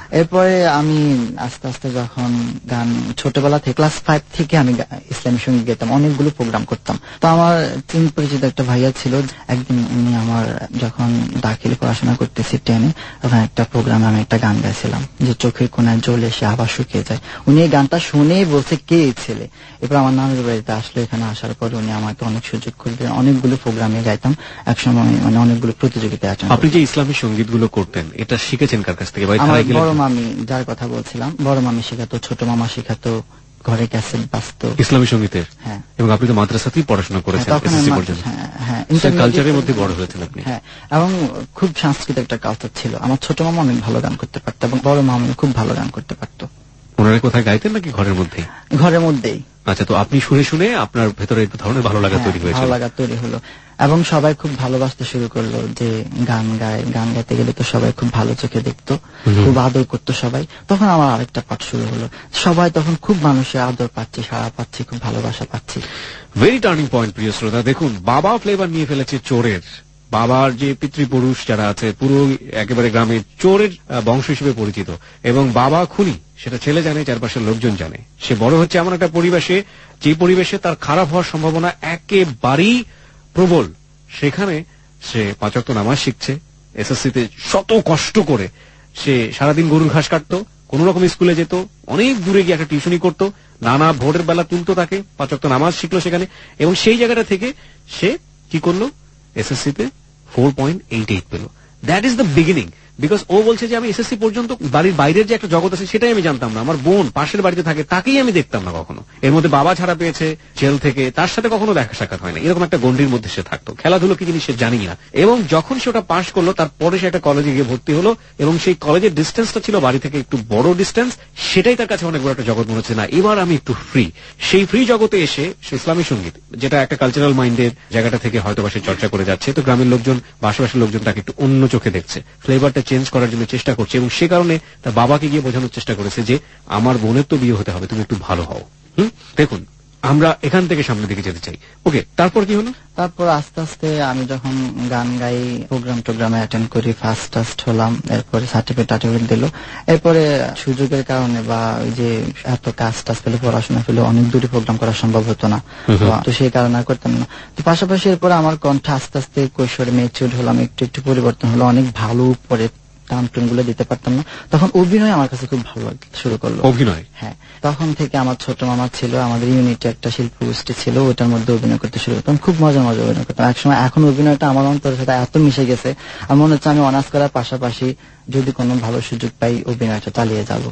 এরপরে আমি আস্তে আস্তে যখন গান ছোটবেলা থেকে ক্লাস ফাইভ থেকে আমি ইসলামী সঙ্গীত গেতাম, অনেকগুলো প্রোগ্রাম করতাম। তো আমার চিন পরিচিত একটা ভাইয়া ছিল, একদিন উনি আমার যখন দাখিল পড়াশোনা করতেছি টেনে, তখন একটা প্রোগ্রামে আমি একটা গান গাইছিলাম যে চোখের কোনায় জল এসে আবার শুকিয়ে যায়। উনি এই গানটা শুনেই বলছে কে এই ছেলে। এরপর আমার নানুর বাড়িতে আসলে, এখানে আসার পর উনি আমাকে অনেক সুযোগ করে দিলেন, অনেকগুলো প্রোগ্রামে গাইতাম, একসময় মানে অনেকগুলো প্রতিযোগিতায় আছেন। আপনি যে ইসলামী সঙ্গীত গুলো করতেন এটা শিখেছেন কার কাছ থেকে? আমার বড় মামি, যার কথা বলছিলাম, বড় মামি শেখাতো, ছোট মামা শেখাতো, ঘরে ক্যাসেট বাজতো ইসলামী সঙ্গীতের। হ্যাঁ, এবং আপনি তো মাদ্রাসাতেই পড়াশোনা করেছেন এসএসসি পর্যন্ত। হ্যাঁ, কালচারের মধ্যে বড় হয়েছেন আপনি। হ্যাঁ, এবং খুব সাংস্কৃতিক একটা কালচার ছিল। আমার ছোট মামা অনেক ভালো গান করতে পারতো এবং বড় মামা খুব ভালো গান করতে পারতো। ওনারা কোথায় গাইতেন নাকি ঘরের মধ্যেই? ঘরের মধ্যেই। আচ্ছা, তো আপনি শুনে শুনে আপনার ভেতরে এক ধরনের ভালো লাগা তৈরি হয়েছে? ভালো লাগা তৈরি হলো এবং সবাই খুব ভালোবাসতে শুরু করলো যে গান গায়, গান গাইতে গেলে তো সবাই খুব ভালো চোখে দেখতো, খুব আদর করতো সবাই। তখন আমার আরেকটা পাঠ শুরু হলো, সবাই তখন খুব মানুষের আদর পাচ্ছি, সাড়া পাচ্ছি, খুব ভালোবাসা পাচ্ছি। ভেরি টার্নিং পয়েন্ট প্রিয় শ্রোতা। দেখুন, বাবা ফ্লেভার নিয়ে ফেলেছে চোরের। বাবার যে পিতৃপুরুষ যারা আছে পুরো একেবারে গ্রামে চোরের বংশ হিসেবে পরিচিত, এবং বাবা খুনি সেটা ছেলে জানে, চারপাশের লোকজন জানে। সে বড় হচ্ছে এমন একটা পরিবেশে, যে পরিবেশে তার খারাপ হওয়ার সম্ভাবনা একেবারেই প্রবল। সেখানে সে পাঁচ ওয়াক্ত নামাজ শিখছে, এসএসসিতে শত কষ্ট করে সে সারাদিন গরুর ঘাস কাটতো, কোন রকম স্কুলে যেত, অনেক দূরে গিয়ে একটা টিউশনি করতো, নানা ভোরের বেলা তুলতো তাকে, পাঁচ ওয়াক্ত নামাজ শিখলো সেখানে। এবং সেই জায়গাটা থেকে সে কি করলো, এসএসসিতে ফোর পয়েন্ট এইট এইট পেল। That is the beginning. Because ও বলছে যে আমি এসএসসি পর্যন্ত বাড়ির বাইরের যে একটা জগৎ আছে সেটাই আমি জানতাম না। আমার বোন পাশের বাড়িতে থাকে, তাকেই আমি দেখতাম না কখনো। এর মধ্যে বাবা ছাড়া পেয়েছে জেল থেকে, তার সাথে কখনো দেখা সাক্ষাৎ হয় না। এরকম একটা গন্ডির মধ্যে সে থাকতো। খেলাধুলো কি জিনিস সে জানি না। এবং যখন সে ওটা পাশ করলো, তারপরে সে একটা কলেজে গিয়ে ভর্তি হলো, এবং সেই কলেজের ডিস্টেন্সটা ছিল বাড়ি থেকে একটু বড় ডিস্টেন্স। সেটাই তার কাছে অনেক বড় একটা জগৎ মনে হচ্ছে, না এবার আমি একটু ফ্রি। সেই ফ্রি জগতে এসে সে ইসলামী সঙ্গীত, যেটা একটা কালচারাল মাইন্ডের জায়গাটা থেকে হয়তো বা সে চর্চা করে যাচ্ছে, তো গ্রামের লোকজন বা আশেপাশের লোকজন তাকে একটু অন্য চোখে দেখছে, ফ্লেভারটা চেঞ্জ করার জন্য চেষ্টা করছে। এবং সে কারণে তার বাবাকে গিয়ে বোঝানোর চেষ্টা করেছে যে আমার বোনের তো বিয়ে হতে হবে, তুমি একটু ভালো হও। হুম, দেখুন আমরা এখান থেকে সামনের দিকে যেতে চাই। ওকে, তারপর কি হলো? তারপর আস্তে আস্তে আমি যখন গান গাই, প্রোগ্রাম টোগ্রামে অ্যাটেন্ড করি, ফার্স্ট টাস্ট হলাম, এরপরে সার্টিফিকেট টার্টিফিকেট দিল। এরপরে সুযোগের কারণে বা ওই যে এত কাজ টাজ পেলে, পড়াশোনা পেলে অনেক দূরে প্রোগ্রাম করা সম্ভব হতো না, তো সেই কারণে আর করতাম না। তো পাশাপাশি এরপরে আমার কণ্ঠ আস্তে আস্তে কৈশোরে ম্যাচিউরড হলাম, একটু একটু পরিবর্তন হলো, অনেক ভালো পরে টান টুন গুলো দিতে পারতাম না। তখন অভিনয় আমার কাছে খুব ভালো লাগতে শুরু করলো। অভিনয়? হ্যাঁ, তখন থেকে আমার ছোট মামা ছিল, আমাদের ইউনিটে একটা শিল্প গোষ্ঠী ছিল, ওটার মধ্যে অভিনয় করতে শুরু করতাম, খুব মজা মজা অভিনয় করতাম একসময়। এখন অভিনয়টা আমার অন্তরের সাথে এত মিশে গেছে, আমার মনে হচ্ছে আমি অনার্স করার পাশাপাশি যদি কোনো ভালো সুযোগ পাই অভিনয়টা চালিয়ে যাব।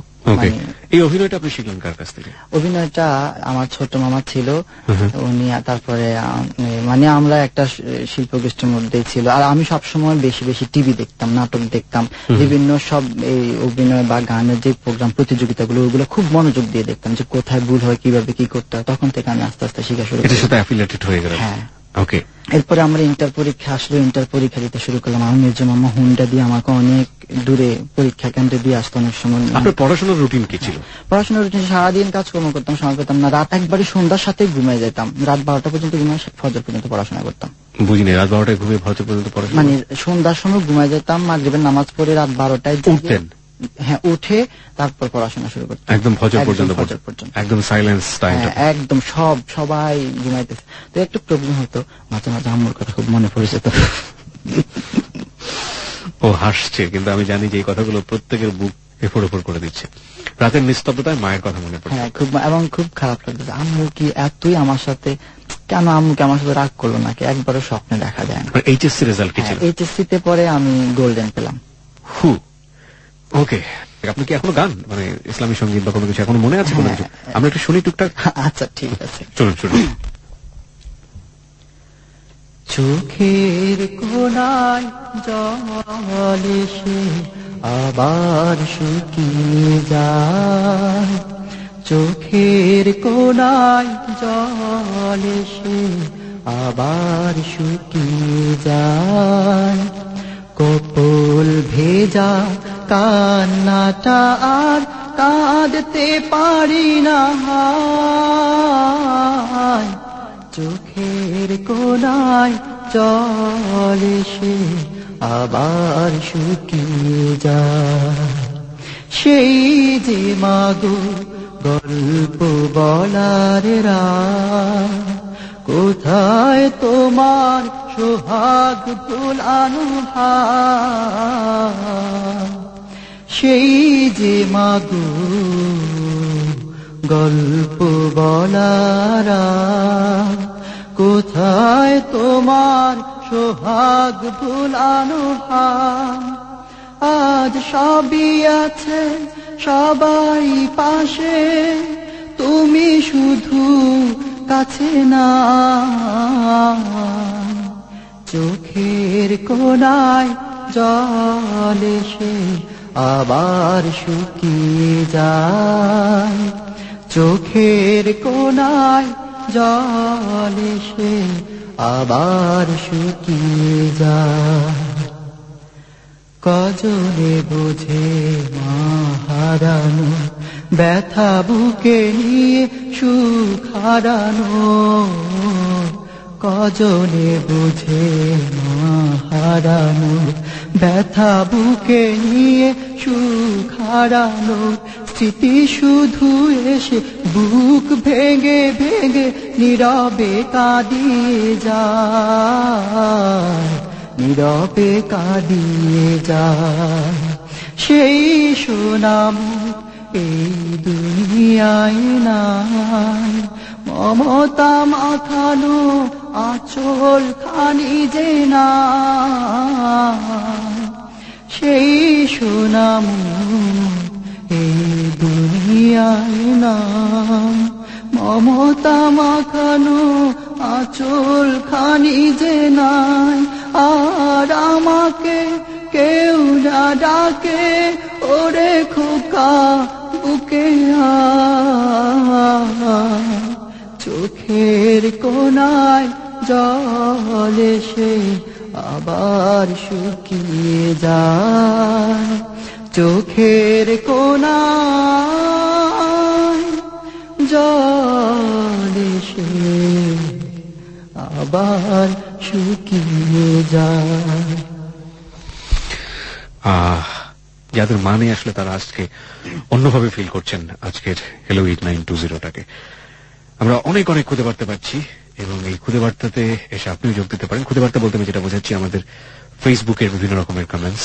এই অভিনয়টা আপনি শিখলেন কার কাছ থেকে? অভিনয়টা আমার ছোট মামা ছিল, উনি, তারপরে মানে আমরা একটা শিল্প গোষ্ঠীর মধ্যেই ছিল। আর আমি সবসময় বেশি বেশি টিভি দেখতাম, নাটক দেখতাম, বিভিন্ন সব এই অভিনয় বা গানের যে প্রোগ্রাম প্রতিযোগিতাগুলো, ওগুলো খুব মনোযোগ দিয়ে দেখতাম যে কোথায় ভুল হয়, কিভাবে কি করতে হয়। তখন থেকে আমি আস্তে আস্তে শিখা শুরু করি। হ্যাঁ, ওকে। এরপরে আমরা ইন্টার পরীক্ষা আসলো, ইন্টার পরীক্ষা দিতে শুরু করলাম। আমার মেজো মামা হুন্ডা দিয়ে আমাকে অনেক দূরে পরীক্ষা কেন্দ্রে দিয়ে আসতো অনেক সময়। আপনার পড়াশোনার রুটিন কি ছিল? পড়াশোনার রুটিন সারাদিন কাজকর্ম করতাম, সময় পেতাম না। রাত একবারে সন্ধ্যার সাথে ঘুমিয়ে যেতাম, রাত বারোটা পর্যন্ত ঘুমিয়ে ফজর পর্যন্ত পড়াশোনা করতাম। বুঝিনি, রাত বারোটায় ঘুমিয়ে ফজর পর্যন্ত পড়াশোনা? মানে সন্ধ্যার সময় ঘুমিয়ে যেতাম, মাগরিবের নামাজ পড়ে রাত বারোটায় উঠতেন। হ্যাঁ, উঠে তারপর পড়াশোনা শুরু করতাম একদম ফজর পর্যন্ত। ফজর পর্যন্ত একদম সাইলেন্স টাইম, একদম সব সবাই ঘুমাইতেছে। তো একটু প্রবলেম হতো, মাঝে মাঝে আম্মুর কথা খুব মনে পড়ে যেত। ও হাসছে, কিন্তু আমি জানি যে এই কথাগুলো প্রত্যেকের বুক এফোড় এফোড় করে দিচ্ছে। রাতের নিস্তব্ধতায় মায়ের কথা মনে পড়ে। হ্যাঁ, খুব, এবং খুব খারাপ লাগছে, আম্মু কি এতই আমার সাথে, কেন আম্মুকে আমার সাথে রাগ করলো নাকি, একবারও স্বপ্নে দেখা যায় না। এইচএসসি রেজাল্ট কি ছিল? এইচএসসি তে পরে আমি গোল্ডেন পেলাম। হু, ওকে। আপনি কি এখনো গান, মানে ইসলামী সঙ্গীত বা কোনো কিছু এখনো মনে আছে? কোনো কিছু আমরা একটু শুনি টুকটাক। আচ্ছা, ঠিক আছে, চলুন শুনুন। চোখের কোণায় জল এসে আবার শুকিয়ে যায়, চোখের কোণায় জল এসে আবার শুকিয়ে যায়, কপোল ভেজা কান্নাটা আর কাঁদতে পারি না, চোখের কোণায় জল এসে আবার শুকিয়ে যায়, সেই যে মাগো গল্প বলার রাত, কোথায় তোমার সোহাগ ফুলানো হাত, সেই যে মাগো গল্প বলার রাত, কোথায় তোমার সোহাগ ফুলানো হাত। আজ সবই আছে সবাই পাশে, তুমি শুধু কাছে না, চোখের কোণায় জল এসে আবার শুকিয়ে যায়, চোখের কোণায় জল এসে আবার শুকিয়ে যায়। কজনে বোঝে মা হারানো ব্যথা বুকে নিয়ে সুখ হারানো, কজনে বোঝে মা হারানো ব্যথা বুকে নিয়ে সুখ হারানো। স্মৃতি শুধু এসে বুক ভেঙে ভেঙে নীরবে কাঁদিয়ে যায়, নীরবে কাঁদিয়ে যায়। সেই সোনাম এই দুনিয়ায় নাই, মমতা মাখানো আঁচল খানি যে না, সেই সোনাম এই দুনিয়ায় নাই, মমতা মাখানো আঁচল খানি যে নাই। আর আমাকে কেউ না ডাকে ওরে খোকা বুকে আয়, চোখের কোণায় জল এসে আবার শুকিয়ে যায়, চোখের কোণায় জল এসে আবার শুকিয়ে যায়। আহ যাদের মানে আসলে তারা আজকে অন্যভাবে ফিল করছেন আজকের হ্যালো এইট নাইন টু জিরোটাকে। আমরা অনেক অনেক খুদে বার্তা পাচ্ছি এবং এই খুদে বার্তাতে এসে আপনিও যোগ দিতে পারেন। খুদে বার্তা বলতে আমি যেটা বোঝাচ্ছি আমাদের ফেসবুকের বিভিন্ন রকমের কমেন্টস,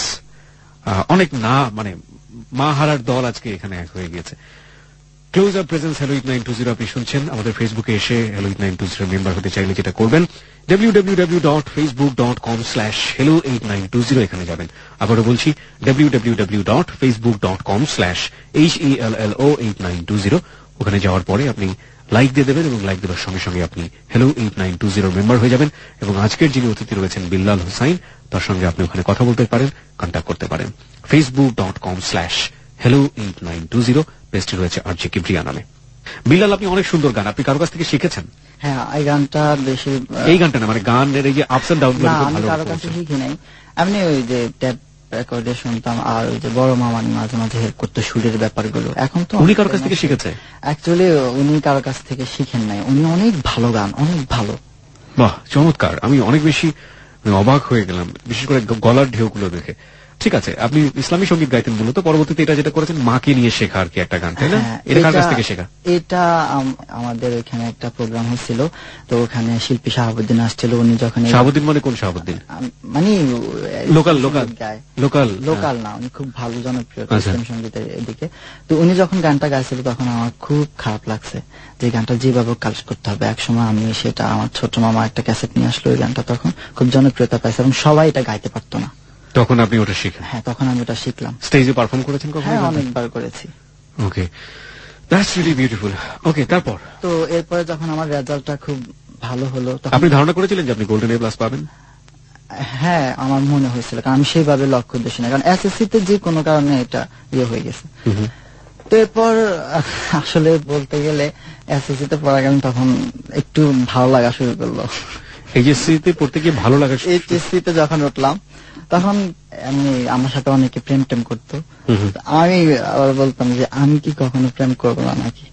অনেক না মানে মা হারার দল আজকে এখানে এক হয়ে গিয়েছে। Close Up presents hello eight nine two zero আপনি শুনছেন। আমাদের ফেসবুকে এসে hello eight nine two zero member হতে চাইলে যেটা করবেন W W W dot Facebook dot com slash hello eight nine two zero এখানে যাবেন। আবারও বলছি W W W dot Facebook dot com slash H E L L O eight nine two zero. ওখানে যাওয়ার পরে আপনি লাইক দিয়ে দেবেন এবং লাইক দেওয়ার সঙ্গে সঙ্গে আপনি hello eight nine two zero member হয়ে যাবেন এবং আজকের যিনি অতিথি রয়েছেন বিল্লাল হুসাইন, তার সঙ্গে আপনি ওখানে কথা বলতে পারেন, কন্ট্যাক্ট করতে পারেন। Facebook dot com slash hello eight nine two zero, পেজটি রয়েছে আর জে কিবরিয়া নামে। বিল্লাল, আপনি অনেক সুন্দর গান আপনি কারো কাছ থেকে শিখেছেন? হ্যাঁ, এই গানটা বেশি, এই গানটা না মানে গানের এই যে আপস এন্ড ডাউন আমি কারো কাছে শিখি নাই, এমনি ওই যে ট্যাপ রেকর্ডে শুনতাম আর ওই যে বড় মামানি মাঝে মাঝে হেল্প করতো সুরের ব্যাপারগুলো। এখন তো উনি কারো কাছ থেকে শিখেছে? অ্যাকচুয়ালি উনি কারো কাছ থেকে শিখেন নাই, উনি অনেক ভালো গান, অনেক ভালো। বাহ, চমৎকার। আমি অনেক বেশি অবাক হয়ে গেলাম বিশেষ করে গলার ঢেউগুলো দেখে। ঠিক আছে, আপনি ইসলামী সঙ্গীত গাইতেন মূলত, পরবর্তীতে এটা যেটা করেছেন মাকে নিয়ে শেখা আর কি একটা গান, তাই না? এটা কার কাছ থেকে শেখা? এটা আমাদের ওইখানে একটা প্রোগ্রাম হয়েছিল, তো ওখানে শিল্পী শাহাবুদ্দিন আসছিল। উনি যখন, শাহাবুদ্দিন মানে কোন শাহাবুদ্দিন? মানে লোকাল লোকাল লোকাল লোকাল না, উনি খুব ভালো জনপ্রিয় ইসলামী সঙ্গীতের এদিকে। তো উনি যখন গানটা গাইছিল তখন আমার খুব খারাপ লাগছে যে গানটা যেভাবে কাজ করতে হবে। একসময় আমি সেটা, আমার ছোট মামা একটা ক্যাসেট নিয়ে আসলো, ওই গানটা তখন খুব জনপ্রিয়তা পাইছে এবং সবাই এটা গাইতে পারতো না। তখন আপনি ওটা শিখেন? হ্যাঁ, তখন আমি ওটা শিখলাম। স্টেজে পারফর্ম করেছেন কখনো? হ্যাঁ, অনেকবার করেছি। Okay, that's really beautiful. Okay, তারপর? তো এরপরে যখন আমার রেজাল্টটা খুব ভালো হলো, আপনি ধারণা করেছিলেন যে আপনি গোল্ডেন এ প্লাস পাবেন? হ্যাঁ, আমার মনে হয়েছিল, কারণ আমি সেইভাবে লক্ষ্য উদ্দেশ্য না, কারণ এসএসসি তে যে কোনো কারণে এটা ইয়ে হয়ে গেছে। তো এরপর আসলে বলতে গেলে এসএসসি তে পড়াকালীন তখন একটু ভালো লাগা শুরু করলো। এইচএসসি তে পড়তে গিয়ে ভালো লাগা? এইচএসসি তে যখন উঠলাম তখন আমি, আমার সাথে অনেকে প্রেম টেম করতো, আমি আবার বলতাম যে আমি কি কখনো প্রেম করবো না নাকি।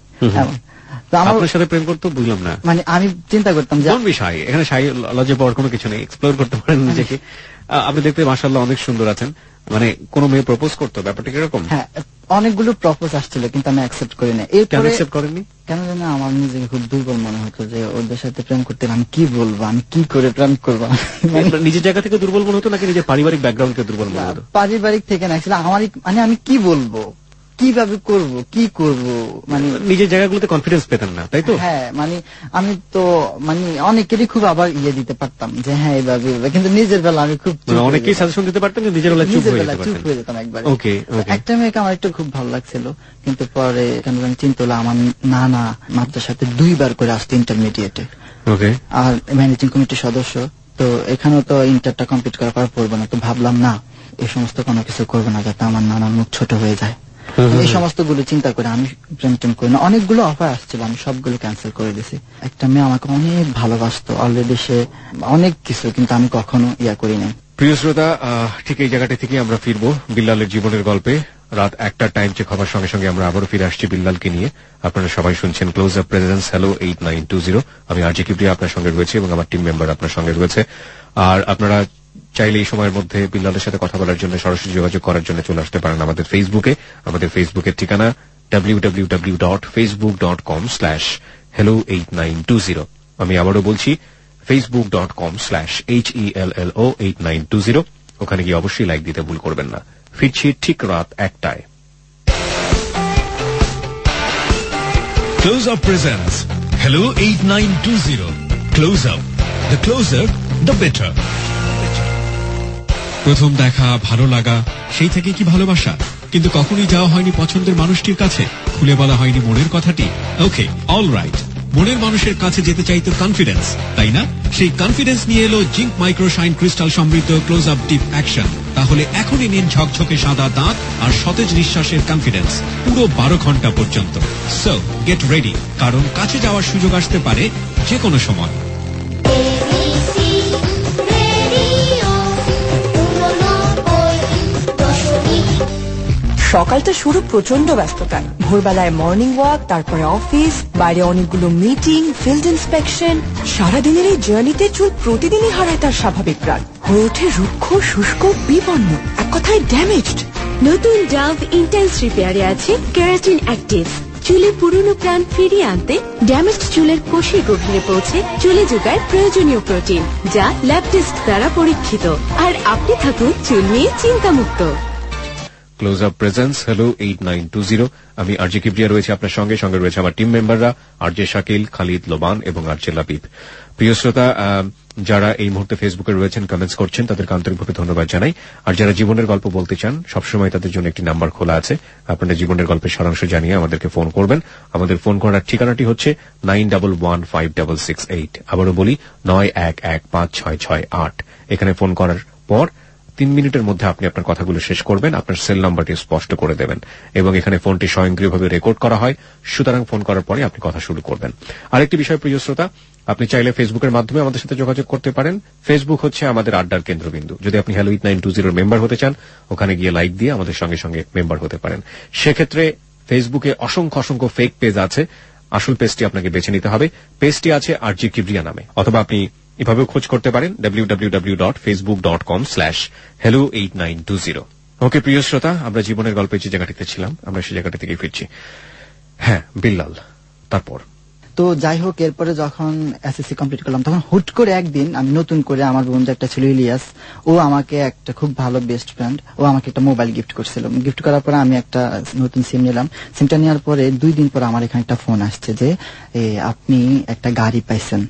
আপনার সাথে প্রেম করতো? বুঝলাম না। মানে আমি চিন্তা করতাম যে কোন বিষয়, এখানে লজ্জা পাওয়ার কোনো কিছু নেই, এক্সপ্লোর করতে পারেন নিজেকে। আপনি দেখতে মাশাআল্লাহ অনেক সুন্দর আছেন, মানে কোন মেয়ে প্রপোজ করতো ব্যাপারটা কিরকম? হ্যাঁ, অনেকগুলো প্রপোজ আসছিল কিন্তু আমি অ্যাকসেপ্ট করি না। কেন অ্যাকসেপ্ট করেননি? কেন জানি আমার নিজেকে খুব দুর্বল মনে হতো যে ওদের সাথে প্রেম করতে আমি কি বলবো, আমি কি করে প্রেম করবো। নিজের জায়গা থেকে দুর্বল মনে হতো নাকি নিজের পারিবারিক ব্যাকগ্রাউন্ড থেকে দুর্বল মনে হতো? পারিবারিক থেকে না, আমার মানে আমি কি বলবো, কিভাবে করব, কি করব, মানে নিজের জায়গাগুলোতে কনফিডেন্স পেতেন না, তাই তো? হ্যাঁ, মানে আমি তো মানে অনেকেরই খুব আবার ইয়ে দিতে পারতাম যে হ্যাঁ এইভাবে, কিন্তু নিজের বেলা আমি খুব অনেকেই সাজেশন দিতে পারতাম কিন্তু নিজের বেলা চুপ হয়ে যেতাম একবার। ওকে, একটা মেয়েকে আমার একটু খুব ভালো লাগছিল, কিন্তু পরে কেন জানি চিন্তা হলো আমার নানা মাত্রার সাথে দুইবার করে আসতো ইন্টারমিডিয়েটে, ওকে, আর ম্যানেজিং কমিটির সদস্য, তো এখানেও তো ইন্টারটা কমপ্লিট করার পর পড়বো না, তো ভাবলাম না এই সমস্ত কোনো কিছু করবো না যাতে আমার নানার মুখ ছোট হয়ে যায়। এই সমস্ত গুলো চিন্তা করে আমি প্রেম টেম করি না। অনেকগুলো অফার আসছিল, আমি সবগুলো ক্যান্সেল করে দিছি। একটা মেয়ে আমাকে অনেক ভালোবাসতো অলরেডি, সে অনেক কিছু, কিন্তু আমি কখনো ইয়া করি না। প্রিয় শ্রোতা, ঠিক এই জায়গাটা থেকে আমরা ফিরবো বিল্লালের জীবনের গল্পে। রাত একটার টাইম চেক হবার সঙ্গে সঙ্গে আমরা আবারও ফিরে আসছি বিল্লালকে নিয়ে। আপনারা সবাই শুনছেন Close Up presents hello eight nine two zero. আমি আরজে কিবরিয়া আপনার সঙ্গে রয়েছে এবং আমার টিম মেম্বার আপনার সঙ্গে রয়েছে। আর আপনারা চাইলে এই সময়ের মধ্যে বিল্লালের সাথে কথা বলার জন্য, সরাসরি যোগাযোগ করার জন্য চলে আসতে পারেন আমাদের ফেসবুকে। আমাদের ফেসবুকের ঠিকানা W W W dot Facebook dot com slash hello eight nine two zero. আমি আবারও বলছি Facebook dot com slash H E L L O eight nine two zero. ওখানে গিয়ে অবশ্যই লাইক দিতে ভুল করবেন না। ফিরছি ঠিক রাত একটায়। Close up presents hello eight nine two zero. Close Up, the closer the better. প্রথম দেখা, ভালো লাগা, সেই থেকে কি ভালোবাসা, কিন্তু কখনোই যাওয়া হয়নি পছন্দের মানুষটির কাছে, খুলে বলা হয়নি মনের কথাটি। ওকে, অল রাইট, মনের মানুষের কাছে যেতে চাইতো কনফিডেন্স, তাই না? সেই কনফিডেন্স নিয়ে এলো জিঙ্ক মাইক্রোশাইন ক্রিস্টাল সমৃদ্ধ ক্লোজ আপ ডিপ অ্যাকশন। তাহলে এখনই নিন ঝকঝকে সাদা দাঁত আর সতেজ নিঃশ্বাসের কনফিডেন্স পুরো বারো ঘন্টা পর্যন্ত। সো গেট রেডি, কারণ কাছে যাওয়ার সুযোগ আসতে পারে যে কোনো সময়। সকালটা শুরু প্রচন্ড ব্যস্ততায়, ভোরবেলায় মর্নিং ওয়াক, তারপরে অফিস, বাইরে অনেকগুলো মিটিং, ফিল্ড ইন্সপেকশন। সারাদিনের এই জার্নিতে চুল প্রতিদিনই হারায় তার স্বাভাবিক প্রাণ, হয়ে ওঠে রুক্ষ, শুষ্ক, বিপন্ন, এক কথায় ড্যামেজড। নতুন ডাভ ইন্টেন্স রিপেয়ারে আছে কেরাটিন অ্যাক্টিভ। চুলে পুরনো প্রাণ ফিরিয়ে আনতে ড্যামেজড চুলের কোষের গভীরে পৌঁছে চুলে যোগায় প্রয়োজনীয় প্রোটিন, যা ল্যাব টেস্ট দ্বারা পরীক্ষিত। আর আপনি থাকুন চুল নিয়ে চিন্তামুক্ত। Close Up presents hello eight nine two zero. আমি আরজে কিবরিয়া রয়েছে আপনার সঙ্গে সঙ্গে রয়েছে আমার টিম মেম্বাররা আরজে শাকিল, খালিদ, লোবান এবং আরজে লাবিব। প্রিয় শ্রোতা, যারা এই মুহূর্তে ফেসবুকে রয়েছেন, কমেন্টস করছেন, তাদেরকে আন্তরিকভাবে ধন্যবাদ জানাই। আর যারা জীবনের গল্প বলতে চান, সবসময় তাদের জন্য একটি নাম্বার খোলা আছে। আপনাদের জীবনের গল্পের সারাংশ জানিয়ে আমাদেরকে ফোন করবেন। আমাদের ফোন করার ঠিকানাটি হচ্ছে nine double one five double six eight. আবারও বলি, নয় এক এক পাঁচ ছয় ছয় আট। এখানে ফোন করার পর তিন মিনিটের মধ্যে আপনি আপনার কথাগুলো শেষ করবেন, আপনার সেল নাম্বারটি স্পষ্ট করে দেবেন এবং এখানে ফোনটি স্বয়ংক্রিয়ভাবে রেকর্ড করা হয়। সুতরাং ফোন করার পরে আপনি কথা শুরু করবেন। আরেকটি বিষয় প্রিয় শ্রোতা, আপনি চাইলে ফেসবুকের মাধ্যমে আমাদের সাথে যোগাযোগ করতে পারেন। ফেসবুক হচ্ছে আমাদের আড্ডার কেন্দ্রবিন্দু। যদি আপনি হ্যালো এইট নাইন টু জিরোর মেম্বার হতে চান, ওখানে গিয়ে লাইক দিয়ে আমাদের সঙ্গে সঙ্গে মেম্বার হতে পারেন। সেক্ষেত্রে ফেসবুকে অসংখ্য অসংখ্য ফেক পেজ আছে, আসল পেজটি আপনাকে বেছে নিতে হবে। পেজটি আছে আরজে কিবরিয়া নামে, অথবা আপনি এভাবেও খোঁজ করতে পারেন W W W dot Facebook dot com slash hello eight nine two zero. Okay প্রিয় শ্রোতা, আমরা জীবনের গল্পে যে জায়গাটিতে ছিলাম, আমরা সেই জায়গাটি থেকে ফিরছি। হ্যাঁ বিল্লাল, তারপর তো যাই হোক, এরপরে যখন এসএসসি কমপ্লিট করলাম, তখন হুট করে একদিন আমি নতুন করে, আমার বন্ধু একটা ছিল ইলিয়াস, ও আমাকে একটা খুব ভালো বেস্ট ফ্রেন্ড, ও আমাকে একটা মোবাইল গিফট করছিল। গিফট করার পরে আমি একটা নতুন সিম নিলাম। সিমটা নেওয়ার পরে দুই দিন পরে আমার এখানে একটা ফোন আসছে যে আপনি একটা গাড়ি পাইছেন।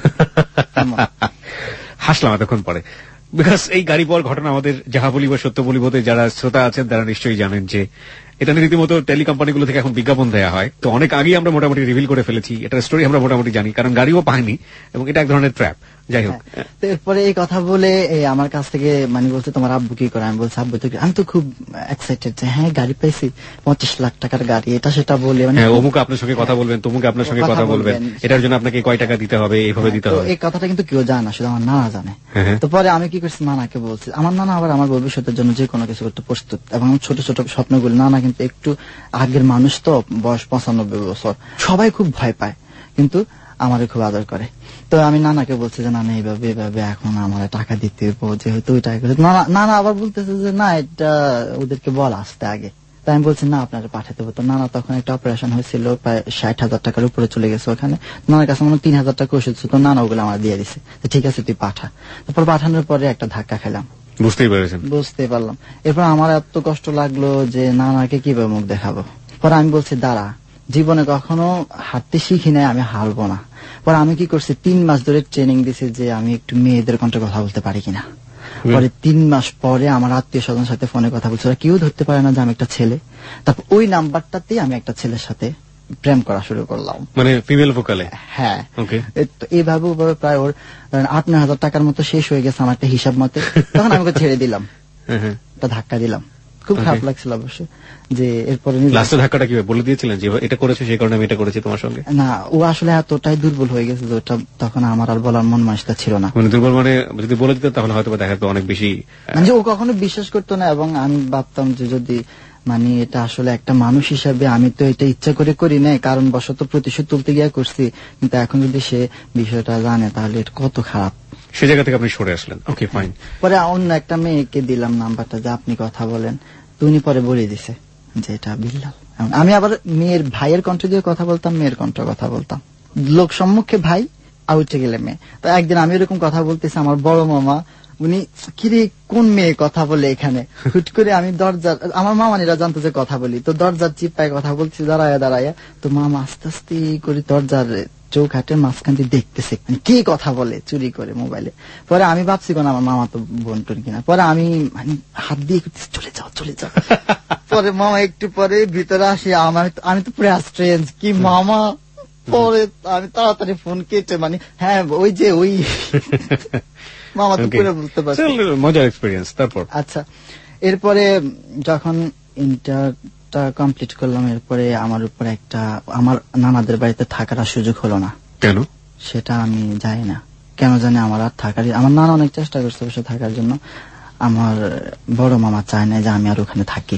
হাসলাম এতক্ষণ পরে, বিকজ এই গাড়ি পাওয়ার ঘটনা আমাদের যাহা বলিব সত্য বলিবতে যারা শ্রোতা আছেন তারা নিশ্চয়ই জানেন যে এটা রীতিমতো টেলি কোম্পানিগুলো থেকে এখন বিজ্ঞাপন দেওয়া হয়। তো অনেক আগেই আমরা মোটামুটি রিভিল করে ফেলেছি, এটার স্টোরি আমরা মোটামুটি জানি, কারণ গাড়িও পাইনি এবং এটা এক ধরনের ট্র্যাপ। যাই হোক, এরপরে এই কথা বলে আমার কাছ থেকে মানে বলছে তোমার আব্বু কি করে, আমি বলছি আব্বু তো, আমি তো খুব এক্সাইটেড যে হ্যাঁ গাড়ি পাইছি, পঞ্চাশ লাখ টাকার গাড়ি, এটা সেটা বলে মানে অমুক আপনার সঙ্গে কথা বলবেন, তমুক আপনার সঙ্গে কথা বলবেন, এটার জন্য আপনাকে কয় টাকা দিতে হবে, এইভাবে দিতে হবে। এই কথাটা কিন্তু কেউ জানে না, শুধু আমার নানা জানে। তো পরে আমি কি করছি, নানাকে বলছি। আমার নানা আবার আমার ভবিষ্যতের জন্য যে কোনো কিছু করতে প্রস্তুত, এবং ছোট ছোট স্বপ্নগুলো, নানা কিন্তু একটু আগের মানুষ, তো বয়স পঁচানব্বই বছর, সবাই খুব ভয় পায়, কিন্তু আমারে খুব আদর করে। তো আমি নানাকে বলছি যে নানা এইভাবে এইভাবে এখন আমার টাকা দিতে হইব, যেহেতু ওই টাকা নানা আবার বলতেছে যে না এটা ওদেরকে বল আসতে আগে। তাই আমি বলছি না আপনারা পাঠাতে হতো। নানা তখন একটা অপারেশন হয়েছিল, প্রায় ষাট হাজার টাকার উপরে চলে গেছে ওখানে। নানার কাছে মনে তিন হাজার টাকা ওষুধ ছিল, তো নানা ওগুলো আমার দিয়ে দিছে, ঠিক আছে তুই পাঠা। তারপর পাঠানোর পরে একটা ধাক্কা খেলাম, বুঝতেই পেরেছেন? বুঝতে পারলাম। এরপর আমার এত কষ্ট লাগলো যে নানাকে কিভাবে মুখ দেখাবো। পরে আমি বলছি দাঁড়া, জীবনে কখনো হাঁটতে শিখি নাই, আমি হারবো না। পরে আমি কি করছি, তিন মাস ধরে ট্রেনিং দিছি যে আমি একটু মেয়েদের কণ্ঠে কথা বলতে পারি কিনা। পরে তিন মাস পরে আমার আত্মীয় স্বজন সাথে ফোনে কথা বলছে, ওরা কেউ ধরতে পারে না যে আমি একটা ছেলে। তারপর ওই নাম্বারটাতেই আমি একটা ছেলের সাথে প্রেম করা শুরু করলাম, মানে ফিমেল ভোকালে। হ্যাঁ, এইভাবে প্রায় ওর আট নয় হাজার টাকার মতো শেষ হয়ে গেছে আমার একটা হিসাব মতে। তখন আমি ওকে ছেড়ে দিলাম, একটা ধাক্কা দিলাম। খুব খারাপ লাগছিল অবশ্য যে এরপরে লাস্টের ধাক্কাটা কিভাবে বলে দিয়েছিলেন যে এটা করেছে সেই কারণে আমি এটা করেছি তোমার সঙ্গে? না, ও আসলে এতটাই দুর্বল হয়ে গেছে যে ওটা তখন আমার আর বলার মন মানসিকতা ছিল না। মানে দুর্বল মানে যদি বলে দিত তাহলে হয়তো দেখা যেত অনেক বেশি, মানে ও কখনো বিশ্বাস করতো না। এবং আমি ভাবতাম যে যদি মানে এটা আসলে একটা মানুষ হিসাবে আমি তো এটা ইচ্ছা করে করি না, কারণ বশত প্রতিশোধ তুলতে গিয়ে করছি, কিন্তু এখন যদি সে বিষয়টা জানে তাহলে এটা কত খারাপ। সে জায়গা থেকে আপনি সরে আসলেন। Okay fine. পরে অন্য একটা মেয়েকে দিলাম নাম্বারটা যে আপনি কথা বলেন, তো উনি পরে বলে দিছে যে এটা বিল্লাল। আমি আবার মেয়ের ভাইয়ের কণ্ঠ দিয়ে কথা বলতাম, মেয়ের কণ্ঠ কথা বলতাম, লোক সম্মুখে ভাই, আউটে গেলে মেয়ে। তো একদিন আমি এরকম কথা বলতেছি, আমার বড় মামা উনি কিরে কোন মেয়ে কথা বলে এখানে, হুট করে আমি দরজার, আমার মামানিরা জানতো যে কথা বলি, তো দরজার চিপায় কথা বলছি দাঁড়ায় দাঁড়ায়। তো মামা আস্তে আস্তে করে দরজার চৌখাটের মাঝখান দিয়ে দেখতেছে কি কথা বলে চুরি করে মোবাইলে। পরে আমি ভাবছি কোন আমার মামা তো বোন টোন কিনা। পরে আমি মানে হাত দিয়ে চলে যাও চলে যাও। পরে মামা একটু পরে ভিতরে আসি, আমার আমি তো পুরো স্ট্রেঞ্জ কি মামা। পরে আমি তাড়াতাড়ি ফোন কেটে মানে হ্যাঁ ওই যে ওই মামা তো পুরো বুঝতে পারছি, মজার এক্সপেরিয়েন্স। তারপর আচ্ছা, এরপরে যখন ইন্টারটা কমপ্লিট করলাম, এরপরে আমার উপর একটা আমার নানাদের বাড়িতে থাকার সুযোগ হলো না। কেন সেটা আমি জানি না, কেন জানি আমার আর থাকার, আমার নানা অনেক চেষ্টা করছে অবশ্য থাকার জন্য, আমার বড় মামা চায় না যে আমি আর ওখানে থাকি।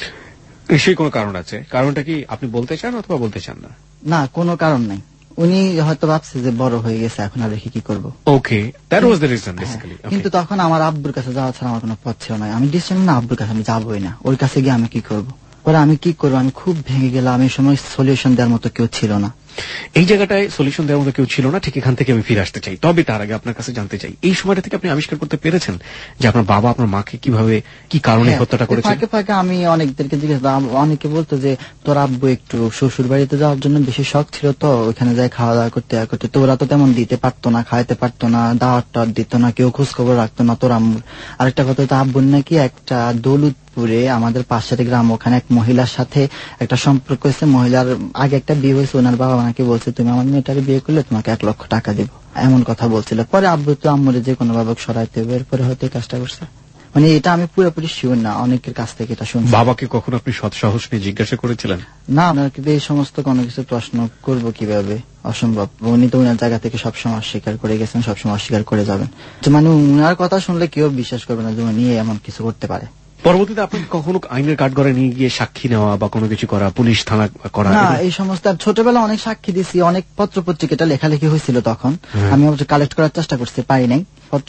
সেই কোনো কারণ আছে? কারণটা কি আপনি বলতে চান অথবা বলতে চান না? না, কোনো কারণ নাই। উনি হয়তো ভাবছে যে বড় হয়ে গেছে, এখন আর রেখে কি করবো। Okay, that was the reason basically. কিন্তু তখন আমার আব্বুর কাছে যাওয়া ছাড়া আমার কোনো পথ ছিল না। আমি ডিসিশন না, আব্বুর কাছে আমি যাবোই না, ওর কাছে গিয়ে আমি কি করবো। পরে আমি কি করবো, আমি খুব ভেঙে গেলাম। এই সময় সলিউশন দেওয়ার মতো কেউ ছিল না। এই জায়গাটায় সলিউশন দেওয়ার মতো কেউ ছিল না, ঠিক এখান থেকে আমি ফিরে আসতে চাই। তবে তার আগে আপনার কাছে জানতে চাই, এই সময়টা থেকে আপনি আবিষ্কার করতে পেরেছেন যে আপনার বাবা আপনার মাকে কিভাবে কি কারণে হত্যাটা করেছেন? ফাঁকে ফাঁকে আমি অনেকদেরকে জিজ্ঞেস, অনেকে বলতো যে তোর আব্বু একটু শ্বশুর বাড়িতে যাওয়ার জন্য বেশি শখ ছিল, তো ওখানে যাই খাওয়া দাওয়া করতে করতে, তো ওরা তো তেমন দিতে পারতো না, খাইতে পারতো না, দাওয়াত টাওয়াত দিত না, কেউ খোঁজ খবর রাখতো না তোর আম্মুর। আরেকটা কথা, তো আব্বুর নাকি একটা দৌলতপুরে আমাদের পাশের গ্রাম, ওখানে এক মহিলার সাথে একটা সম্পর্ক হয়েছে। মহিলার আগে একটা বিয়ে হয়েছে, ওনার বাবা নাকি বলছে তুমি আমার মেয়েটাকে বিয়ে করলে তোমাকে এক লক্ষ টাকা দিব, এমন কথা বলছিল। পরে আব্বু তো আম্মুরে যে কোনো ভাবে সরাইতে হবে, এরপরে হয়তো কাজটা করছে। মানে এটা আমি পুরোপুরি শিওর না, অনেকের কাছ থেকে এটা শুনছি। বাবাকে কখনো আপনি সৎ সাহস নিয়ে জিজ্ঞাসা করেছিলেন? না, আপনাকে এই সমস্ত কোনো কিছু প্রশ্ন করব কিভাবে, অসম্ভব। উনি তো উনার জায়গা থেকে সবসময় অস্বীকার করে গেছেন, সবসময় অস্বীকার করে যাবেন। মানে উনার কথা শুনলে কেউ বিশ্বাস করবে না যে উনি এমন কিছু করতে পারে। পরবর্তীতে আপনি কখনো আইনের কাঠগড়ায় নিয়ে গিয়ে সাক্ষী নেওয়া বা কোনো কিছু করা, পুলিশ থানা করা? না, এই সমস্ত ছোটবেলা অনেক সাক্ষী দিছি, অনেক পত্র পত্রিকাটা লেখালেখি হয়েছিল, তখন আমি অবশ্য কালেক্ট করার চেষ্টা করতে পারি নাই।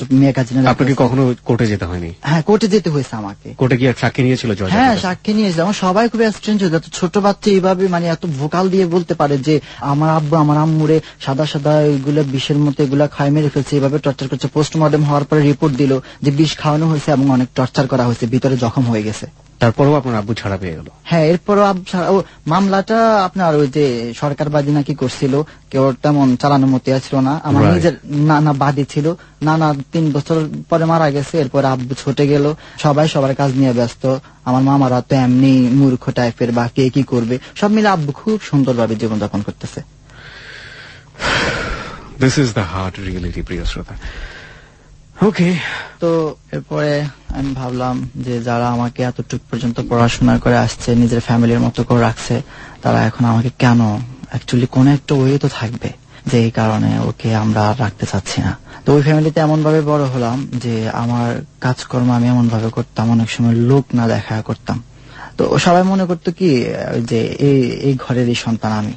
আপনাকে কখনো কোর্টে যেতে হয়নি? হ্যাঁ, কোর্টে যেতে হয়েছে আমাকে। কোর্টে গিয়ে সাক্ষী নিয়েছিল? হ্যাঁ, সাক্ষী নিয়েছিল। আমার সবাই খুব স্ট্রেঞ্জ হয়ে যেত, ছোট বাচ্চা এইভাবে মানে এত ভোকাল দিয়ে বলতে পারে যে আমার আব্বু আমার আম্মুরে সাদা সাদা এগুলো বিষের মতো এগুলা খাই মেরে ফেলছে, এইভাবে টর্চার করছে। পোস্টমর্টম হওয়ার পরে রিপোর্ট দিল যে বিষ খাওয়ানো হয়েছে এবং অনেক টর্চার করা হয়েছে, ভিতরে জখম হয়ে গেছে। তারপরেও আপনার আব্বু ছাড়া পেয়ে গেল? হ্যাঁ, এরপরও মামলাটা আপনার ওই যে সরকার বাদী নাকি করছিল, কেউ তেমন চালানোর মতো ছিল না। আমার নিজের নানা বাদী ছিল, নানা তিন বছর পরে মারা গেছে, এরপরে আব্বু ছুটে গেল, সবাই সবার কাজ নিয়ে ব্যস্ত। আমার মামারা তো এমনি মূর্খ টাইপের, বা কে কি করবে, সব মিলে আব্বু খুব সুন্দরভাবে জীবনযাপন করতেছে। This is the hard reality, প্রিয় শ্রোতা। ওকে, তো এরপরে আমি ভাবলাম যে যারা আমাকে এতটুকু পর্যন্ত পড়াশোনা করে আসছে, নিজের ফ্যামিলির মতো করে রাখছে, তারা এখন আমাকে কেন, অ্যাকচুয়ালি কোন একটা ওয়ে তো থাকবে যে এই কারণে ওকে আমরা রাখতে চাচ্ছি না। তো ওই ফ্যামিলিতে এমন ভাবে বড় হলাম যে আমার কাজকর্ম আমি এমন ভাবে করতাম, অনেক সময় লোক না দেখা করতাম। তো সবাই মনে করতো কি যে এই ঘরেরই সন্তান আমি,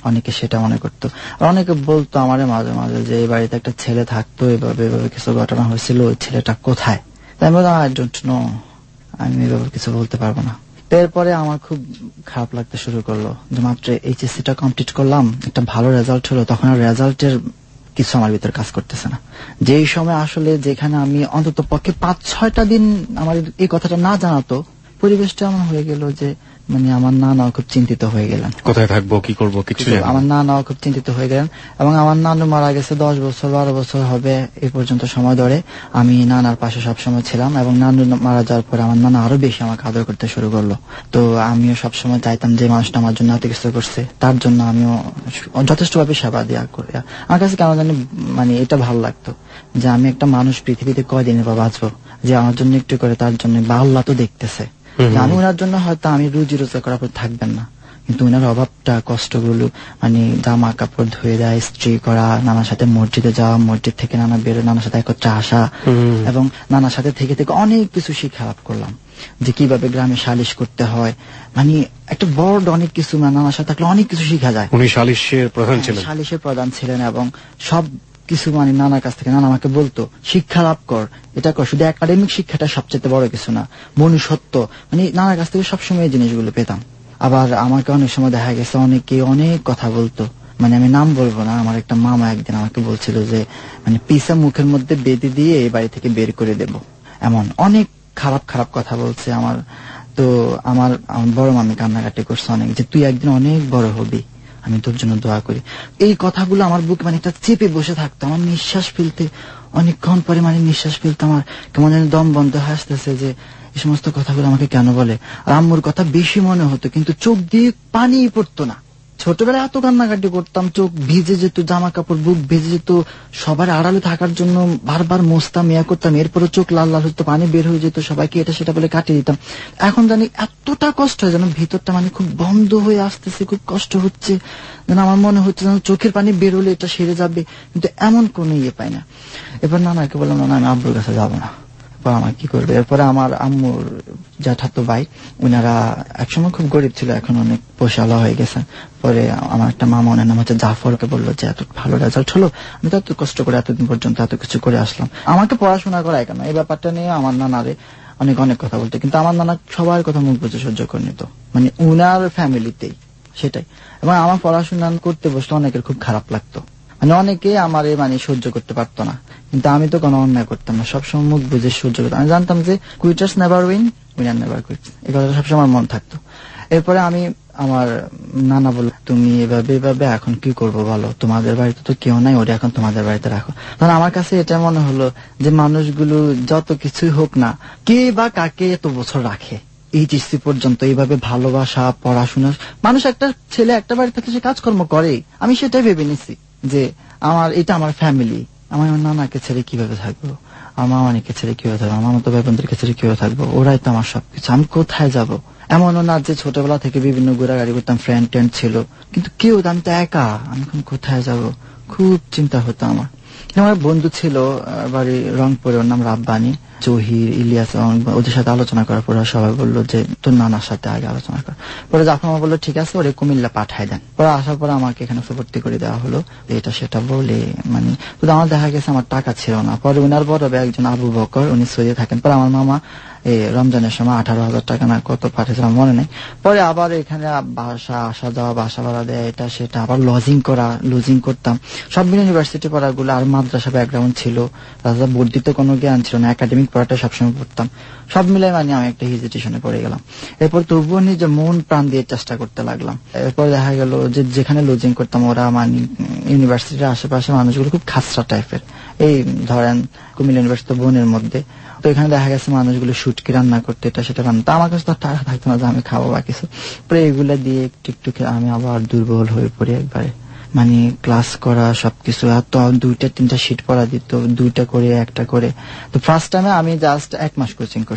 অনেকে সেটা মনে করতো। আর অনেকে বলতো আমার মাঝে মাঝে যে এই বাড়িতে একটা ছেলে থাকতো, এভাবে এভাবে কিছু ঘটনা হয়েছিল, ওই ছেলেটা কোথায়? তাই বললাম আই ডোন্ট নো, আমি এভাবে কিছু বলতে পারবো না। এরপরে আমার খুব খারাপ লাগতে শুরু করলো যে মাত্র এইচএসসি টা কমপ্লিট করলাম, একটা ভালো রেজাল্ট হলো, তখন আর রেজাল্টের কিছু আমার ভিতরে কাজ করতেছে না। যেই সময় আসলে যেখানে আমি অন্তত পক্ষে পাঁচ ছয়টা দিন আমার এই কথাটা না জানাতো, পরিবেশটা এমন হয়ে গেল যে মানে আমার নানাও খুব চিন্তিত হয়ে গেলেন, কোথায় থাকবো কি করবো কিছু। আমার নানাও খুব চিন্তিত হয়ে গেলেন এবং আমার নানু মারা গেছে দশ বছর বারো বছর হবে এই পর্যন্ত সময় ধরে। আমি নানার পাশে সবসময় ছিলাম এবং নানু মারা যাওয়ার পরে আমার নানা আরো বেশি আমাকে আদর করতে শুরু করলো। তো আমিও সবসময় চাইতাম যে মানুষটা আমার জন্য এত কিছু করছে, তার জন্য আমিও যথেষ্টভাবে সেবা দেওয়া করি। আমার কাছে কেমন জানি মানে এটা ভালো লাগতো যে আমি একটা মানুষ পৃথিবীতে কয়দিনের পর বাঁচবো, যে আমার জন্য একটু করে তার জন্য বা আল্লাহ তো দেখতেছে। আমি ওনার জন্য হয়তো আমি রুজি রোজগার করার পর থাকবেন না, কিন্তু ওনার অভাবটা কষ্টগুলো মানে জামা কাপড় ধুয়ে দেওয়া, স্ত্রী করা, নানার সাথে মসজিদে যাওয়া, মসজিদ থেকে নানা বেরো, নানার সাথে একত্রে আসা এবং নানার সাথে থেকে থেকে অনেক কিছু শিক্ষা লাভ করলাম যে কিভাবে গ্রামে সালিশ করতে হয়। মানে একটা বড় অনেক কিছু নানার সাথে থাকলে অনেক কিছু শিখা যায়। উনি সালিশের প্রধান ছিলেন, সালিশের প্রধান ছিলেন এবং সব কিছু মানে নানার কাছ থেকে নানা আমাকে বলতো শিক্ষা লাভ কর, এটা কর, শুধু একাডেমিক শিক্ষাটা সবচেয়ে বড় কিছু না, মনুষ্যত্ব, মানে নানার কাছ থেকে সবসময় এই জিনিসগুলো পেতাম। আবার আমাকে অনেক সময় দেখা গেছে অনেকে অনেক কথা বলতো, মানে আমি নাম বলবো না, আমার একটা মামা একদিন আমাকে বলছিল যে মানে পিসা মুখের মধ্যে বেঁধে দিয়ে এই বাড়ি থেকে বের করে দেব, এমন অনেক খারাপ খারাপ কথা বলছে আমার। তো আমার বড় মামি কান্নাকাটি করছে অনেক যে তুই একদিন অনেক বড় হবি, আমি তোর জন্য দোয়া করি। এই কথাগুলো আমার বুক মানে একটা চেপে বসে থাকতো, আমার নিঃশ্বাস ফেলতে অনেকক্ষণ পরে মানে নিঃশ্বাস ফেলতে আমার কেমন যেন দম বন্ধ হাসতেছে যে এই সমস্ত কথাগুলো আমাকে কেন বলে। আর আম্মুর কথা বেশি মনে হতো কিন্তু চোখ দিয়ে পানি পড়তো না। ছোটবেলায় এত কান্নাকাটি করতাম, চোখ ভিজে যেত, জামা কাপড় বুক ভিজে যেত, সবার আড়ালে থাকার জন্য বারবার মুছতাম, ইয়া করতাম, এরপরে চোখ লাল লাল হতো, পানি বের হয়ে যেত, সবাইকে এটা সেটা বলে কাটিয়ে দিতাম। এখন জানি এতটা কষ্ট হয় যেন ভিতরটা মানে খুব বন্ধ হয়ে আসতেছে, খুব কষ্ট হচ্ছে, যেন আমার মনে হচ্ছে যেন চোখের পানি বের হলে এটা সেরে যাবে, কিন্তু এমন কোন ইয়ে পাই না। এবার নানাকে বললাম না আমি আব্বুর কাছে যাবো না, আমার কি করবে। এরপরে আমার আম্মুর জ্যাঠাতো ভাই, উনারা একসময় খুব গরিব ছিল, এখন অনেক পয়সাওয়ালা হয়ে গেছেন। পরে আমার একটা মামা, ওনার নাম হচ্ছে জাফরকে বললো যে এত ভালো রেজাল্ট হলো, আমি তো এত কষ্ট করে এতদিন পর্যন্ত এত কিছু করে আসলাম, আমাকে পড়াশোনা করায় কেন। এই ব্যাপারটা নিয়ে আমার নানারে অনেক অনেক কথা বলতো, কিন্তু আমার নানা সবার কথা মুখ বুঝে সহ্য করে নিত, মানে উনার ফ্যামিলিতেই সেটাই। এবং আমার পড়াশোনা করতে বসলে অনেকের খুব খারাপ লাগতো, মানে অনেকে আমার মানে সহ্য করতে পারতো না, কিন্তু আমি তো কোনো অন্যায় করতাম না, সবসময় মুখ বুঝে সহ্য করতাম। আমি জানতাম যে quitters never win, winner never quits, এই কথাটা সবসময় আমার মন থাকতো। এরপরে আমি আমার নানা বলল তুমি এভাবে এভাবে এখন কি করবো বলো, তোমাদের বাড়িতে তো কেউ নাই, ওটা এখন তোমাদের বাড়িতে রাখো। তখন আমার কাছে এটা মনে হলো যে মানুষগুলো যত কিছুই হোক না, কে বা কাকে এত বছর রাখে এইচএসসি পর্যন্ত এইভাবে ভালোবাসা পড়াশোনা। মানুষ একটা ছেলে একটা বাড়ি থেকে সে কাজকর্ম করে, আমি সেটাই ভেবে নিছি যে আমার এটা আমার ফ্যামিলি, আমার নানাকে ছেড়ে কিভাবে থাকবো, আমার অনেকে ছেড়ে কিভাবে থাকবো, আমার মতো ভাই বোনদেরকে ছেড়ে কিভাবে থাকবো, ওরাই তো আমার সবকিছু, আমি কোথায় যাব। এমনও না যে ছোটবেলা থেকে বিভিন্ন ঘোরাঘুরি করতাম, ফ্রেন্ড ট্রেন্ড ছিল, কিন্তু কেউ, আমি তো একা, আমি এখন কোথায় যাব, খুব চিন্তা হতো আমার। আমার বন্ধু ছিল বাড়ি রংপুরে, ওর নাম রাব্বানি, জহির, ইলিয়াস, ওদের সাথে আলোচনা করার পরে সবাই বললো যে তোর নানার সাথে আগে আলোচনা কর। পরে জাফর আমার বললো ঠিক আছে, ওরে কুমিল্লা পাঠায় দেন। পরে আসার পরে আমাকে এখানে ভর্তি করে দেওয়া হলো, এটা সেটা বলে মানে তো আমার দেখা গেছে আমার টাকা ছিল না। পরে উনার বড় ভাই একজন আবু বকর, উনি সৌদি থাকেন। পরে আমার মামা এই রমজানের সময় আঠারো হাজার টাকা না কত পাঠিয়েছিলাম মনে নেই। পরে আবার এখানে বাসা আসা যাওয়া, বাসা ভাড়া দেয়, এটা সেটা, আবার লজিং করা, লজিং করতাম। সব মিলে ইউনিভার্সিটি পড়াগুলো আর মাদ্রাসা ব্যাকগ্রাউন্ড ছিল, তাছাড়া বর্ধিত কোনো জ্ঞান ছিল না, একাডেমিক পড়াটা সবসময় পড়তাম, সব মিলে মানে আমি একটা হেজিটেশনে পড়ে গেলাম। এরপর তবুও নিজে মন প্রাণ দিয়ে চেষ্টা করতে লাগলাম। এরপর দেখা গেল যে যেখানে লজিং করতাম ওরা মানে ইউনিভার্সিটির আশেপাশে মানুষগুলো খুব খাসরা টাইপের, এই ধরেন কুমিল্লা ইউনিভার্সিটি বনের মধ্যে, তো এখানে দেখা গেছে মানুষগুলো শুটকি রান্না করতে, এটা সেটা রান্না, তো আমার কাছে তো টাকা থাকতো না যে আমি খাবো বা কিছু। পরে এগুলা দিয়ে একটু একটু আমি আবার দুর্বল হয়ে পড়ি একবারে, মানে ক্লাস করা সবকিছু, আর তো দুইটা তিনটা শিট পড়া দিত, দুইটা করে একটা করে। তো ফার্স্ট টাইমে আমি জাস্ট এক মাস কোচিং করছি,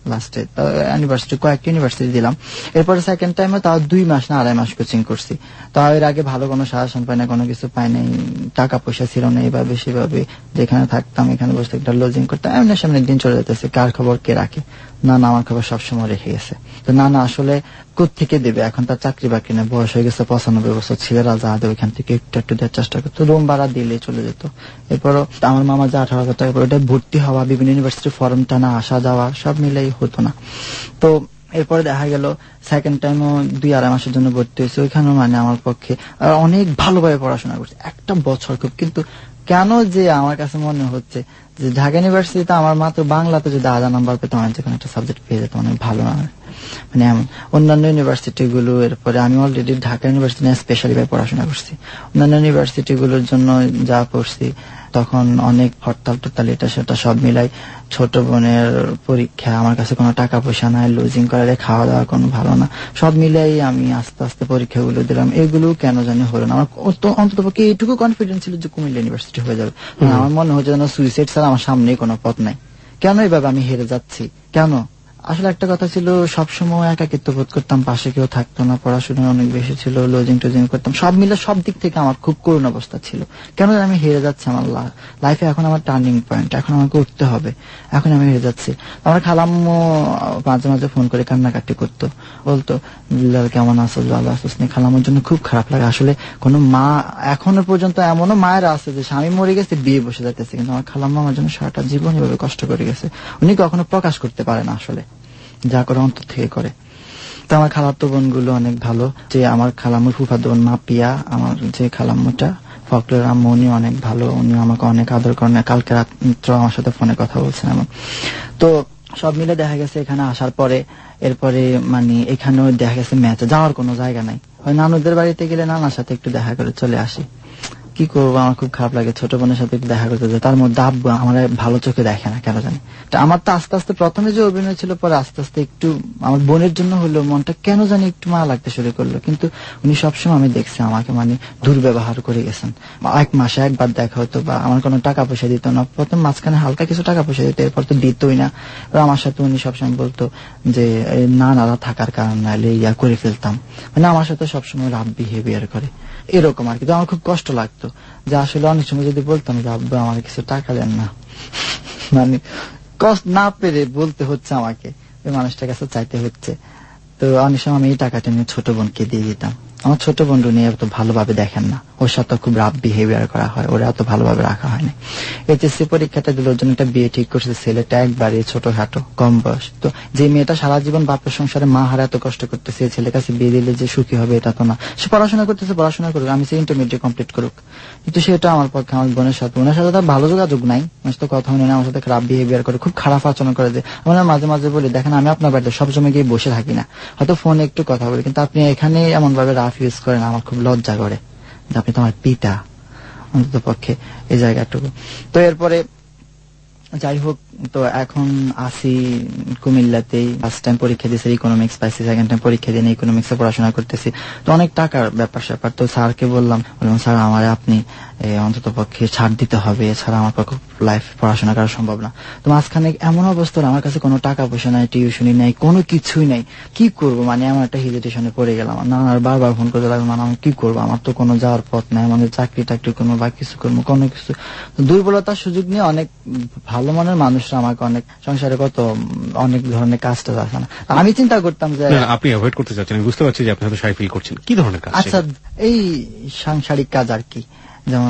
লাস্টে ইউনিভার্সিটি কয়েকটা ইউনিভার্সিটি দিলাম। এরপরে সেকেন্ড টাইমে তাও দুই মাস না আড়াই মাস কোচিং করছি। তাও এর আগে ভালো কোনো সাজেশন পাই না, কোনো কিছু পাই নাই, টাকা পয়সা ছিল না এইভাবে সেভাবে যেখানে থাকতাম এখানে বসে একটা লজিং করতাম, এমনি সামনে দিন চলে যেতেছে। কার খবর কে রাখে? না না আমার খবর সবসময় রেখে গেছে। তো না না আসলে কোত্থেকে দেবে, এখন তার চাকরি বাকরি না, বয়স হয়ে গেছে পঁচানব্বই বছর, ছেলেরা যা দেবে ওইখান থেকে একটু একটু দেওয়ার চেষ্টা করতো, রুম ভাড়া দিলে চলে যেত। এরপরও আমার মামা যে আঠারো হাজার টাকা করে ওটা ভর্তি হওয়া, বিভিন্ন ইউনিভার্সিটির ফর্ম টানা, আসা যাওয়া সব মিলেই হতো না। তো এরপরে দেখা গেল সেকেন্ড টাইমও দুই আড়াই মাসের জন্য ভর্তি হয়েছে, ওইখানেও মানে আমার পক্ষে অনেক ভালোভাবে পড়াশোনা করছে একটা বছর খুব। কিন্তু কেন যে আমার কাছে মনে হচ্ছে যে ঢাকা ইউনিভার্সিটিতে আমার মাত্র বাংলাতে যদি আধা নাম্বার পেতাম, আমি যখন একটা সাবজেক্ট পেয়ে যেতাম অনেক ভালো না, মানে এমন অন্যান্য ইউনিভার্সিটি গুলো। এরপরে আমি অলরেডি ঢাকা ইউনিভার্সিটি নিয়ে স্পেশালি ভাবে পড়াশোনা করছি, অন্যান্য ইউনিভার্সিটি গুলোর জন্য যা পড়ছি তখন অনেক হরতাল টরতাল এটা সেটা সব মিলাই, ছোট বোনের পরীক্ষা, আমার কাছে কোনো টাকা পয়সা নাই, লুজিং করে খাওয়া দাওয়া কোনো ভালো না, সব মিলাই আমি আস্তে আস্তে পরীক্ষাগুলো দিলাম। এগুলো কেন জানি হলো না। আমার অন্তত পক্ষে এইটুকু কনফিডেন্স ছিল যে কুমিল্লা ইউনিভার্সিটি হয়ে যাবে। আমার মনে হচ্ছে যেন সুইসাইড ছাড়া আমার সামনেই কোনো পথ নাই। কেন এইভাবে আমি হেরে যাচ্ছি কেন? আসলে একটা কথা ছিল, সবসময় একাকিত্ব বোধ করতাম, পাশে কেউ থাকতো না, পড়াশোনা অনেক বেশি ছিল, লজিং টজিং করতাম, সব মিলে সব দিক থেকে আমার খুব করুণ অবস্থা ছিল। কেন আমি হেরে যাচ্ছি আমার লাইফে, এখন আমার টার্নিং পয়েন্ট, এখন আমাকে উঠতে হবে, এখন আমি হেরে যাচ্ছি। আমার খালাম্মু মাঝে মাঝে ফোন করে কান্নাকাটি করতো, বলতো বিল্লাল কেমন আছো, ভালো আছিস নি? খালাম্মুর জন্য খুব খারাপ লাগে। আসলে কোনো মা এখনো পর্যন্ত এমনও মায়েরা আছে যে স্বামী মরে গেছে বিয়ে বসে যাইতেছে, কিন্তু আমার খালাম্মু আমার জন্য সারাটা জীবন এভাবে কষ্ট করে গেছে। উনি কখনো প্রকাশ করতে পারে না, আসলে যা করে অন্তর থেকে করে। তো আমার খালাতো বোন গুলো অনেক ভালো, যে আমার খালাম্মুর ফুফাতো বোন মাপিয়া, আমার যে খালাম্মুটা ফকলের আম্মু, উনি অনেক ভালো, উনি আমাকে অনেক আদর করেন। কালকে রাত্র আমার সাথে ফোনে কথা বলছেন এমন। তো সব মিলে দেখা গেছে এখানে আসার পরে এরপরে মানে এখানেও দেখা গেছে ম্যাচে যাওয়ার কোনো জায়গা নাই, হয় নানুদের বাড়িতে গেলে নানার সাথে একটু দেখা করে চলে আসি। কি করবো, আমার খুব খারাপ লাগে। ছোট বোনের সাথে একটু দেখা করতে যায়, তার মধ্যে আব্বু আমার ভালো চোখে দেখে না কেন জানি। আমার তো আস্তে আস্তে প্রথমে যে অভিনয় ছিল, পরে আস্তে আস্তে একটু আমার বোনের জন্য হলো মনটা কেন জানি একটু মায়া লাগতে শুরু করলো। কিন্তু উনি সবসময় আমি দেখছি আমাকে মানে দুর্ব্যবহার করে গেছেন। এক মাসে একবার দেখা হতো, বা আমার কোনো টাকা পয়সা দিত না। প্রথম মাঝখানে হালকা কিছু টাকা পয়সা দিত, এরপর তো দিতই না। আমার সাথে উনি সবসময় বলতো যে না নারা থাকার কারণ নাহলে ইয়া করে ফেলতাম, মানে আমার সাথে সবসময় রাফ বিহেভিয়ার করে এরকম আর কি। তো আমার খুব কষ্ট লাগতো যে আসলে অনেক সময় যদি বলতাম যে আব্বা আমার কিছু টাকা দেন না, মানে কষ্ট না পেরে বলতে হচ্ছে আমাকে, ওই মানুষটার কাছে চাইতে হচ্ছে। তো অনেক সময় আমি এই টাকাটা নিয়ে ছোট বোনকে দিয়ে দিতাম। আমার ছোট বোন নিয়ে এত ভালোভাবে দেখেন না, ওর সাথে খুব রাফ বিহেভিয়ার করা হয়, ওরা এত ভালোভাবে রাখা হয়নি। এইচএসসি পরীক্ষাটা দিল, ওর জন্য একটা বিয়ে ঠিক করছে, ছেলেটা একবারে ছোটখাটো কম বয়স। তো যে মেয়েটা সারা জীবন বাপের সংসারে মা হারা এত কষ্ট করতেছে, ছেলের কাছে বিয়ে দিলে যে সুখী হবে এটা তো না। সে পড়াশোনা করতেছে, পড়াশোনা করুক, আমি সে ইন্টারমিডিয়েট কমপ্লিট করুক, কিন্তু সেটা আমার পক্ষে। আমার বোনের সাথে ওনার সাথে তার ভালো যোগাযোগ নাই, আমার সাথে কথা হয় না, আমার সাথে খারাপ বিহেভিয়ার করে, খুব খারাপ আচরণ করে দেয়। আমরা মাঝে মাঝে বলি দেখেন আমি আপনার বাড়িতে সবসময় গিয়ে বসে থাকি না, হয়তো ফোনে একটু কথা বলি, কিন্তু আপনি এখানে এমন ভাবে রাফ ইউজ করেন, আমার খুব লজ্জা করে যে আপনি তো আমার পিতা অন্তত পক্ষে এই জায়গাটুকু। তো এরপরে যাই হোক, তো এখন আসি কুমিল্লাতেই। ফার্স্ট টাইম পরীক্ষা দিয়েছি ইকোনমিক্স পাইছি, সেকেন্ড টাইম পরীক্ষা দিয়ে ইকোনমিক্স এ পড়াশোনা করতেছি। তো অনেক টাকার ব্যাপার স্যাপার। তো স্যারকে বললাম, বললাম স্যার আমার আপনি অন্তত পক্ষে ছাড় দিতে হবে, এছাড়া আমার পক্ষে লাইফ পড়াশোনা করা সম্ভব না। তো মাঝখানে এমন অবস্থা, আমার কাছে কোনো টাকা পয়সা নাই, টিউশনি নাই, কোনো কিছুই নাই, কি করবো, মানে আমার একটা হেজিটেশনে পড়ে গেলাম। নানার বারবার ফোন করতে লাগলো, নানা আমি কি করবো, আমার তো কোনো যাওয়ার পথ নাই, আমাদের চাকরি টাকরি কোনো বা কিছু করবো কোনো কিছু। দুর্বলতার সুযোগ নিয়ে অনেক ভালো মনের মানুষরা আমাকে অনেক সংসারে কত অনেক ধরনের কাজ টাজ আছে না, আমি চিন্তা করতাম যে আপনি অ্যাভয়েড করতে চাচ্ছেন, আমি বুঝতে পারছি যে আপনি হয়তো শাই ফিল করছেন। কি ধরনের কাজ? আচ্ছা এই সাংসারিক কাজ আর কি, যেমন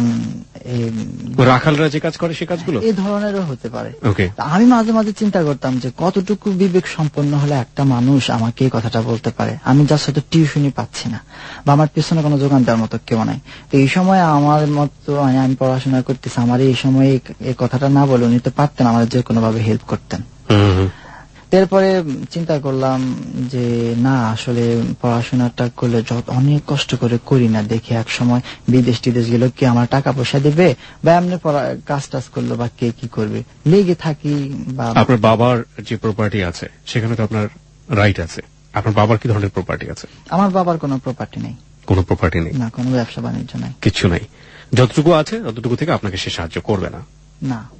রাখালরা যে কাজ করে সে কাজগুলো এই ধরনেরও হতে পারে। আমি মাঝে মাঝে চিন্তা করতাম যে কতটুকু বিবেক সম্পন্ন হলে একটা মানুষ আমাকে এই কথাটা বলতে পারে, আমি যার সাথে টিউশনই পাচ্ছি না বা আমার পেছনে কোনো যোগান দেওয়ার মতো কেউ নাই। তো এই সময় আমার মতো আমি পড়াশোনা করতেছি, আমার এই সময় এই কথাটা না বলে উনি তো পারতেন আমার যে কোনো ভাবে হেল্প করতেন। এরপরে চিন্তা করলাম যে না আসলে পড়াশোনাটা করলে যত অনেক কষ্ট করে করি না, দেখে এক সময় বিদেশ টিদেশ গেল কে আমার টাকা পয়সা দেবে বা এমনি কাজ টাজ করলো বা কে কি করবে, লেগে থাকি। বা আপনার বাবার যে প্রপার্টি আছে সেখানে তো আপনার রাইট আছে, আপনার বাবার কি ধরনের প্রপার্টি আছে? আমার বাবার কোনো প্রপার্টি নেই। কোনো প্রপার্টি নেই? না, কোনো ব্যবসা বাণিজ্য নাই, কিছু নাই। যতটুকু আছে ততটুকু থেকে আপনাকে সে সাহায্য করবে না? না।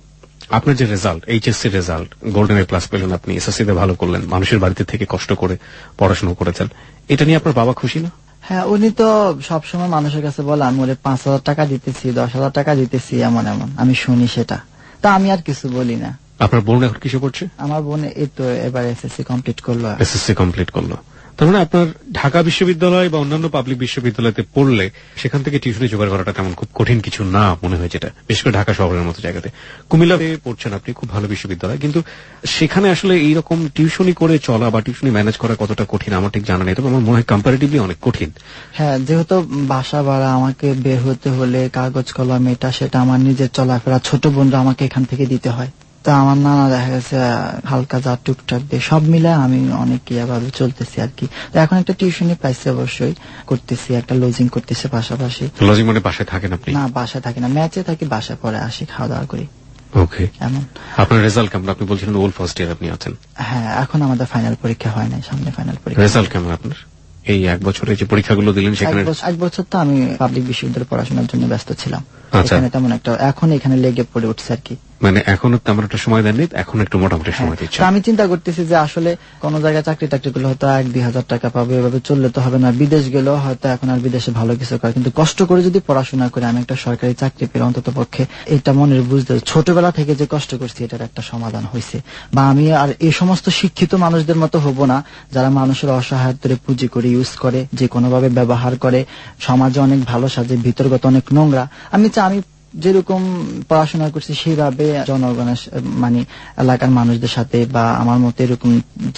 আপনার যে result, HSC result, golden A plus পেলেন আপনি, এসএসসি তে ভালো করলেন, মানুষের বাড়িতে থেকে কষ্ট করে পড়াশোনা করেছেন, এটা নিয়ে আপনার বাবা খুশি না? হ্যাঁ, উনি তো সবসময় মানুষের কাছে বলে আমি ওরে পাঁচ হাজার টাকা দিতেছি, দশ হাজার টাকা দিতেছি, এমন এমন আমি শুনি সেটা, তা আমি আর কিছু বলি না। আপনার বোন এখন কিসে পড়ছে? আমার বোন এই তো এবার এসএসসি কমপ্লিট করলো। এসএসসি কমপ্লিট করলো, তার মানে আপনার ঢাকা বিশ্ববিদ্যালয় বা অন্যান্য পাবলিক বিশ্ববিদ্যালয়তে পড়লে সেখান থেকে টিউশনি জোগাড় করাটা তেমন খুব কঠিন কিছু না মনে হয়, যেটা বিশেষ করে ঢাকা শহরের মতো জায়গাতে। কুমিল্লাতে পড়ছেন আপনি, খুব ভালো বিশ্ববিদ্যালয়, কিন্তু সেখানে আসলে এইরকম টিউশনি করে চলা বা টিউশনি ম্যানেজ করা কতটা কঠিন আমার ঠিক জানা নেই, তবে আমার মনে হয় কম্পারেটিভলি অনেক কঠিন। হ্যাঁ, যেহেতু বাসা ভাড়া, আমাকে বের হতে হলে কাগজ কলম এটা সেটা, আমার নিজের চলাফেরা, ছোট বোনরা আমাকে এখান থেকে দিতে হয়, তো আমার নানা দেখা গেছে হালকা যা টুকটাক দিয়ে সব মিলে আমি অনেক ভাবে চলতেছি আর কি। তো এখন একটা টিউশনি পাইছি, অবশ্যই করতেছি, একটা লজিং করতেছি পাশাপাশি। লজিং মানে বাসায় থাকেন আপনি? না, বাসায় থাকি না, ম্যাচে থাকি, বাসায় পরে আসি, খাওয়া দাওয়া করি। ওকে, এমন। আপনার রেজাল্ট কেমন? আপনি বলছিলেন ওল ফার্স্ট ইয়ার আপনি আছেন। হ্যাঁ, এখন আমাদের ফাইনাল পরীক্ষা হয় নাই, সামনে ফাইনাল পরীক্ষা। রেজাল্ট কেমন আপনার? এই এক বছরে যে পরীক্ষাগুলো দিলেন সেখানে? এক বছর তো আমি পাবলিক বিশ্ববিদ্যালয়ে পড়াশোনার জন্য ব্যস্ত ছিলাম, এখানে তেমন একটা, এখন এখানে লেগে পড়ে উঠছে আর কি। মানে এখনো তেমন একটা সময় দেননি, এখন একটু মোটামুটি সময় দিচ্ছে। আমি চিন্তা করতেছি যে আসলে কোন জায়গায় চাকরি টাকরি করলে হয়তো এক দুই হাজার টাকা পাবো, এভাবে চললে তো হবে না, বিদেশ গেলেও হয়তো এখন আর বিদেশে ভালো কিছু করে, কিন্তু কষ্ট করে যদি পড়াশোনা করে আমি একটা সরকারি চাকরি পেলে অন্তত পক্ষে এটা মনের বুঝতে, ছোটবেলা থেকে যে কষ্ট করছি এটার একটা সমাধান হয়েছে, বা আমি আর এই সমস্ত শিক্ষিত মানুষদের মতো হব না যারা মানুষের অসহায়ত্বের পুঁজি করে ইউজ করে, যে কোনোভাবে ব্যবহার করে, সমাজে অনেক ভালো সাজে, ভিতরগত অনেক নোংরা। আমি চাই আমি যেরকম পড়াশোনা করছি সেইভাবে জনগণের মানে এলাকার মানুষদের সাথে, বা আমার মতো এরকম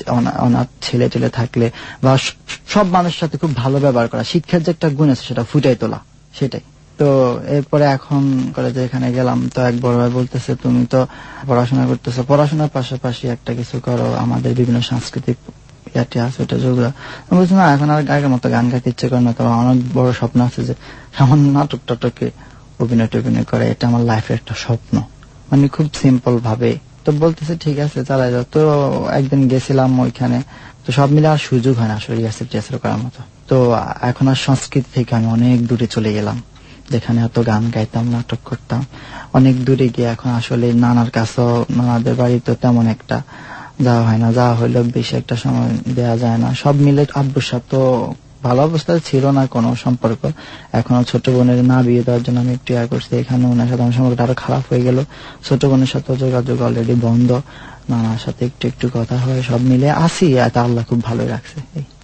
অনাথ ছেলে টেলে থাকলে বা সব মানুষের সাথে খুব ভালো ব্যবহার করা, শিক্ষার যে একটা গুণ আছে সেটা ফুটাই তোলা, সেটাই। তো এরপরে এখন কলেজে এখানে গেলাম, তো এক বড় ভাই বলতেছে তুমি তো পড়াশোনা করতেছো, পড়াশোনার পাশাপাশি একটা কিছু করো, আমাদের বিভিন্ন সাংস্কৃতিক ইয়াটি আছে ওটা যোগা। আমি বলছি না, এখন আর আগের মতো গান গাইতে ইচ্ছে করে না, তবে অনেক বড় স্বপ্ন আছে যে আমার নাটক টাটকে অভিনয় টভিনয় করে, এটা আমার লাইফের একটা স্বপ্ন, মানে খুব সিম্পল ভাবে। তো বলতেছে ঠিক আছে চালাই যাও। তো একদিন গেছিলাম ওইখানে, তো সব মিলে আর সুযোগ হয় না আসলে রিহার্সেল টিহার্সেল করার মতো। তো এখন আর সংস্কৃতি থেকে আমি অনেক দূরে চলে গেলাম, যেখানে এত গান গাইতাম, নাটক করতাম, অনেক দূরে গিয়ে এখন আসলে নানার কাছেও, নানাদের বাড়ি তো তেমন একটা যাওয়া হয় না, যাওয়া হইলেও বেশি একটা সময় দেওয়া যায় না। সব মিলে আব্বুর সাথে ভালো অবস্থায় ছিল না কোনো সম্পর্ক, এখনো ছোট বোনের না বিয়ে দেওয়ার জন্য আমি একটু ইয়া করছি, এখানে ওনার সাথে আমার সম্পর্কটা আরো খারাপ হয়ে গেল, ছোট বোনের সাথে যোগাযোগ অলরেডি বন্ধ, নানার সাথে একটু একটু কথা হয়, সব মিলে আসি, এটা আল্লাহ খুব ভালোই রাখছে।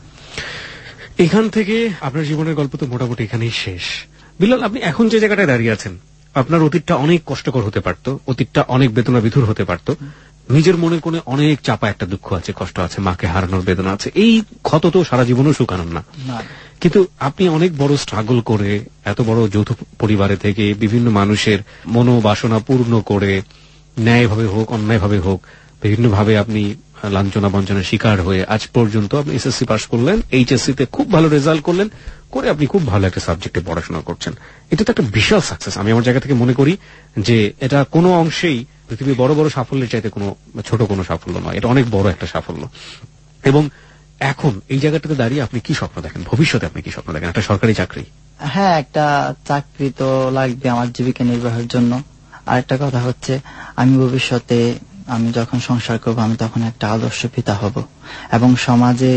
এখান থেকে আপনার জীবনের গল্প তো মোটামুটি এখানেই শেষ। বিলাল, আপনি এখন যে জায়গাটায় দাঁড়িয়ে আছেন, আপনার অতীতটা অনেক কষ্টকর হতে পারত, অতীতটা অনেক বেদনা বিধুর হতে পারত, নিজের মনের কোণে অনেক চাপা একটা দুঃখ আছে, কষ্ট আছে, মাকে হারানোর বেদনা আছে, এই ক্ষত তো সারা জীবনও শুকানোর না, কিন্তু আপনি অনেক বড় স্ট্রাগল করে এত বড় যৌথ পরিবারে থেকে বিভিন্ন মানুষের মনোবাসনা পূর্ণ করে, ন্যায়ভাবে হোক অন্যায়ভাবে হোক, বিভিন্ন ভাবে আপনি লাঞ্ছনা বঞ্চনার শিকার হয়ে আজ পর্যন্ত আপনি এসএসসি পাস করলেন, এইচএসসি তে খুব ভালো রেজাল্ট করলেন, করে আপনি খুব ভালো একটা সাবজেক্টে পড়াশোনা করছেন। এটা তো একটা বিশাল সাকসেস। আমি আমার জায়গা থেকে মনে করি যে এটা কোনো অংশেই পৃথিবীর বড় বড় সাফল্যের চাইতে কোনো ছোট কোনো সাফল্য নয়, এটা অনেক বড় একটা সাফল্য। এবং এখন এই জায়গাটাতে দাঁড়িয়ে আপনি কি স্বপ্ন দেখেন, ভবিষ্যতে আপনি কি স্বপ্ন দেখেন? একটা সরকারি চাকরি? হ্যাঁ, একটা চাকরি তো লাগবে আমার জীবিকা নির্বাহের জন্য। আর একটা কথা হচ্ছে, আমি ভবিষ্যতে আমি যখন সংসার করবো আমি তখন একটা আদর্শ পিতা হব, এবং সমাজে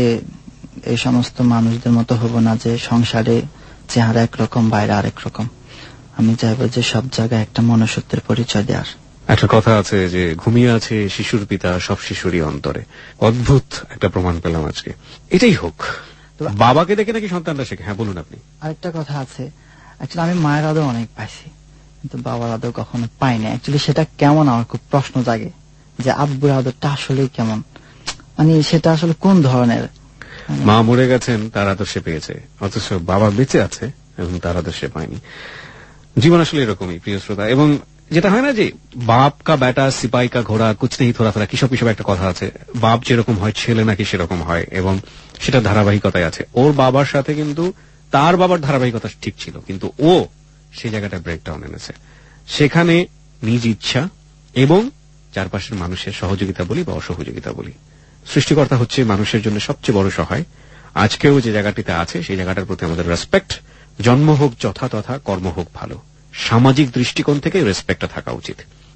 এই সমস্ত মানুষদের মতো হব না যে সংসারে চেহারা একরকম বাইরে আরেক রকম। আমি চাইবো যে সব জায়গায় একটা মনুষ্যত্বের পরিচয় দেওয়ার। একটা কথা আছে যে ঘুমিয়ে আছে শিশুর পিতা সব শিশুরই অন্তরে। অদ্ভুত একটা প্রমাণ পেলাম আজকে। এটাই হোক, বাবাকে দেখে নাকি সন্তানরা শেখে। হ্যাঁ, বলুন আপনি। আরেকটা কথা আছে, অ্যাকচুয়ালি আমি মায়ের আদর অনেক পাইছি, কিন্তু বাবার আদর কখনো পাইনি। অ্যাকচুয়ালি সেটা কেমন আমার খুব প্রশ্ন জাগে যে আব্বুর আদরটা আসলে কেমন, মানে সেটা আসলে কোন ধরনের। মা মরে গেছেন, তার আদর সে পেয়েছে, অথচ বাবা বেঁচে আছে এবং তার আদর সে পায়নি। জীবন আসলে এরকমই প্রিয় শ্রোতা। এবং যেটা হয় না যে বাপ কা বেটা সিপাই কা ঘোড়া কুছ নেই থোড়া থোড়া, কিসব কিসব একটা কথা আছে, বাপ যেরকম হয় ছেলে নাকি সেরকম হয়, এবং সেটা ধারাবাহিকতায় আছে। ওর বাবার সাথে কিন্তু তার বাবার ধারাবাহিকতা ঠিক ছিল, কিন্তু ও সেই জায়গাটা ব্রেকডাউন এনেছে। সেখানে নিজ ইচ্ছা এবং চারপাশের মানুষের সহযোগিতা বলি বা অসহযোগিতা বলি, সৃষ্টিকর্তা হচ্ছে মানুষের জন্য সবচেয়ে বড় সহায়। আজকেও যে জায়গাটিতে আছে সেই জায়গাটার প্রতি আমাদের রেসপেক্ট, জন্ম হোক যথা তথা, কর্ম হোক ভালো, সামাজিক দৃষ্টিকোণ থেকে রেসপেক্টটা থাকা উচিত।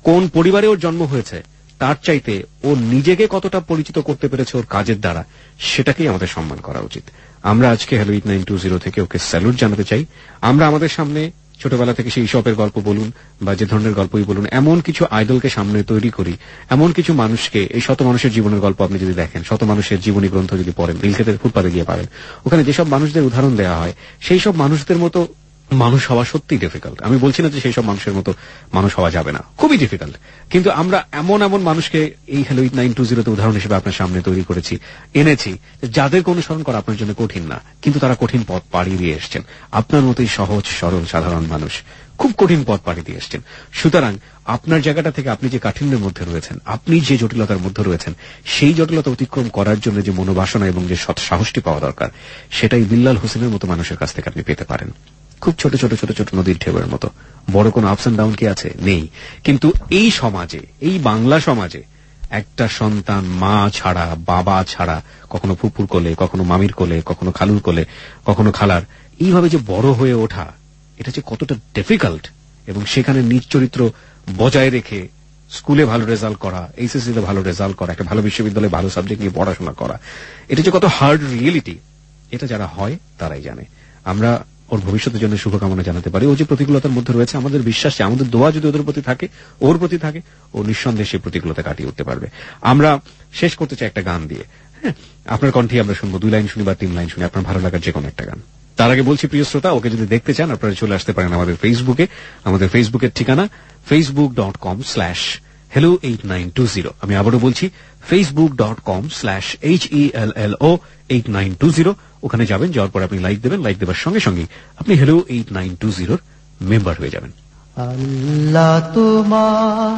কোন পরিবারে ওর জন্ম হয়েছে তার চাইতে ও নিজেকে কতটা পরিচিত করতে পেরেছে ওর কাজের দ্বারা, সেটাকেই আমাদের সম্মান করা উচিত। আমরা আজকে hello eight nine two zero থেকে ওকে স্যালুট জানাতে চাই। আমরা আমাদের সামনে ছোটবেলা থেকে সেই ঈশপের গল্প বলুন বা যে ধরনের গল্পই বলুন, এমন কিছু আইডলকে সামনে তৈরি করি, এমন কিছু মানুষকে, এই শত মানুষের জীবনের গল্প আপনি যদি দেখেন, শত মানুষের জীবনী গ্রন্থ যদি পড়েন, নীলক্ষেতের ফুটপাতে গিয়ে পাবেন, ওখানে যেসব মানুষদের উদাহরণ দেওয়া হয়, সেই সব মানুষদের মতো মানুষ হওয়া সত্যিই ডিফিকাল্ট। আমি বলছি না যে সেই সব মানুষের মতো মানুষ হওয়া যাবে না, খুবই ডিফিকাল্ট, কিন্তু আমরা এমন এমন মানুষকে এই হ্যালো এইট নাইন টু জিরোতে উদাহরণ হিসেবে আপনার সামনে তৈরি করেছি, এনেছি, যাদেরকে অনুসরণ করা আপনার জন্য কঠিন না, কিন্তু তারা কঠিন পথ পাড়ি দিয়ে এসছেন। আপনার মতোই সহজ সরল সাধারণ মানুষ খুব কঠিন পথ পাড়ি দিয়ে এসছেন। সুতরাং আপনার জায়গাটা থেকে আপনি যে কাঠিন্যের মধ্যে রয়েছেন, আপনি যে জটিলতার মধ্যে রয়েছেন, সেই জটিলতা অতিক্রম করার জন্য যে মনোবাসনা এবং যে সৎ সাহসটি পাওয়া দরকার, সেটাই বিল্লাল হোসেনের মতো মানুষের কাছ থেকে আপনি পেতে পারেন। খুব ছোট ছোট ছোট ছোট নদীর ঢেউয়ের মতো, বড় কোনো আপস এন্ড ডাউন কি আছে? নেই। কিন্তু এই সমাজে, এই বাংলা সমাজে একটা সন্তান মা ছাড়া, বাবা ছাড়া, কখনো ফুপুর কোলে, কখনো মামির কোলে, কখনো খালুর কোলে, কখনো খালার, এইভাবে যে বড় হয়ে ওঠা, এটা যে কতটা ডিফিকাল্ট, এবং সেখানে নিজ চরিত্র বজায় রেখে স্কুলে ভালো রেজাল্ট করা, এইচএসসিতে ভালো রেজাল্ট করা, একটা ভালো বিশ্ববিদ্যালয়ে ভালো সাবজেক্ট নিয়ে পড়াশোনা করা, এটা যে কত হার্ড রিয়েলিটি, এটা যারা হয় তারাই জানে। আমরা ওর ভবিষ্যতের জন্য শুভকামনা জানাতে পারি। ও যে প্রতিকূলতার মধ্যে রয়েছে, আমাদের বিশ্বাস, আমাদের দোয়া যদি ওদের প্রতি থাকে, ওর প্রতি থাকে, ও নিঃসন্দেহে সেই প্রতিকূলতা কাটিয়ে উঠতে পারবে। আমরা শেষ করতে চাই একটা গান দিয়ে। হ্যাঁ, আপনার কণ্ঠে আমরা শুনবো, দুই লাইন শুনি বা তিন লাইন শুনি, আপনার ভালো লাগার যে কোনো একটা গান। তার আগে বলছি, প্রিয় শ্রোতা, ওকে যদি দেখতে চান আপনারা চলে আসতে পারেন আমাদের ফেসবুকে। আমাদের ফেসবুকের ঠিকানা Facebook dot com slash hello eight nine two zero. আমি আবারও বলছি, Facebook dot com slash H E L L O eight nine two zero. ওখানে যাবেন, যাওয়ার পর আপনি লাইক দেবেন, লাইক দেওয়ার সঙ্গে সঙ্গে আপনি হ্যালো এইট নাইন টু জিরোর মেম্বার হয়ে যাবেন। আল্লাহ তোমার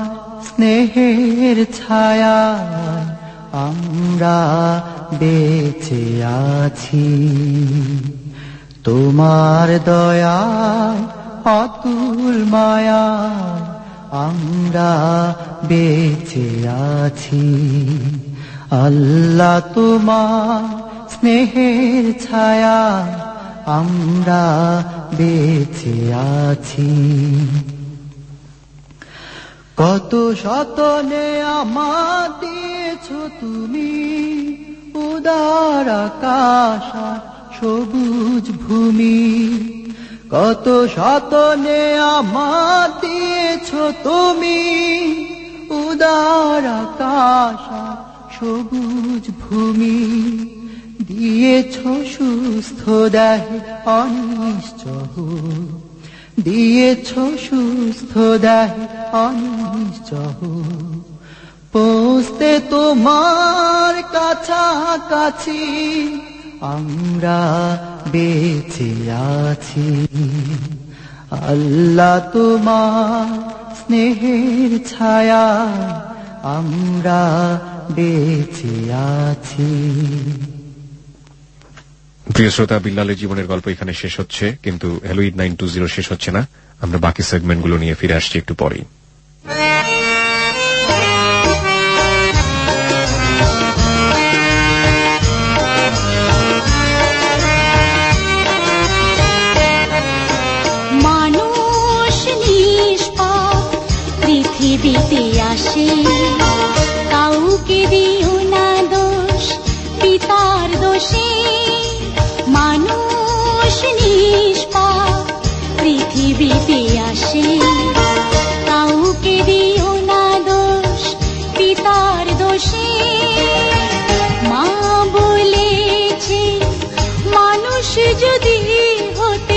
স্নেহের ছায়া আমরা বেঁচে আছি, তোমার দয়া অতুল মায়া আমরা বেঁচে আছি। আল্লাহ তোমার স্নেহের ছায়া আমরা বেঁচে আছি। কত শতনে আমার দিয়েছ তুমি, উদার আকাশ সবুজ ভূমি। কত শতনে আমার দিয়েছ তুমি, উদার আকাশ সবুজ ভূমি। দিয়েছ সুস্থ দেহে অনিশ্চয়, দিয়েছ সুস্থ দেহে অনিশ্চয়। পৌঁছতে তোমার কাছাকাছি আমরা বেঁচে আছি। আল্লাহ তোমার স্নেহের ছায়া আমরা বেঁচে আছি। প্রিয় শ্রোতা, বিল্লালের জীবনের গল্প এখানে শেষ হচ্ছে, কিন্তু hello eight nine two zero শেষ হচ্ছে না। আমরা বাকি সেগমেন্টগুলো নিয়ে ফিরে আসছি একটু পরেই। মানুষ নিষ্পাপ পৃথিবীতে আসে, কাউকে দিও না দোষ পিতার দোষে। মানুষ নিষ্পাপ পৃথিবীতে আসে, কাউকে দিও না দোষ পিতার দোষে। মা বলেছে মানুষ যদি হতে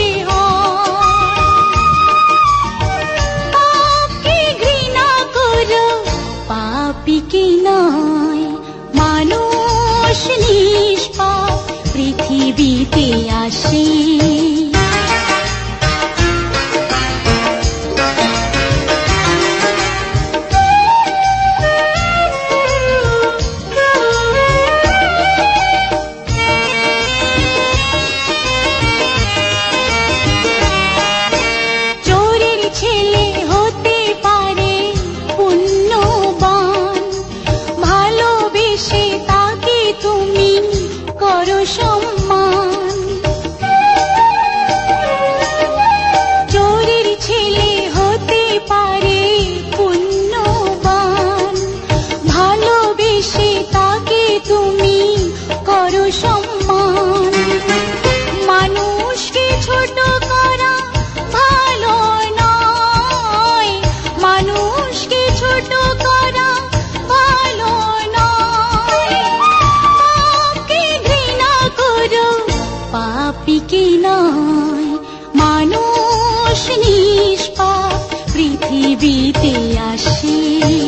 পাপকে ঘৃণা করো, পাপীকে নয়। মানুষ নিষ্পাপ পৃথিবীতে আসে। চোরের ছেলে হতে পারে পুণ্যবান, ভালোবেসে তাকে তুমি করো সম্মান। পৃথিবীতে আসি।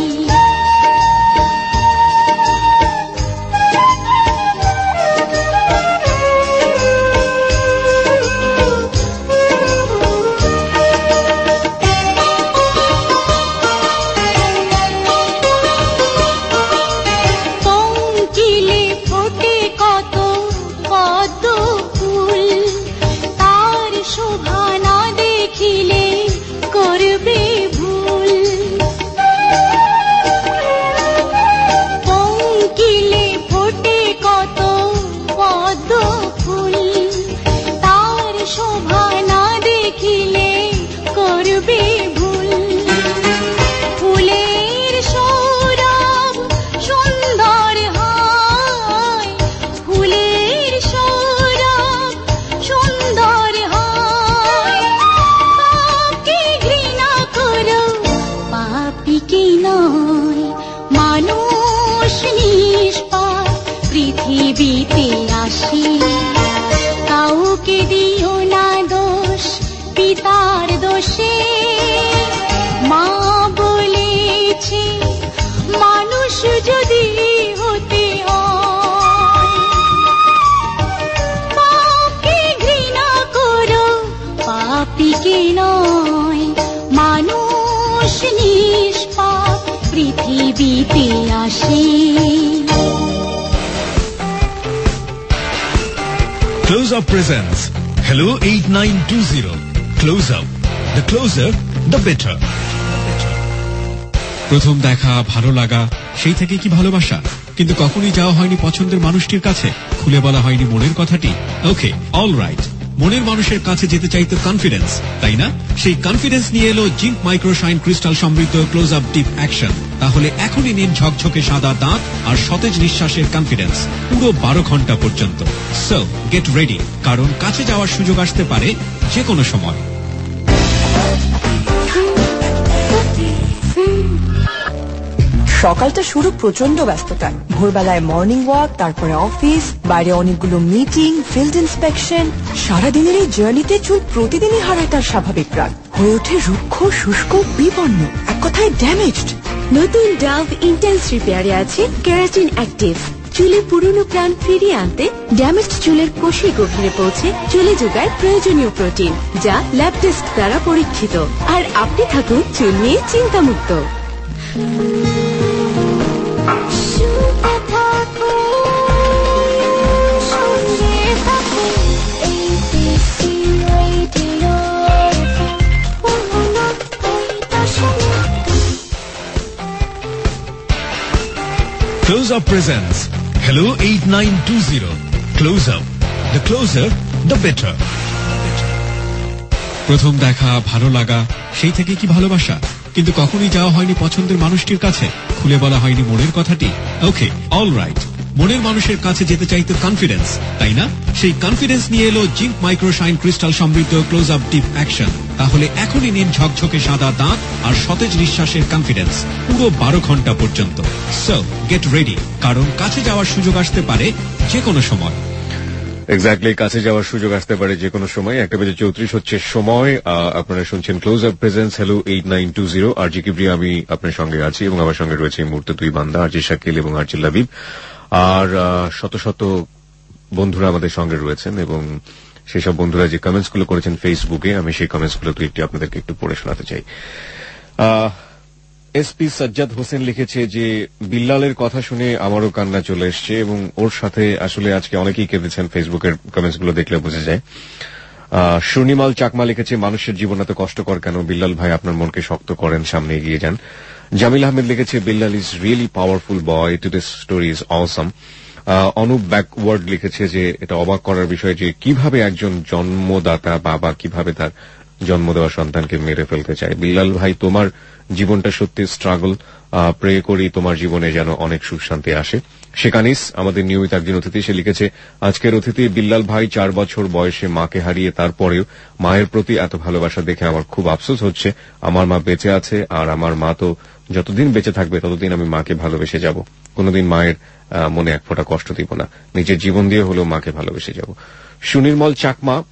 Close Up presents Hello eight nine two zero. Close Up. The closer, the better. প্রথম দেখা, ভালো লাগা, সেই থেকে কি ভালোবাসা? কিন্তু কখনোই যাওয়া হয়নি পছন্দের মানুষটির কাছে, খুলে বলা হয়নি মনের কথাটি। Okay, all right. মনের মানুষের কাছে যেতে চাইতো কনফিডেন্স, তাই না? সেই কনফিডেন্স নিয়ে এলো জিঙ্ক মাইক্রোশাইন ক্রিস্টাল সমৃদ্ধ ক্লোজ আপ ডিপ অ্যাকশন। তাহলে এখনই নিন ঝকঝকে সাদা দাঁত আর সতেজ নিঃশ্বাসের কনফিডেন্স পুরো বারো ঘন্টা পর্যন্ত। সো গেট রেডি, কারণ কাছে যাওয়ার সুযোগ আসতে পারে যে কোনো সময়। সকালটা শুরু প্রচন্ড ব্যস্ততা, ভোরবেলায় মর্নিং ওয়াক, তারপরে অফিস, বাইরে অনেকগুলো মিটিং, ফিল্ড ইন্সপেকশন। সারাদিনের এই জার্নিতে চুল প্রতিদিনই হারায় তার স্বাভাবিক রাগ, হয়ে ওঠে রুক্ষ, শুষ্ক, বিপন্ন, এক কথায় ড্যামেজড। নতুন ডাভ ইন্টেন্স রিপেয়ারে আছে কেরাটিন অ্যাক্টিভ। চুলে পুরনো প্রাণ ফিরিয়ে আনতে ড্যামেজড চুলের কোষে গভীরে পৌঁছে চুলে যোগায় প্রয়োজনীয় প্রোটিন, যা ল্যাব টেস্ট দ্বারা পরীক্ষিত। আর আপনি থাকুন চুল নিয়ে চিন্তামুক্ত। Close Up presents Hello eight nine two zero. Close Up. The closer, the better. প্রথম দেখা, ভালো লাগা, সেই থেকে কি ভালোবাসা? কিন্তু কখনোই যাওয়া হয়নি পছন্দের মানুষটির কাছে, খুলে বলা হয়নি মনের কথাটি। Okay, all right. মনের মানুষের কাছে যেতে চাইতো কনফিডেন্স, তাই না? সেই কনফিডেন্স নিয়ে এলো জিঙ্ক মাইক্রোশাইন ক্রিস্টাল সমৃদ্ধ ক্লোজ আপ ডিপ অ্যাকশন। তাহলে এখনই নিন ঝকঝকে সাদা দাঁত আর সতেজ নিঃশ্বাসের কনফিডেন্স পুরো বারো ঘন্টা পর্যন্ত। সো গেট রেডি, কারণ কাছে যাওয়ার সুযোগ আসতে পারে যে কোনো সময়। এক্স্যাক্টলি, কাছে যাওয়ার সুযোগ আসতে পারে যে কোনো সময়। একটা বেজে চৌত্রিশ হচ্ছে সময়। আপনারা শুনছেন Close Up presents hello eight nine two zero. R J Kibria আমি আপনার সঙ্গে আছি, এবং আমার সঙ্গে রয়েছে এই মুহূর্তে দুই বান্দা, আর জি শাকিল এবং আর জি লাবিব। আর শত শত বন্ধুরা আমাদের সঙ্গে রয়েছেন, এবং সেসব বন্ধুরা যে কমেন্টস গুলো করেছেন ফেসবুকে, আমি সেই কমেন্টস গুলো দু একটি আপনাদেরকে একটু পড়ে শোনাতে চাই। এসপি সাজ্জাদ হোসেন লিখেছে যে বিল্লালের কথা শুনে আমারও কান্না চলে এসছে, এবং ওর সাথে আসলে আজকে অনেকেই কেঁদেছেন, ফেসবুকের কমেন্টস গুলো দেখলে বোঝা যায়। সুনিমাল চাকমা লিখেছে মানুষের জীবন এত কষ্টকর কেন? বিল্লাল ভাই আপনার মনকে শক্ত করেন, সামনে এগিয়ে যান। জামিল আহমেদ লিখেছে Billal is really powerful boy, today's story is awesome. Anup backward লিখেছে যে এটা অবাক করার বিষয় যে কিভাবে একজন জন্মদাতা বাবা কিভাবে তার জন্ম দেওয়া সন্তানকে মেরে ফেলতে চায়। বিল্লাল ভাই তোমার জীবনটা সত্যি স্ট্রাগল, প্রে করি তোমার জীবনে যেন অনেক সুখ শান্তি আসে। শেখানিস আমাদের নিয়মিত একজন অতিথি, সে লিখেছে আজকের অতিথি বিল্লাল ভাই চার বছর বয়সে মাকে হারিয়ে তারপরেও মায়ের প্রতি এত ভালোবাসা দেখে আমার খুব আফসোস হচ্ছে। আমার মা বেঁচে আছে, আর আমার মা তো যতদিন বেঁচে থাকবে ততদিন আমি মাকে ভালোবেসে যাব, কোনোদিন মায়ের মনে এক ফোঁটা কষ্ট দিব না, নিজের জীবন দিয়ে হলেও মাকে ভালোবেসে যাব। সুনির্মল চাকমা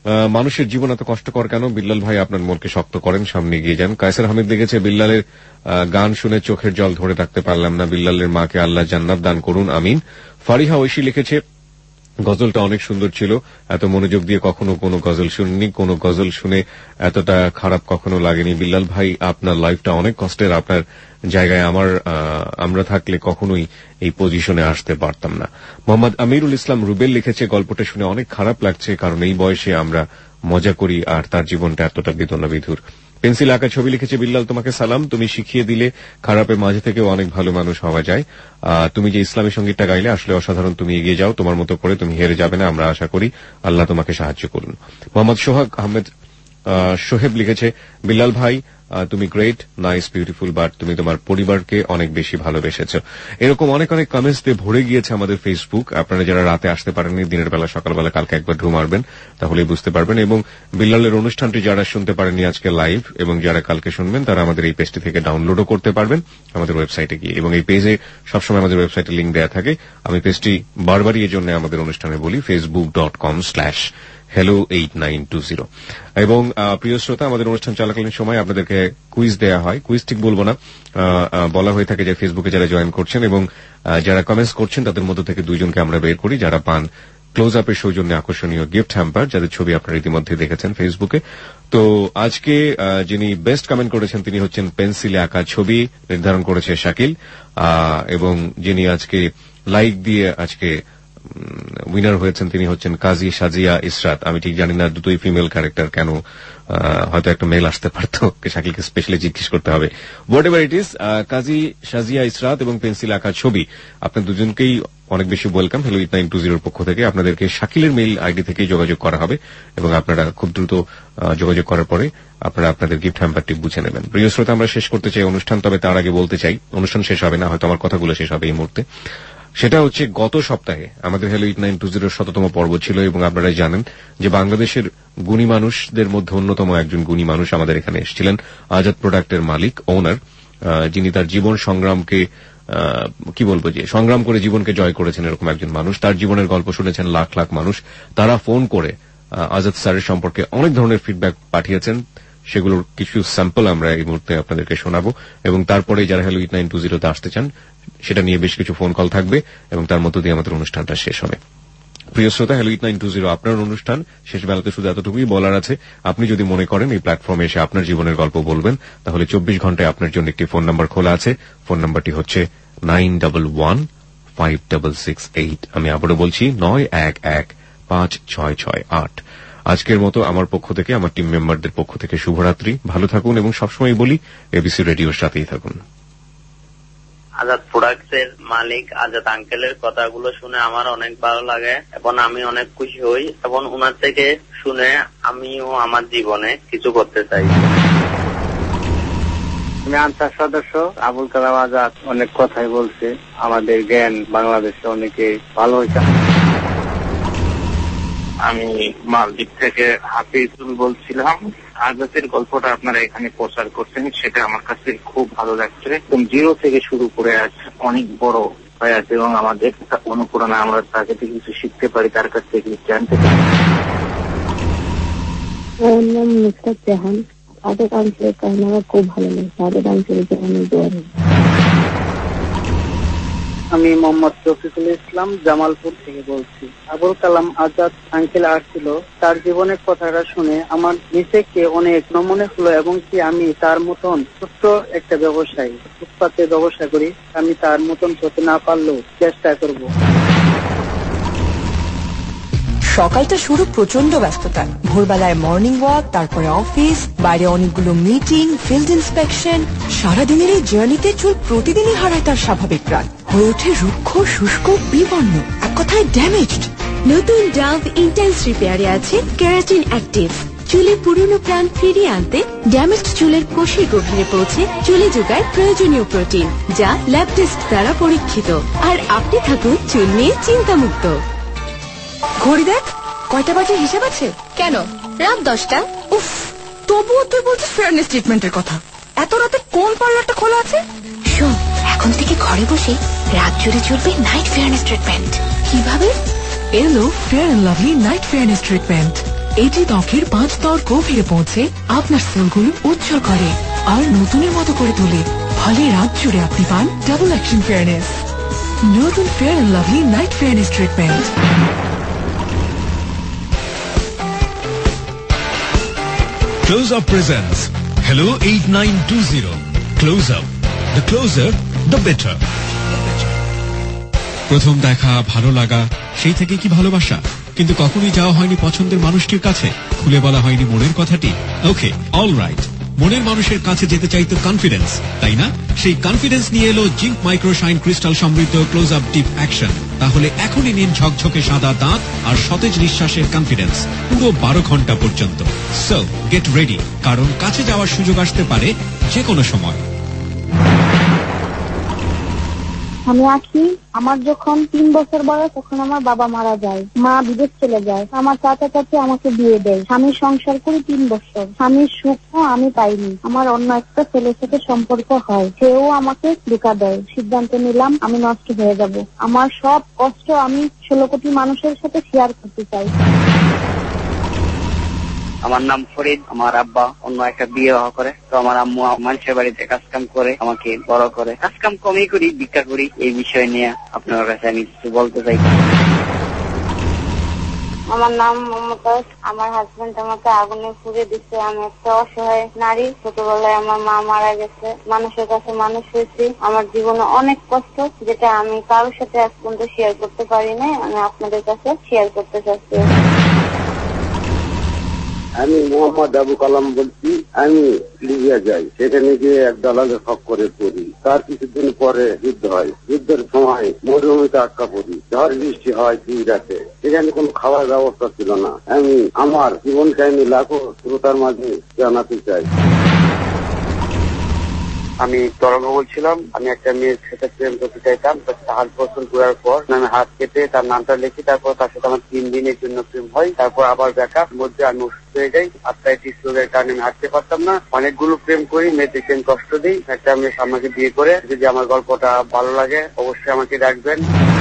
মানুষের জীবন এত কষ্টকর কেন? বিল্লাল ভাই আপনার মনকে শক্ত করেন, সামনে এগিয়ে যান। কায়সার হামিদ লিখেছে, বিল্লালের গান শুনে চোখের জল ধরে রাখতে পারলাম না, বিল্লালের মাকে আল্লাহ জান্নাত দান করুন, আমিন। ফারিহা ঐশী লিখেছে, গজলটা অনেক সুন্দর ছিল, এত মনোযোগ দিয়ে কখনো কোনো গজল শুনিনি, কোনো গজল শুনে এতটা খারাপ কখনো লাগেনি। বিল্লাল ভাই আপনার লাইফটা অনেক কষ্টের, আপনার জায়গায় আমার আমরা থাকলে কখনোই এই পজিশনে আসতে পারতাম না। মোহাম্মদ আমিরুল ইসলাম রুবেল লিখেছে, গল্পটা শুনে অনেক খারাপ লাগছে, কারণ এই বয়সে আমরা মজা করি আর তার জীবনটা এতটা বেদনা বিধুর। পেন্সিল আঁকা ছবি লিখেছে, বিল্লাল তোমাকে সালাম, তুমি শিখিয়ে দিলে খারাপের মাঝে থেকেও অনেক ভালো মানুষ হওয়া যায়। তুমি যে ইসলামী সঙ্গীতটা গাইলে আসলে অসাধারণ, তুমি এগিয়ে যাও, তোমার মতো করে তুমি হেরে যাবে না, আমরা আশা করি, আল্লাহ তোমাকে সাহায্য করুন। মোহাম্মদ সোহাগ আহমেদ সোহেব লিখেছে, বিল্লাল ভাই তুমি গ্রেট, নাইস, বিউটিফুল, বাট তুমি তোমার পরিবারকে অনেক বেশি ভালোবেসেছো। এরকম অনেক অনেক কমেন্টস দিয়ে ভরে গিয়েছে আমাদের ফেসবুক। আপনারা যারা রাতে আসতে পারেননি, দিনের বেলা সকালবেলা কালকে একবার ঢু মারবেন, তাহলেই বুঝতে পারবেন। এবং বিল্লালের অনুষ্ঠানটি যারা শুনতে পারেননি আজকে লাইভ, এবং যারা কালকে শুনবেন, তারা আমাদের এই পেজটি থেকে ডাউনলোডও করতে পারবেন আমাদের ওয়েবসাইটে গিয়ে। এবং এই পেজে সবসময় আমাদের ওয়েবসাইটে লিঙ্ক দেওয়া থাকে। আমি পেজটি বারবারই এই জন্য আমাদের অনুষ্ঠানে বলি, Facebook dot com slash hello eight nine two zero. এবং প্রিয় শ্রোতা, আমাদের অনুষ্ঠান চলাকালীন সময় আপনাদেরকে কুইজ দেয়া হয়, কুইজ ঠিক বলবো না, বলা হয়ে থাকে যে ফেসবুকে যারা জয়েন করছেন এবং যারা কমেন্টস করছেন তাদের মধ্য থেকে দুইজনকে আমরা বের করি, যারা পান ক্লোজ আপের সৌজন্যে আকর্ষণীয় গিফট হ্যাম্পার, যাদের ছবি আপনারা ইতিমধ্যে দেখেছেন ফেসবুকে। তো আজকে যিনি বেস্ট কমেন্ট করেছেন তিনি হচ্ছেন পেন্সিলে আঁকা ছবি, নির্ধারণ করেছে শাকিল, এবং যিনি আজকে লাইক দিয়ে আজকে উইনার হয়েছেন তিনি হচ্ছেন কাজী সাজিয়া ইসরাত। আমি ঠিক জানি না দুটোই ফিমেল ক্যারেক্টার কেন, হয়তো একটা মেল আসতে পারত, শাকিলকে স্পেশালি জিজ্ঞেস করতে হবে। Whatever it is, Kazi Sajia Israt এবং পেন্সিল আঁকা ছবি, আপনার দুজনকেই অনেক বেশি welcome hello eight nine two জিরোর পক্ষ থেকে। আপনাদেরকে শাকিলের মেইল আইডি থেকেই যোগাযোগ করা হবে এবং আপনারা খুব দ্রুত যোগাযোগ করার পরে আপনারা আপনাদের গিফট হ্যাম্পারটি বুঝে নেবেন। প্রিয় শ্রোতা, আমরা শেষ করতে চাই অনুষ্ঠান, তবে তার আগে বলতে চাই, অনুষ্ঠান শেষ হবে না, হয়তো আমার কথাগুলো শেষ হবে এই মুহূর্তে। সেটা হচ্ছে, গত সপ্তাহে আমাদের হ্যালো এইট নাইন টু জিরোর শততম পর্ব ছিল এবং আপনারাই জানেন যে বাংলাদেশের গুণী মানুষদের মধ্যে অন্যতম একজন গুণী মানুষ আমাদের এখানে এসেছিলেন, আজাদ প্রোডাক্টের মালিক, ওনার, যিনি তার জীবন সংগ্রামকে কি বলবো যে সংগ্রাম করে জীবনকে জয় করেছেন, এরকম একজন মানুষ। তার জীবনের গল্প শুনেছেন লাখ লাখ মানুষ, তারা ফোন করে আজাদ স্যারের সম্পর্কে অনেক ধরনের ফিডব্যাক পাঠিয়েছেন, সেগুলোর কিছু স্যাম্পল আমরা এই মুহূর্তে আপনাদেরকে শোনাবো। এবং তারপরে যারা হ্যালো এইট নাইন টু জিরোতে আসতে চান সেটা নিয়ে বেশ কিছু ফোন কল থাকবে এবং তার মধ্য দিয়ে আমাদের অনুষ্ঠানটা শেষ হবে। প্রিয় শ্রোতা, hello eight nine two zero আপনার অনুষ্ঠান, শেষ বেলাতে শুধু এতটুকুই বলার আছে, আপনি যদি মনে করেন এই প্ল্যাটফর্মে এসে আপনার জীবনের গল্প বলবেন, তাহলে চব্বিশ ঘন্টায় আপনার জন্য একটি ফোন নাম্বার খোলা আছে। ফোন নাম্বারটি হচ্ছে nine double one five double six eight. আমি আবারও বলছি, নয় এক এক পাঁচ ছয় ছয় আট। আজকের মতো আমার পক্ষ থেকে, আমার টিম মেম্বারদের পক্ষ থেকে শুভরাত্রি, ভালো থাকুন এবং সবসময় বলি এবিসি রেডিওর সাথেই থাকুন। আজাদ প্রোডাক্টসের মালিক আজাদ আঙ্কেলের কথাগুলো শুনে আমার অনেক ভালো লাগে এবং আমি অনেক খুশি হই এবং ওনার থেকে শুনে আমিও আমার জীবনে কিছু করতে চাই। আমি আনসার সদস্য আবুল কালাম আজাদ অনেক কথাই বলছে, আমাদের জ্ঞান বাংলাদেশে অনেকে ভালো হয়েছে। আমি মালদ্বীপ থেকে হাফিজুল বলছিলাম। আজাদের গল্পটা আপনারা এখানে প্রচার করছেন, সেটা আমার কাছে খুব ভালো লাগছে। একদম জিরো থেকে শুরু করে আজ অনেক বড় হয়ে আছে এবং আমাদের অনুপ্রেরণা, আমরা তাকে থেকে কিছু শিখতে পারি, তার কাছ থেকে কিছু জানতে পারি। আমার নাম নুসরাত জাহান। আজাদ আঙ্কেলের কারণে আমার খুব ভালো লাগছে। আজাদ আঙ্কেলের জন্য দোয়া রইল। আমি মোহাম্মদ রফিকুল ইসলাম জামালপুর থেকে বলছি। আবুল কালাম আজাদ আঙ্কেল আসছিল, তার জীবনের কথাটা শুনে আমার নিজেকে অনেক মনে হলো এবং কি আমি তার মতন ছোট্ট একটা ব্যবসায়ী, ফুটপাতের ব্যবসা করি, আমি তার মতন হতে না পারলেও চেষ্টা করব। সকালটা শুরু প্রচন্ড ব্যস্ততা, ভোরবেলায় মর্নিং ওয়াক, তারপরে অফিস, বাইরে অনেকগুলো মিটিং, ফিল্ড ইন্সপেকশন। সারাদিনের এই জার্নিতে চুল প্রতিদিনই হারায় তার স্বাভাবিক প্রাণ, হয়ে ওঠে রুক্ষ, শুষ্ক, বিবর্ণ, এক কথায় ড্যামেজড। নতুন ডাভ ইন্টেন্স রিপেয়ারে আছে কেরাটিন অ্যাক্টিভ। চুলের পুরনো প্রাণ ফিরিয়ে আনতে ড্যামেজড চুলের কোষের গভীরে পৌঁছে চুলে যোগায় প্রয়োজনীয় প্রোটিন, যা ল্যাব টেস্ট দ্বারা পরীক্ষিত। আর আপনি থাকুন চুল নিয়ে চিন্তামুক্ত। ঘড়ি দেখ, কয়টা বাজে হিসাব আছে? কেন, রাত দশটা। উফ, তবুও তুই বলছিস ফেয়ারনেস ট্রিটমেন্টের কথা। এত রাতে কোন পার্লারটা খোলা আছে? শোন, এখন থেকে ঘরে বসে রাত জুড়ে চলবে নাইট ফেয়ারনেস ট্রিটমেন্ট। কিভাবে? এলো Fair and Lovely night fairness treatment. এটি ত্বকের পাঁচ স্তর গভীরে পৌঁছে আপনার সেলগুলো উজ্জ্বল করে আর নতুনের মতো করে তোলে। ফলে রাত জুড়ে আপনি পান ডাবল অ্যাকশন ফেয়ারনেস। নতুন Fair and Lovely night fairness treatment. Close Up presents Hello eight nine two zero. Close Up. The closer, the better. প্রথম দেখা, ভালো লাগা, সেই থেকে কি ভালোবাসা? কিন্তু কখনোই যাওয়া হয়নি পছন্দের মানুষটির কাছে, খুলে বলা হয়নি মনের কথাটি। Okay, all right. মনের মানুষের কাছে যেতে চাইতো কনফিডেন্স, তাই না? সেই কনফিডেন্স নিয়ে এলো জিঙ্ক মাইক্রোশাইন ক্রিস্টাল সমৃদ্ধ ক্লোজ আপ ডিপ অ্যাকশন। তাহলে এখনই নিন ঝকঝকে সাদা দাঁত আর সতেজ নিঃশ্বাসের কনফিডেন্স পুরো বারো ঘন্টা পর্যন্ত। সো গেট রেডি, কারণ কাছে যাওয়ার সুযোগ আসতে পারে যে কোনো সময়। আমি আছি, আমার যখন তিন বছর বয়স তখন আমার বাবা মারা যায়, মা বিদেশ চলে যায়, আমার চাচা চাচি আমাকে বিয়ে দেয়, স্বামীর সংসার করি তিন বছর, স্বামীর সুখ আমি পাইনি, আমার অন্য একটা ছেলের সাথে সম্পর্ক হয়, সেও আমাকে ধোঁকা দেয়, সিদ্ধান্ত নিলাম আমি নষ্ট হয়ে যাব, আমার সব কষ্ট আমি ষোলো কোটি মানুষের সাথে শেয়ার করতে চাই। আমার নাম ফরিদ, আমার আব্বা অন্য একটা বিয়ে করে, তো আমার আম্মু মানুষের বাড়িতে কাজকাম করে আমাকে বড় করে, কাজকাম কমই করি, ভিক্ষা করি। এই বিষয় নিয়ে আপনার কাছে আমি কিছু বলতে চাই। আমার নাম মমতাজ, আমার হাজবেন্ড আমাকে আগুনে পুড়ে দিচ্ছে, আমি একটা অসহায় নারী, ছোটবেলায় আমার মা মারা গেছে, মানুষের কাছে মানুষ হয়েছি, আমার জীবনে অনেক কষ্ট যেটা আমি কারোর সাথে আজ পর্যন্ত শেয়ার করতে পারি না, আমি আপনাদের কাছে শেয়ার করতে চাচ্ছি। আমি মোহাম্মদ আবু কালাম বলছি। আমি লিবিয়া যাই, সেখানে গিয়ে এক দালালের হক করে পড়ি। তার কিছুদিন পরে যুদ্ধ হয়, যুদ্ধের সময় মরুভূমিতে আটকা পড়ি, ঝড় বৃষ্টি হয় দুই রাতে, সেখানে কোনো খাওয়ার ব্যবস্থা ছিল না। আমি আমার জীবন কাহিনী লাখো শ্রোতার মাঝে জানাতে চাই। আমি তরঙ্গ বলছিলাম। আমি একটা মেয়ের সাথে প্রেম করতে চাইতাম, হাত পছন্দ করার পর আমি হাত কেটে তার নামটা লিখি, তারপর তার সাথে আমার তিন দিনের জন্য প্রেম হয়, তারপর আবার ব্যাকআপ, মধ্যে আমি অসুস্থ হয়ে যাই, আর্থ্রাইটিস রোগের কারণে আমি হাঁটতে পারতাম না। অনেকগুলো প্রেম করি, মেয়েদেরকে আমি কষ্ট দিই। একটা মেয়ে আমাকে বিয়ে করে, যদি আমার গল্পটা ভালো লাগে অবশ্যই আমাকে ডাকবেন।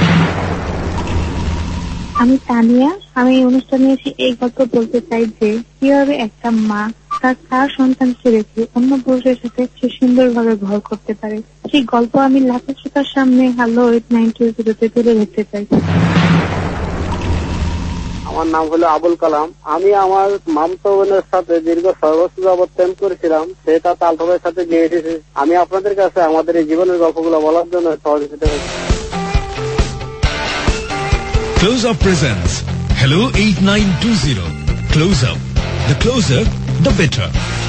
আমি তানিয়া, আমি এই অনুষ্ঠানে এসে এই গল্প বলতে চাই যে কিভাবে একটা মা তার চার সন্তানকে রেখে অন্য পুরুষের সাথে সে সুন্দর ভাবে ঘর করতে পারে। সেই গল্প আমি লাখো শ্রোতার সামনে হ্যালো এইট নাইন টু জিরোতে তুলে ধরতে চাই। আমার নাম হলো আবুল কালাম। আমি আমার মামতো বোনের সাথে দীর্ঘ ছয় বছর যাবত প্রেম করেছিলাম, সে তার তালতো ভাইয়ের সাথে বিয়ে এসেছে। আমি আপনাদের কাছে আমাদের এই জীবনের গল্পগুলো বলার জন্য সহযোগিতা করছি। Close Up presents Hello eight nine two zero. Close Up. The closer, the better.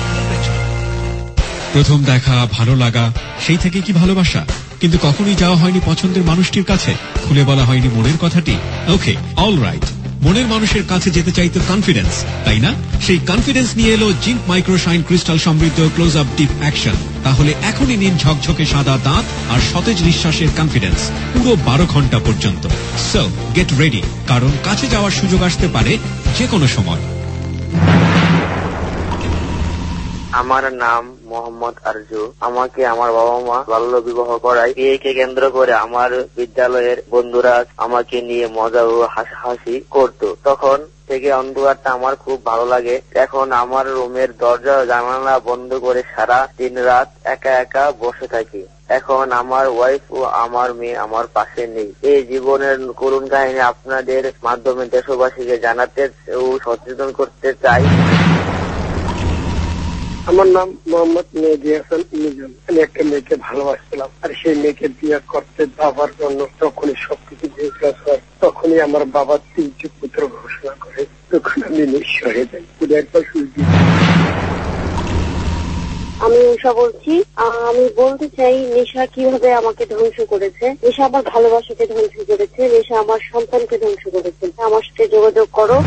প্রথম দেখা, ভালো লাগা, সেই থেকে কি ভালোবাসা? কিন্তু কখনোই যাওয়া হয়নি পছন্দের মানুষটির কাছে, খুলে বলা হয়নি মনের কথাটি। Okay, all right. মনের মানুষের কাছে যেতে চাইতো কনফিডেন্স, তাই না? সেই কনফিডেন্স নিয়ে এলো জিঙ্ক মাইক্রোশাইন ক্রিস্টাল সমৃদ্ধ ক্লোজ আপ ডিপ অ্যাকশন। তাহলে এখনই নিন ঝকঝকে সাদা দাঁত আর সতেজ নিঃশ্বাসের কনফিডেন্স পুরো বারো ঘন্টা পর্যন্ত। সো গেট রেডি, কারণ কাছে যাওয়ার সুযোগ আসতে পারে যে কোনো সময়। আমার নাম মোহাম্মদ আরজু। আমাকে আমার বাবা মা বাল্য বিবাহ করায়। বিয়েকে কেন্দ্র করে আমার বিদ্যালয়ের বন্ধুরা আমাকে নিয়ে মজা ও হাসাহাসি করত। তখন থেকে অন্ধকারটা আমার খুব ভালো লাগে। এখন আমার রুমের দরজা জানালা বন্ধ করে সারা দিন রাত একা একা বসে থাকি। এখন আমার ওয়াইফ ও আমার মেয়ে আমার পাশে নেই। এই জীবনের করুণ কাহিনী আপনাদের মাধ্যমে দেশবাসীকে জানাতে ও সচেতন করতে চাই। আমার নাম মোহাম্মদ মেহেদী হাসান মিজান। আমি একটা মেয়েকে ভালোবাসছিলাম, আর সেই মেয়েকে বিয়ে করতে যাওয়ার জন্য যখনই সবকিছু ডিসকাস হয়, তখনই আমার বাবা তিনটি পুত্র ঘোষণা করে। তখন আমি নিঃস্ব হয়ে যাই। একবার শুনছি। আমি উষা বলছি। আমি বলতে চাই নেশা কিভাবে আমাকে ধ্বংস করেছে। নেশা আমার ভালোবাসাকে ধ্বংস করেছে, নেশা আমার সন্তানকে ধ্বংস করেছে। আমার সাথে যোগাযোগ করো।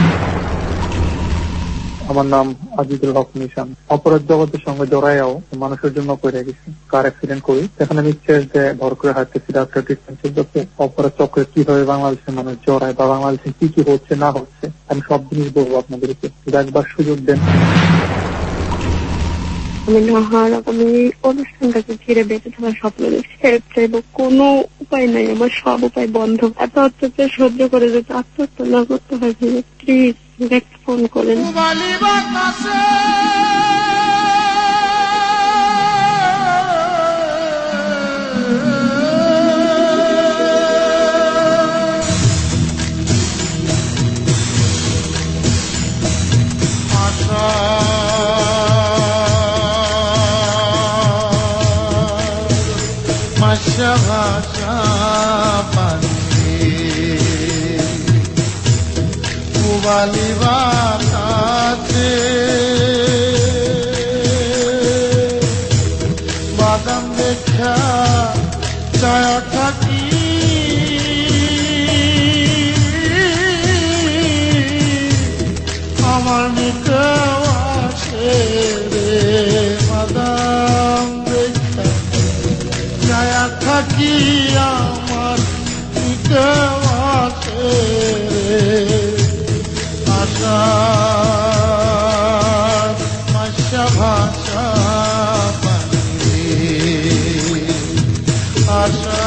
আমার নাম আজিজুল হক নিশান। অপরাধ জগতের সঙ্গে জড়াইয়াও মানুষের জন্য করে গেছি। কার অ্যাক্সিডেন্ট করি, সেখানে আমি স্টেজ দিয়ে ভর করে হাঁটতেছি, ডাক্তার ট্রিটমেন্ট চলতেছে। অপরাধ চক্রে কিভাবে বাংলাদেশের মানুষ জড়ায় বা বাংলাদেশে কি কি হচ্ছে না হচ্ছে, আমি সব জিনিস বলবো আপনাদেরকে। একবার সুযোগ দেন। আমি নাহার, আমি অনুষ্ঠানটাকে ঘিরে বেঁচে থাকার স্বপ্ন দেখছি। হেল্প চাইবো, কোনো উপায় নাই, আমার সব উপায় বন্ধ। এত অত্যাচার সহ্য করে যেতে আত্মহত্যা না করতে হয়, প্লিজ ফোন করেন। ভাষা ভাষা পানি পুবালি বাতাসে বাদাম দেখা চায়া থাকি আমার নিতে আসে রে বাদাম দেখা চায়া থাকি আমার নিতে আসে রে আশা ভাষা ভাষা পানি আশা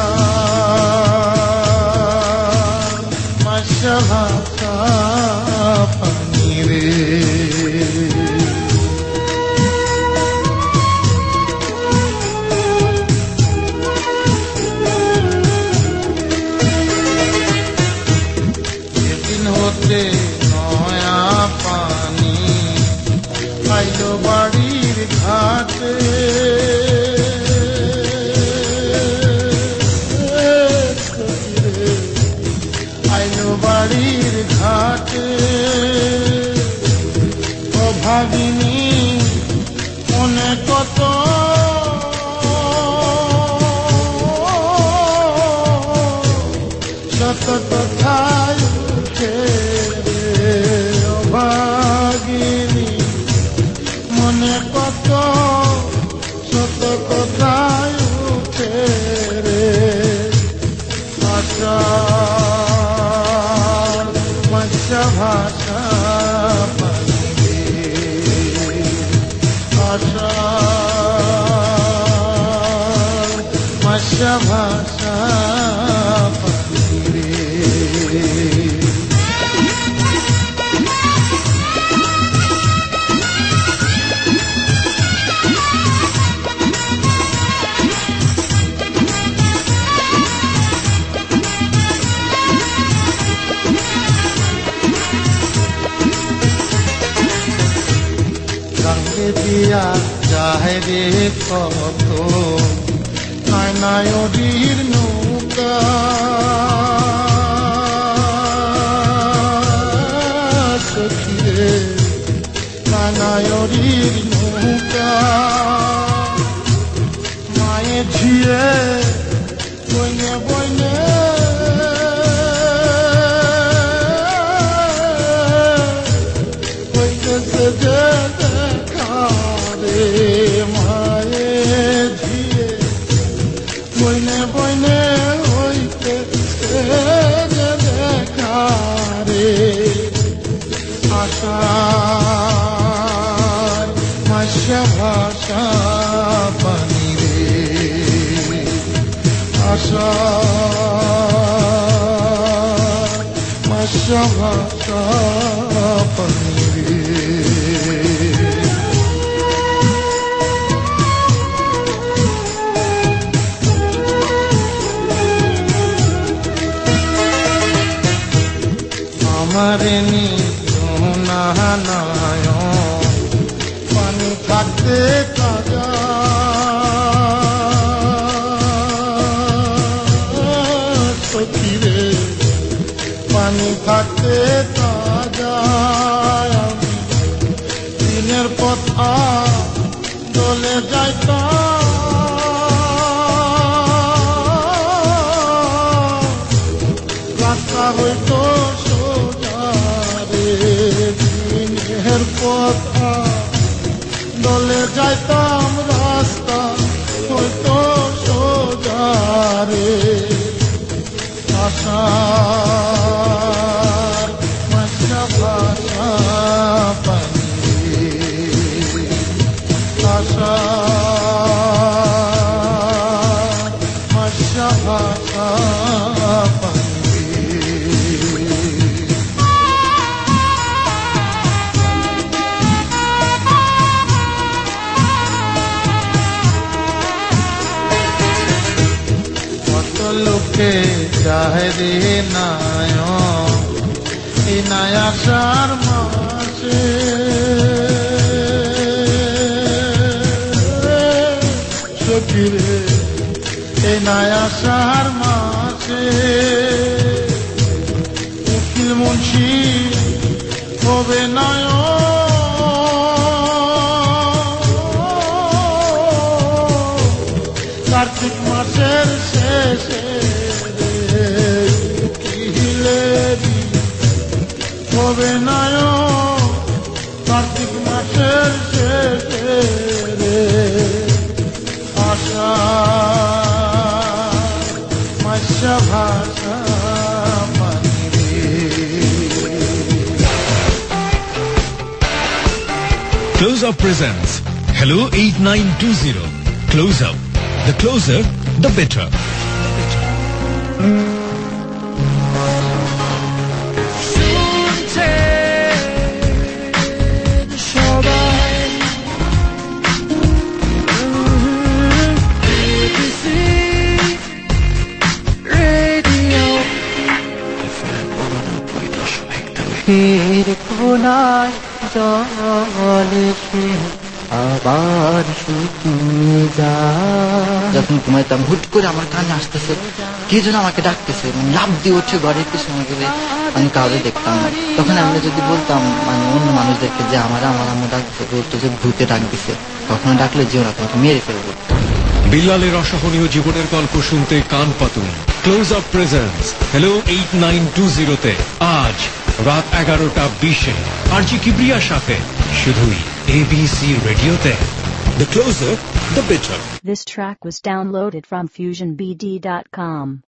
ভাষা ভাষা পানি রে সেদিন হতে নয়া পানি আইলো বাড়ির ঘাটে আইলো বাড়ির ঘাটে ও ভাবিনি মনে কত শত কথায় উঠে রে ও ভাগিনী মনে কত শত কথায় উঠে রে আশা ভাষা ভাষা পানি আশা ভাষা ভাষা পানি রে রঙে দিয়া চাহে রে কত নায়নায়রীর নৌকা সখী রে নায়নায়রীর নৌকা মায়ে ঝিয়ে বইনে বইনে বইতেছে যে দেখা রে মায়ে ঝিয়ে বইনে বইনে হইতেছে যে দেখা রে আশার ভাষা ভাষা পানি রে আশার ভাষা ভাষা পানি রে আমারে নিহানায় পানি থাকতে তাজা সখী রে পানি থাকতে তাজা আমি দিনের পথা দলে যাইতাম রাস্তা হইতো দিনের পথা দলে যাইতাম রাস্তা হইতো সোজা রে আশার ভাষা ভাষা পানি আশার ভাষা ভাষা পানি থেকে যায় রে নায়ক এই নায়াসার মাসে সখিরে এই নায়াসার মাসে উকিল মুন্সি হবে নায়ক কার্তিক মাসের শেষে কিলেরি হবে নায়ক কার্তিক মাসের শেষে আশা মাসা ভাষা Close Up presents Hello eight nine two zero. Close Up. The closer, the better. ফের কোনায় জলে সে আবার শুকিয়ে যায়। যখন ঘুমাইতাম হুট করে আমার কানে আসতেছে কে যেন আমাকে ডাকতেছে, লাভ দিয়ে উঠে ঘরের পিছনে গেলে আমি কাউকে দেখতাম না। তখন আমরা যদি বলতাম মানে অন্য মানুষদেরকে যে আমার আমার আম্মু ডাকতেছে, বলতো যে ভূতে ডাক দিছে, কখনো ডাকলে যেও না, তোমাকে মেরে ফেলবো। বিল্লালের অসহনীয় জীবনের গল্প শুনতে কান পাতুন close up presents hello eight nine two জিরোতে আজ রাত এগারোটা বিশে আরজি কিবরিয়ার সাথে শুধুই এবিসি রেডিওতে। The closer, the better. This track was downloaded from fusion b d dot com.